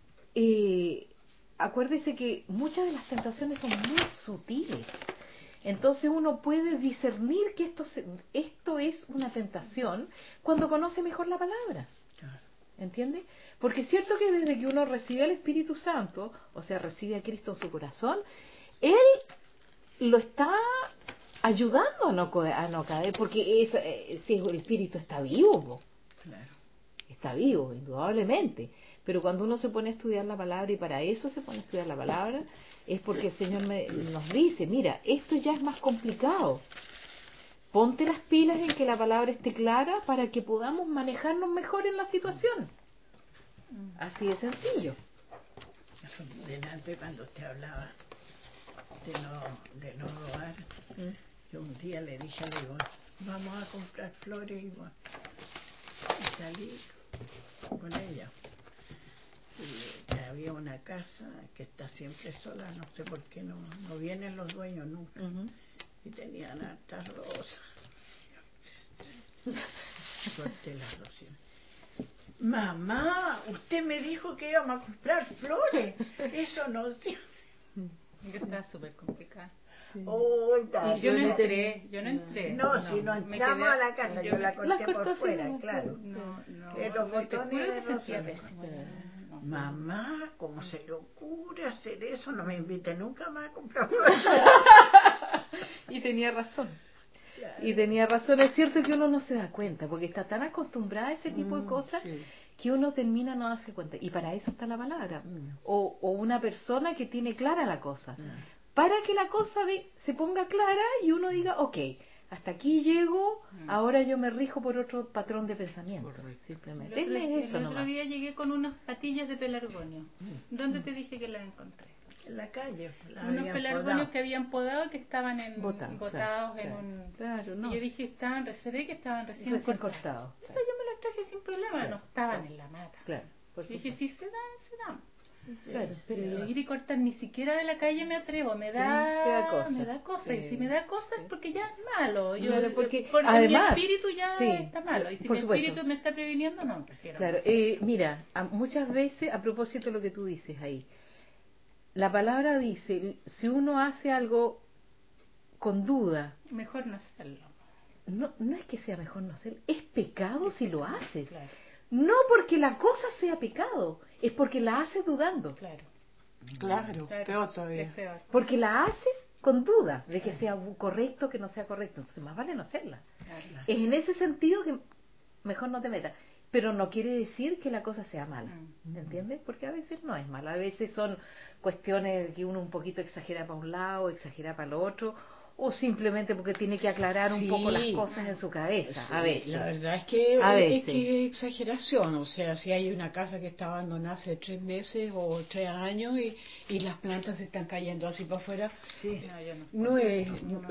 S2: acuérdese que muchas de las tentaciones son muy sutiles. Entonces uno puede discernir que esto es una tentación cuando conoce mejor la palabra. ¿Entiende? Porque es cierto que desde que uno recibe el Espíritu Santo, o sea, recibe a Cristo en su corazón, Él lo está ayudando a no caer, porque si el Espíritu está vivo, ¿no?
S3: Claro.
S2: Está vivo, indudablemente. Pero cuando uno se pone a estudiar la palabra, y para eso se pone a estudiar la palabra, es porque el Señor nos dice, mira, esto ya es más complicado. Ponte las pilas en que la palabra esté clara para que podamos manejarnos mejor en la situación. Así de sencillo.
S3: Delante, cuando usted hablaba de no robar, yo un día le dije a León, vamos a comprar flores y salí con ella. Y había una casa que está siempre sola, no sé por qué no vienen los dueños nunca. Y tenían hartas rosas. Corté las rosas. Mamá, usted me dijo que íbamos a comprar flores. Eso no se hace.
S4: Está súper complicada.
S3: Oh,
S4: Y yo no entré.
S3: No, si no entramos a la casa, yo la corté por fuera, claro.
S4: No.
S3: Los botones de rosas.
S4: No.
S3: Mamá, ¿cómo se le ocurre hacer eso? No me invite nunca más a comprar flores.
S2: Y tenía razón.
S3: Claro.
S2: Y tenía razón, es cierto que uno no se da cuenta, porque está tan acostumbrada a ese tipo de cosas que uno termina no darse cuenta. Y para eso está la palabra. O una persona que tiene clara la cosa. Para que la cosa se ponga clara y uno diga, ok, hasta aquí llego, ahora yo me rijo por otro patrón de pensamiento. Simplemente.
S4: El otro día llegué con unas patillas de pelargonio. ¿Dónde te dije que las encontré?
S3: En la calle.
S4: Unos pelargonios que habían podado y que estaban botados en un...
S2: Claro, no.
S4: Y yo dije, se ve que estaban recién
S2: cortados.
S4: Eso yo me los traje sin problema, no estaban en la mata.
S2: Claro, por
S4: y dije, si se dan.
S2: Claro,
S4: Pero ir y cortar ni siquiera de la calle me atrevo, me da cosa. Y si me da cosa es porque ya es malo. Yo,
S2: claro, porque
S4: además, mi espíritu ya está malo. Y si mi
S2: supuesto.
S4: espíritu me está previniendo, no, prefiero.
S2: Claro, mira, muchas veces, a propósito de lo que tú dices ahí, la palabra dice, si uno hace algo con duda,
S4: mejor no hacerlo.
S2: No es que sea mejor no hacerlo, es pecado si lo haces.
S4: Claro.
S2: No porque la cosa sea pecado, es porque la haces dudando.
S3: Claro, peor todavía.
S4: Es peor.
S2: Porque la haces con duda de que sea correcto o que no sea correcto. Entonces más vale no hacerla.
S4: Claro.
S2: Es en ese sentido que mejor no te metas. Pero no quiere decir que la cosa sea mala. ¿Entiendes? Porque a veces no es mala. A veces son cuestiones que uno un poquito exagera para un lado, exagera para el otro, o simplemente porque tiene que aclarar un poco las cosas en su cabeza. A veces.
S5: La verdad es que es exageración. O sea, si hay una casa que está abandonada hace 3 meses o 3 años y las plantas se están cayendo así para afuera, no es,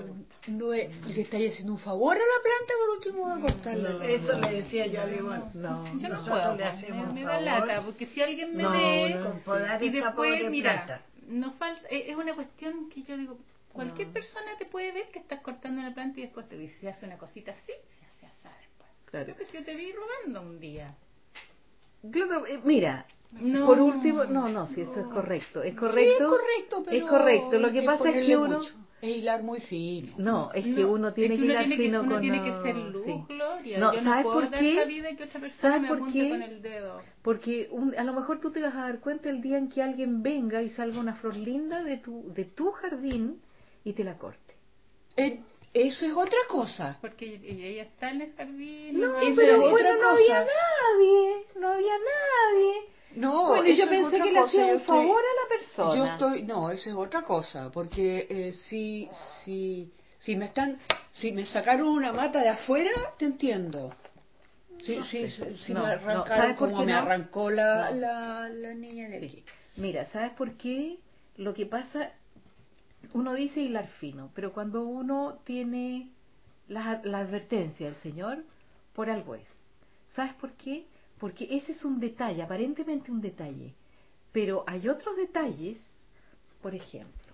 S5: si estáis haciendo un favor a la planta, por último va a cortarla.
S3: Eso le decía yo a Livón.
S4: Yo no
S3: Nosotros
S4: puedo,
S3: le hacemos
S4: me
S3: un
S4: da
S3: favor.
S4: lata, porque si alguien me ve
S3: con podar
S4: y
S3: esta
S4: después,
S3: pobre
S4: mira,
S3: planta.
S4: no falta, es una cuestión que yo digo, cualquier persona te puede ver que estás cortando una planta y después te dice, si hace una cosita así, se hace asada después.
S2: Claro.
S4: Porque yo te vi robando un día.
S2: Claro, mira,
S5: No.
S2: por último, sí, esto es correcto. Es correcto.
S5: Sí, es correcto, pero
S2: es correcto. Lo que pasa es que uno...
S5: mucho. Es hilar muy fino.
S2: No, es que uno tiene que hilar fino con...
S4: Uno tiene que ser luz,
S2: sí.
S4: Gloria.
S2: No,
S4: yo no
S2: ¿sabes
S4: puedo
S2: por
S4: dar
S2: qué?
S4: cabida que otra persona
S2: ¿Sabes
S4: me
S2: por
S4: apunte
S2: qué?
S4: con el dedo.
S2: Porque a lo mejor tú te vas a dar cuenta el día en que alguien venga y salga una flor linda de tu jardín y te la corte.
S5: Eso es otra cosa.
S4: Porque ella está en el jardín.
S2: No,
S5: Esa
S2: pero
S5: es otra
S2: no
S5: cosa.
S2: había nadie. No había nadie.
S5: No,
S2: Bueno,
S5: eso
S2: yo
S5: es
S2: pensé
S5: otra
S2: que le
S5: cosa.
S2: hacía un favor a la persona.
S5: No, eso es otra cosa, porque si me sacaron una mata de afuera, te entiendo. Si me arrancaron
S2: ¿sabes por
S5: como
S2: qué
S5: me
S2: no?
S5: arrancó la niña de aquí.
S2: Mira, ¿sabes por qué? Lo que pasa, uno dice hilar fino, pero cuando uno tiene la advertencia del Señor, por algo es. ¿Sabes por qué? Porque ese es un detalle, aparentemente un detalle, pero hay otros detalles, por ejemplo,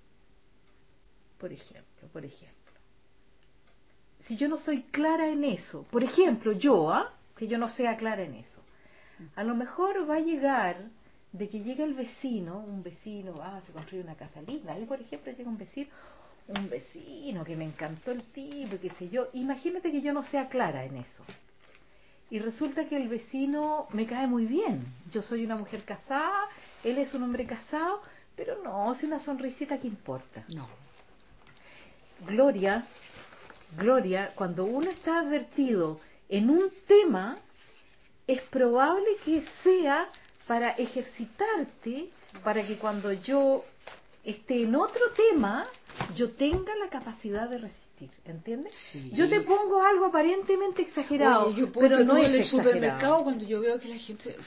S2: si yo no soy clara en eso, por ejemplo, que yo no sea clara en eso, a lo mejor va a llegar de que llega el vecino, se construye una casa linda, ahí por ejemplo llega un vecino que me encantó el tipo, qué sé yo, imagínate que yo no sea clara en eso. Y resulta que el vecino me cae muy bien. Yo soy una mujer casada, él es un hombre casado, pero no, si una sonrisita que importa.
S5: No.
S2: Gloria, cuando uno está advertido en un tema, es probable que sea para ejercitarte, para que cuando yo esté en otro tema, yo tenga la capacidad de resistir. ¿Entiendes?
S5: Sí.
S2: Yo te pongo algo aparentemente exagerado, pero no es
S5: en el
S2: exagerado.
S5: supermercado cuando yo veo que la gente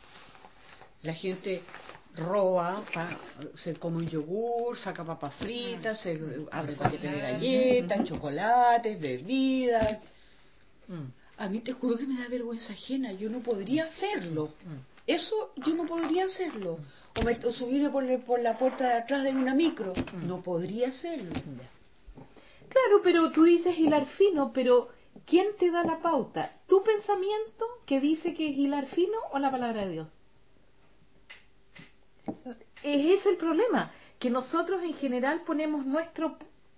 S5: roba, se come un yogur, saca papas fritas, se abre paquetes de galletas, chocolates, bebidas. A mí te juro que me da vergüenza ajena, yo no podría hacerlo. Eso yo no podría hacerlo. O subirme por la puerta de atrás de una micro, no podría hacerlo.
S2: Claro, pero tú dices hilar fino, pero ¿quién te da la pauta? ¿Tu pensamiento que dice que es hilar fino o la palabra de Dios? Ese es el problema, que nosotros en general ponemos nuestro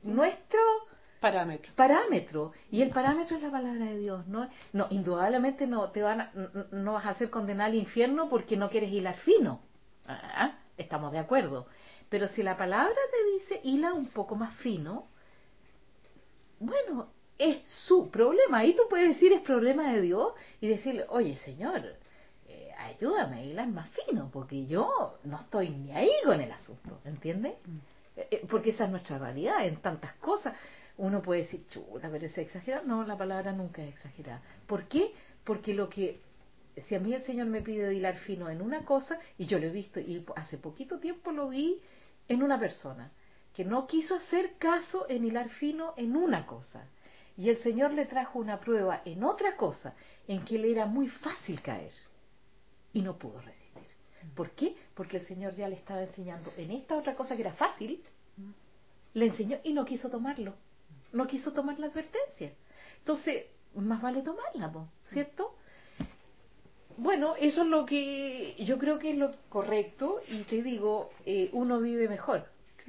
S2: parámetro, y el parámetro es la palabra de Dios. No, indudablemente no vas a ser condenado al infierno porque no quieres hilar fino. Estamos de acuerdo. Pero si la palabra te dice hila un poco más fino, bueno, es su problema. Ahí tú puedes decir es problema de Dios y decirle, oye Señor, ayúdame a hilar más fino, porque yo no estoy ni ahí con el asunto, ¿entiendes? Porque esa es nuestra realidad en tantas cosas. Uno puede decir, chuta, pero es exagerado. No, la palabra nunca es exagerada. ¿Por qué? Porque si a mí el Señor me pide hilar fino en una cosa, y yo lo he visto, y hace poquito tiempo lo vi en una persona, que no quiso hacer caso en hilar fino en una cosa, y el Señor le trajo una prueba en otra cosa, en que le era muy fácil caer, y no pudo resistir. ¿Por qué? Porque el Señor ya le estaba enseñando en esta otra cosa que era fácil, le enseñó y no quiso tomarlo, no quiso tomar la advertencia. Entonces, más vale tomarla, ¿cierto? Bueno, eso es lo que yo creo que es lo correcto, y te digo, uno vive mejor,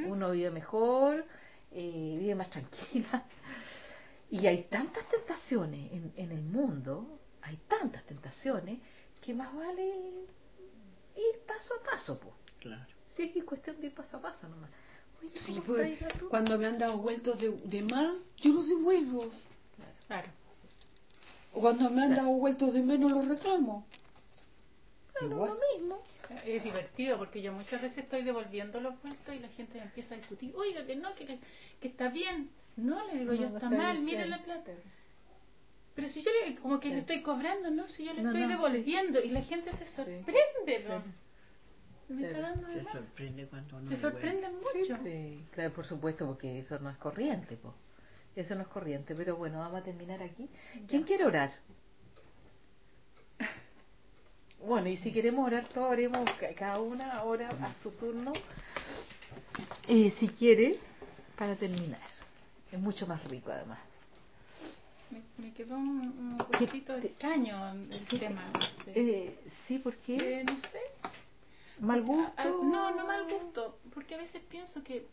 S2: vive más tranquila, y hay tantas tentaciones en el mundo, que más vale ir paso a paso, pues.
S5: Claro.
S2: Sí, es cuestión de ir paso a paso nomás. Oye,
S5: Sí, pues, cuando me han dado vueltos de más, yo los devuelvo.
S4: Claro.
S5: O cuando me han dado vueltos de menos, los reclamo.
S2: Claro,
S5: igual.
S2: lo mismo.
S4: Es divertido porque yo muchas veces estoy devolviendo los vueltos y la gente empieza a discutir, oiga, que no, que está bien. No, le digo, yo está mal, mire la plata. Pero si yo como que le estoy cobrando, ¿no? Si yo le estoy devolviendo y la gente se sorprende, ¿no? Me está dando de
S3: Se
S4: más.
S3: sorprende cuando uno
S4: Se sorprenden mucho.
S2: Sí, claro, por supuesto, porque eso no es corriente, po. Eso no es corriente, pero bueno, vamos a terminar aquí. ¿Quién quiere orar? Bueno, y si queremos orar todos, oremos cada una hora a su turno, si quiere, para terminar. Es mucho más rico, además.
S4: Me quedó un poquito extraño el tema.
S2: Sí, ¿por qué?
S4: No sé.
S2: ¿Mal gusto?
S4: No mal gusto, porque a veces pienso que,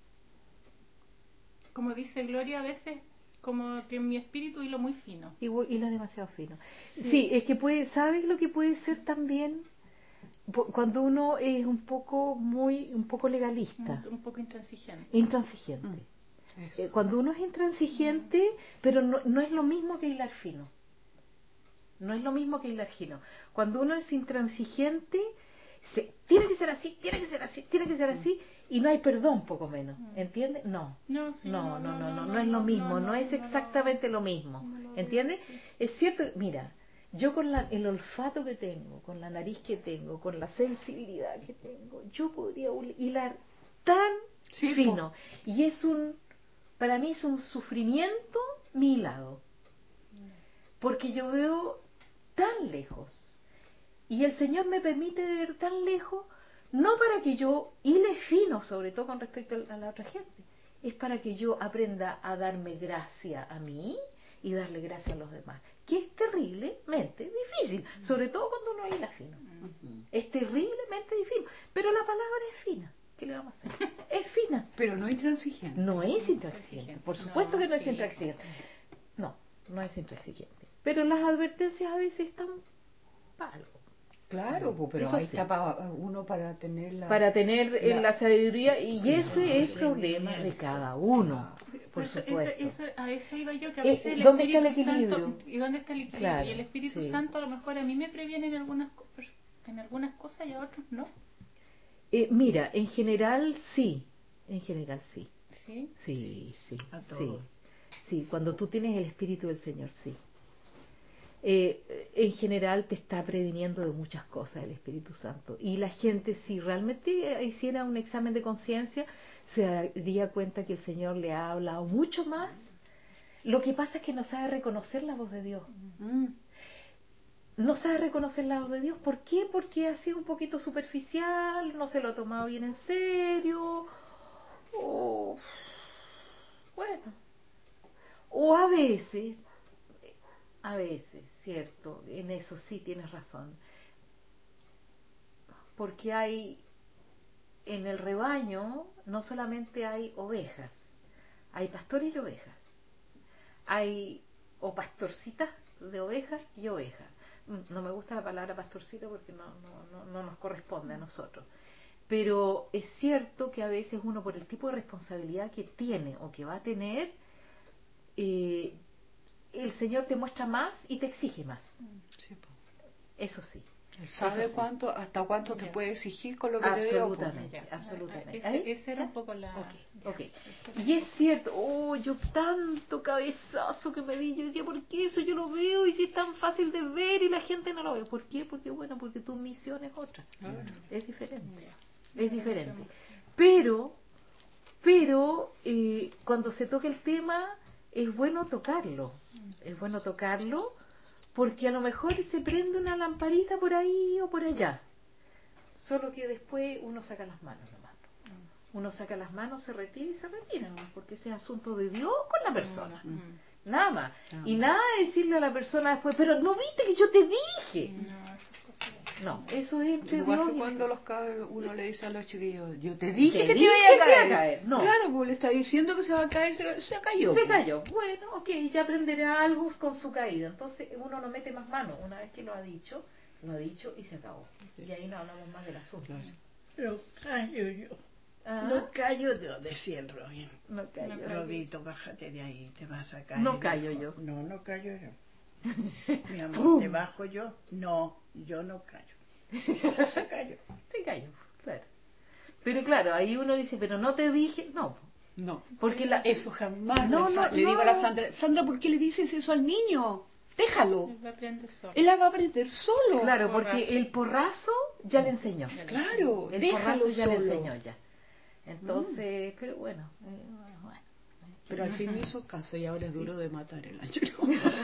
S4: como dice Gloria, a veces como que mi espíritu hilo muy fino.
S2: Hila demasiado fino. Sí, es que ¿sabes lo que puede ser también? Cuando uno es un poco legalista.
S4: Un poco intransigente.
S2: Intransigente. Cuando uno es intransigente, pero no es lo mismo que hilar fino. No es lo mismo que hilar fino. Cuando uno es intransigente, tiene que ser así, tiene que ser así, tiene que ser así, y no hay perdón, poco menos. ¿Entiendes? No es lo mismo, no es exactamente lo mismo. ¿Entiendes? Es cierto, mira, yo con el olfato que tengo, con la nariz que tengo, con la sensibilidad que tengo, yo podría hilar tan fino. Y para mí es un sufrimiento mi hilado. Porque yo veo tan lejos. Y el Señor me permite ver tan lejos, no para que yo hile fino, sobre todo con respecto a la otra gente, es para que yo aprenda a darme gracia a mí y darle gracia a los demás, que es terriblemente difícil, sobre todo cuando uno hila fino. Es terriblemente difícil, pero la palabra es fina. ¿Qué le vamos a hacer? Es fina.
S5: Pero no intransigente.
S2: No es intransigente, por supuesto que no es intransigente. No es intransigente. Pero las advertencias a veces están palo.
S5: Claro, pero
S2: eso
S5: ahí
S2: sí.
S5: está uno para tener
S2: la sabiduría, y ese es el problema de cada uno, por supuesto.
S4: A eso iba yo, que a veces
S2: ¿Dónde está el equilibrio?
S4: Santo, ¿y dónde está el equilibrio?
S2: Claro,
S4: y el Espíritu Santo a lo mejor a mí me previene en algunas cosas y a otros no.
S2: Mira, en general sí.
S4: ¿Sí?
S2: Sí, cuando tú tienes el Espíritu del Señor, sí. En general te está previniendo de muchas cosas el Espíritu Santo. Y la gente, si realmente hiciera un examen de conciencia, se daría cuenta que el Señor le ha hablado mucho más. Lo que pasa es que no sabe reconocer la voz de Dios. No sabe reconocer la voz de Dios. ¿Por qué? Porque ha sido un poquito superficial, no se lo ha tomado bien en serio. O a veces, cierto, en eso sí tienes razón, porque en el rebaño no solamente hay ovejas, hay pastores y ovejas, hay pastorcitas de ovejas y ovejas. No me gusta la palabra pastorcito porque no nos corresponde a nosotros, pero es cierto que a veces uno, por el tipo de responsabilidad que tiene o que va a tener, el Señor te muestra más y te exige más.
S5: Sí,
S2: eso sí.
S5: ¿Sabe hasta cuánto te puede exigir con lo que te dio?
S2: Absolutamente.
S4: Esa era un poco la...
S2: Okay. Y es cierto, yo tanto cabezazo que me di, yo decía, ¿por qué eso yo lo veo? Y si es tan fácil de ver y la gente no lo ve. ¿Por qué? Porque tu misión es otra. Es diferente. Pero cuando se toca el tema, es bueno tocarlo. Porque a lo mejor se prende una lamparita por ahí o por allá. Solo que después uno saca las manos nomás. Uno saca las manos, se retira y se retira nomás, porque ese es asunto de Dios con la persona. Nada más. Y nada de decirle a la persona después, pero no viste que yo te dije. No, eso es entre
S5: igual
S2: Dios
S5: que
S2: y
S5: cuando uno le dice a los chiquillos, yo te dije que te iba a caer.
S2: No.
S5: Claro, pues le está diciendo que se va a caer, se cayó.
S2: Se cayó. Bueno, ya aprenderá algo con su caída. Entonces uno no mete más mano. Una vez que lo ha dicho y se acabó. Y ahí no hablamos más del asunto.
S3: Lo callo yo. No callo yo, decía el Robin.
S2: No callo.
S3: Robito, bájate de ahí, te vas a caer.
S2: No callo yo.
S3: No callo yo. Mi amor, ¿te bajo yo? No, yo no callo. Se cayó.
S2: Claro. Pero claro, ahí uno dice, pero no te dije, no.
S5: Porque eso jamás le digo a la Sandra, ¿por qué le dices eso al niño? Déjalo. Él la va a aprender solo.
S2: Claro, porque el porrazo ya le enseñó.
S5: Claro,
S2: el porrazo ya le enseñó ya. Entonces, pero bueno.
S5: Pero al fin me hizo caso y ahora es duro de matar el ángel.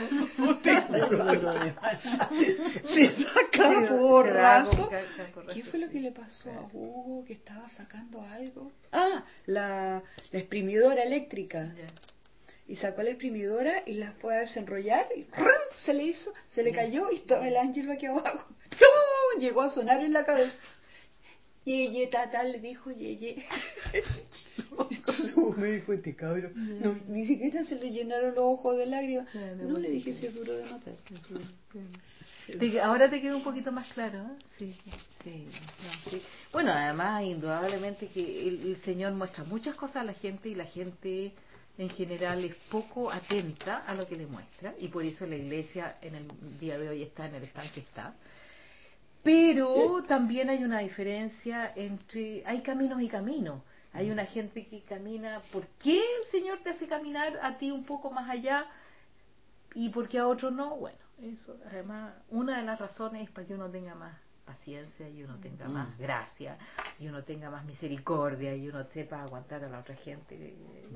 S5: Se saca porrazo. ¿Qué fue lo que le pasó a Hugo? Que estaba sacando algo. La exprimidora eléctrica. y sacó la exprimidora y la fue a desenrollar y se le cayó y estaba el ángel aquí abajo. ¡Chum! Llegó a sonar en la cabeza. Yeye, tata, le dijo Yeye. Entonces me dijo este cabrón, no, ni siquiera se le llenaron los ojos de lágrimas. No le dije si es duro de matar.
S2: Ahora te queda un poquito más claro, ¿eh? Sí, sí, no, sí. Bueno, además, indudablemente que el Señor muestra muchas cosas a la gente y la gente en general es poco atenta a lo que le muestra y por eso la iglesia en el día de hoy está en el estado que está. Pero también hay una diferencia entre, hay caminos y caminos. Hay una gente que camina, ¿por qué el Señor te hace caminar a ti un poco más allá y por qué a otro no? Bueno, eso, además, una de las razones es para que uno tenga más paciencia y uno tenga más gracia y uno tenga más misericordia y uno sepa aguantar a la otra gente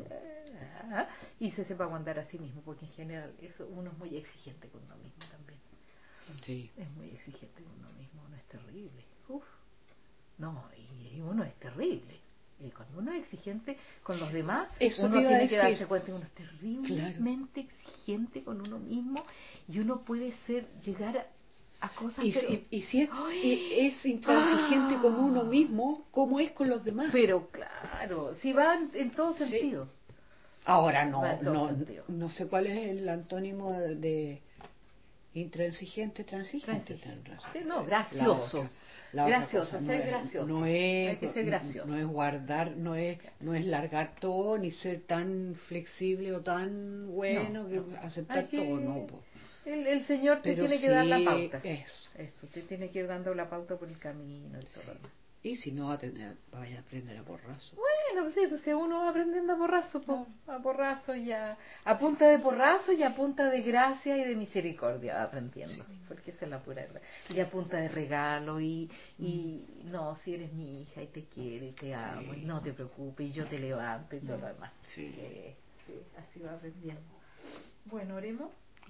S2: y se sepa aguantar a sí mismo, porque en general eso uno es muy exigente con uno mismo también.
S5: Sí.
S2: Es muy exigente con uno mismo, uno es terrible. Uf. No, y uno es terrible. Y cuando uno es exigente con los demás,
S5: eso
S2: uno tiene que
S5: decir.
S2: darse cuenta que uno es terriblemente exigente con uno mismo y uno puede llegar a cosas
S5: y si es intransigente con uno mismo, ¿cómo es con los demás?
S2: Pero claro, si va en todo sentido.
S5: Ahora no sé cuál es el antónimo de intransigente, transigente.
S2: Sí, no, gracioso. Gracioso, ser gracioso.
S5: No es,
S2: hay que ser gracioso.
S5: No es guardar, no es largar todo, ni ser tan flexible o tan bueno que aceptar todo, no.
S2: El Señor te tiene que dar la pauta.
S5: Eso,
S2: te tiene que ir dando la pauta por el camino y todo.
S5: Y si no, vaya a aprender a porrazo.
S2: Bueno, sí, pues si uno va aprendiendo a porrazo, a porrazo ya, a punta de porrazo y a punta de gracia y de misericordia va aprendiendo, porque esa es la pura verdad. Y a punta de regalo y no, si eres mi hija y te quiero y te amo y no te preocupes y yo te levanto y todo lo demás. Sí, así va aprendiendo. Bueno, oremos.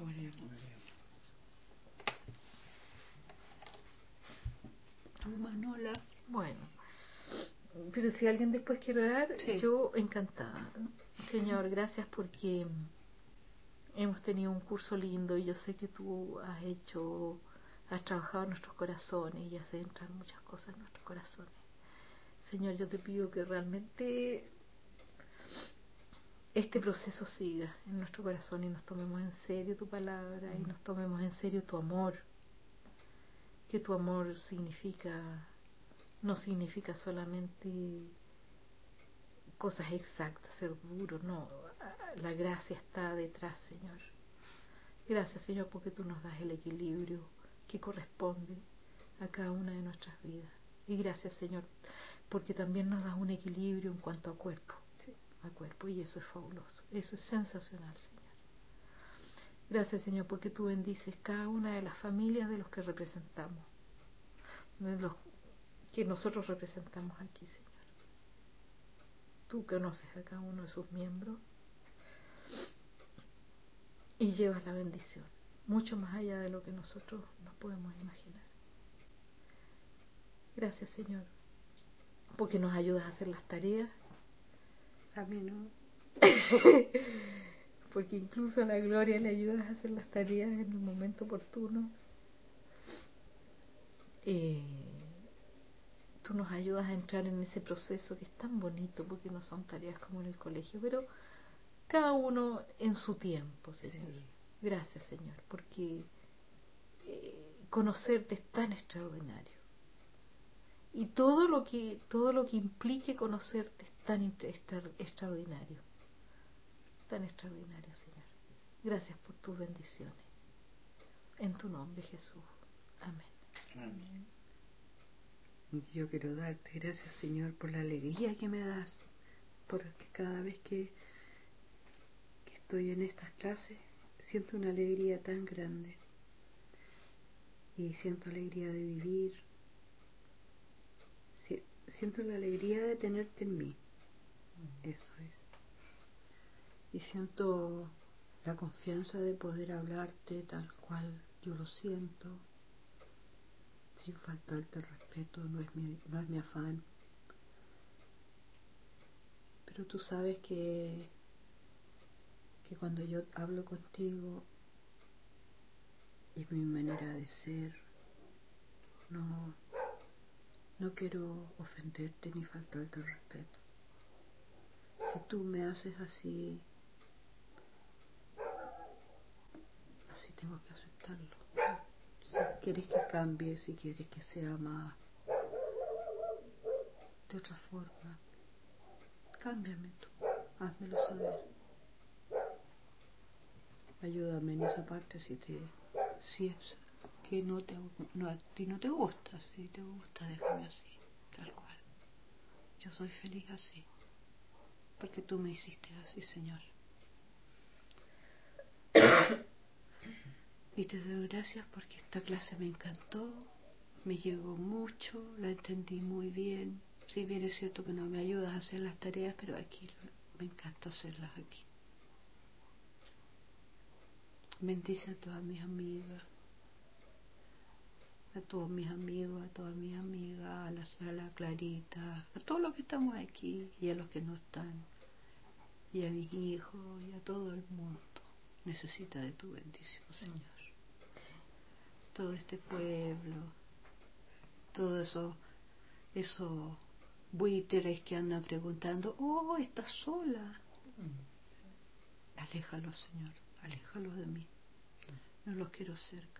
S5: Tú, Manola.
S2: Bueno, pero si alguien después quiere orar, yo encantada. Señor, gracias porque hemos tenido un curso lindo y yo sé que tú has trabajado en nuestros corazones y has entrado muchas cosas en nuestros corazones. Señor, yo te pido que realmente este proceso siga en nuestro corazón y nos tomemos en serio tu palabra y nos tomemos en serio tu amor. Que tu amor no significa solamente cosas exactas, ser duro, no, la gracia está detrás, Señor. Gracias, Señor, porque tú nos das el equilibrio que corresponde a cada una de nuestras vidas. Y gracias, Señor, porque también nos das un equilibrio en cuanto a cuerpo, y eso es fabuloso, eso es sensacional, Señor. Gracias, Señor, porque tú bendices cada una de las familias de los que representamos, de los que nosotros representamos aquí, Señor. Tú conoces a cada uno de sus miembros y llevas la bendición, mucho más allá de lo que nosotros nos podemos imaginar. Gracias, Señor, porque nos ayudas a hacer las tareas.
S5: A mí no.
S2: Porque incluso a la Gloria le ayudas a hacer las tareas en el momento oportuno. Tú nos ayudas a entrar en ese proceso que es tan bonito, porque no son tareas como en el colegio, pero cada uno en su tiempo, Señor. Gracias, Señor, porque conocerte es tan extraordinario. Y todo lo que implique conocerte es tan extraordinario. Tan extraordinario, Señor. Gracias por tus bendiciones. En tu nombre, Jesús. Amén.
S5: Amén. Yo quiero darte gracias, Señor, por la alegría que me das, porque cada vez que estoy en estas clases siento una alegría tan grande y siento alegría de vivir, siento la alegría de tenerte en mí, eso es, y siento la confianza de poder hablarte tal cual yo lo siento, sin faltarte el respeto, no es mi afán. Pero tú sabes que
S1: que cuando yo hablo contigo y mi manera de ser, no, no quiero ofenderte ni faltarte el respeto. Si tú me haces así, así tengo que aceptarlo. Si quieres que cambie, si quieres que sea más de otra forma, cámbiame tú, házmelo saber. Ayúdame en esa parte si es que a ti no te gusta. Si te gusta, déjame así, tal cual. Yo soy feliz así, porque tú me hiciste así, Señor. Y te doy gracias porque esta clase me encantó, me llegó mucho, la entendí muy bien. Si bien es cierto que no me ayudas a hacer las tareas, pero aquí me encanta hacerlas aquí. Bendice a todas mis amigas, a todos mis amigos, a todas mis amigas, a la sala Clarita, a todos los que estamos aquí y a los que no están, y a mis hijos y a todo el mundo. Necesita de tu bendición, Señor. Todo este pueblo, todos esos buitres que andan preguntando, oh, estás sola. Aléjalos, Señor, aléjalos de mí. No los quiero cerca.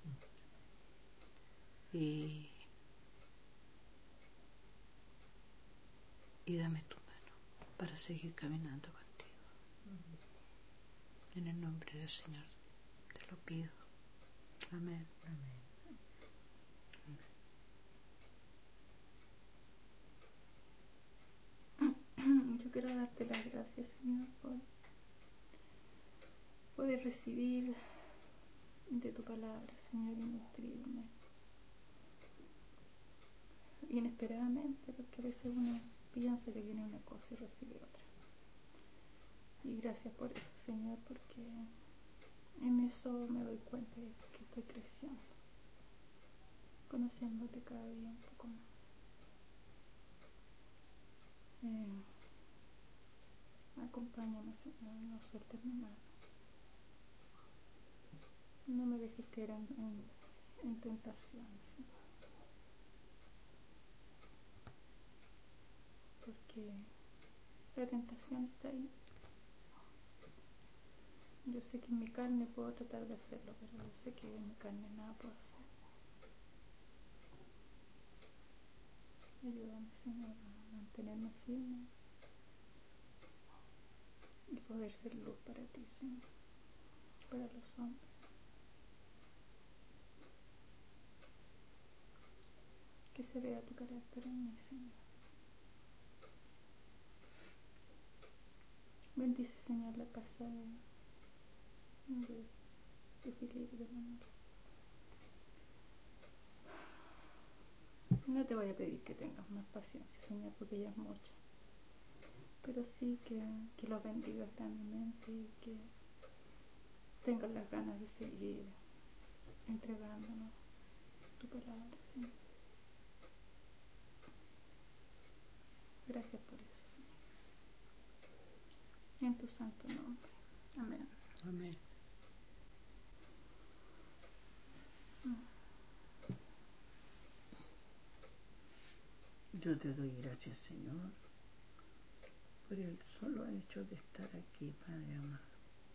S1: Y dame tu mano para seguir caminando contigo. En el nombre del Señor te lo pido. Amén.
S2: Amén.
S4: Yo quiero darte las gracias, Señor, por poder recibir de tu palabra, Señor, y nutrirme inesperadamente, porque a veces uno piensa que viene una cosa y recibe otra. Y gracias por eso, Señor, porque en eso me doy cuenta de que estoy creciendo, conociéndote cada día un poco más. Acompáñame, Señor, no sueltes mi mano. No me dejes caer en tentación, Señor. Porque la tentación está ahí. Yo sé que en mi carne puedo tratar de hacerlo, pero yo sé que en mi carne nada puedo hacer. Ayúdame, Señor, a mantenerme firme y poder ser luz para ti, Señor, para los hombres. Que se vea tu carácter en mí, Señor. Bendice, Señor, la casa de Filipe, de Manuel. No te voy a pedir que tengas más paciencia, Señor, porque ya es mucha. Pero sí que los bendigas grandemente y que tengas las ganas de seguir entregándonos tu palabra, Señor. Gracias por eso, Señor. En tu santo nombre. Amén.
S1: Amén.
S3: Yo te doy gracias, Señor, por el solo hecho de estar aquí, Padre amado.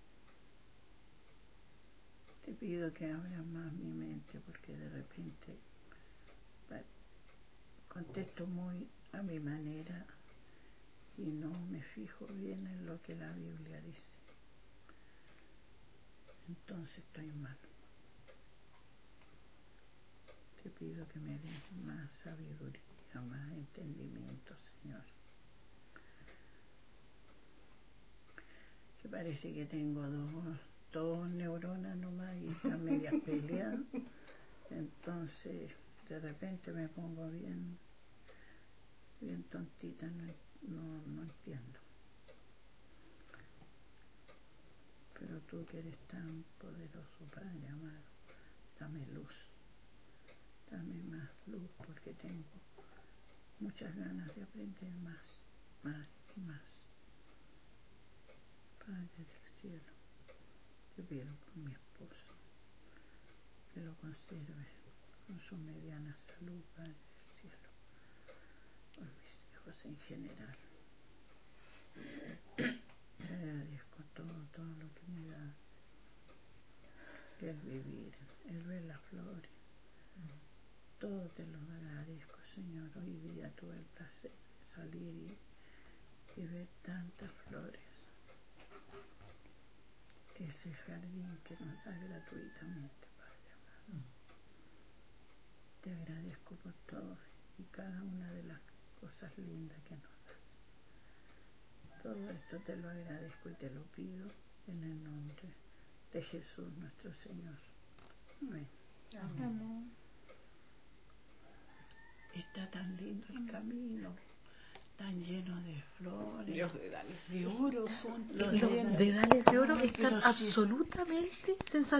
S3: Te pido que abras más mi mente, porque de repente contesto muy a mi manera y no me fijo bien en lo que la Biblia dice. Entonces estoy mal. Te pido que me des más sabiduría, más entendimiento, Señor. Que parece que tengo dos neuronas nomás y están medias peleadas. Entonces de repente me pongo bien tontita, no entiendo. Pero tú que eres tan poderoso, Padre amado, dame luz, dame más luz, porque tengo muchas ganas de aprender más y más, Padre del cielo, te pido por mi esposo, que lo conserve con su mediana salud, Padre del cielo, por mis hijos en general. Te agradezco todo lo que me da, el vivir, el ver las flores. Todo te lo agradezco, Señor. Hoy día tuve el placer de salir y ver tantas flores. Es el jardín que nos da gratuitamente, Padre amado. Te agradezco por todo y cada una de las cosas lindas que nos das. Todo esto te lo agradezco y te lo pido en el nombre de Jesús nuestro Señor. Amén.
S4: Amén.
S3: Está tan lindo el camino, tan lleno de flores.
S5: Los dedales de oro son
S2: Los dedales de oro están absolutamente sensacionales.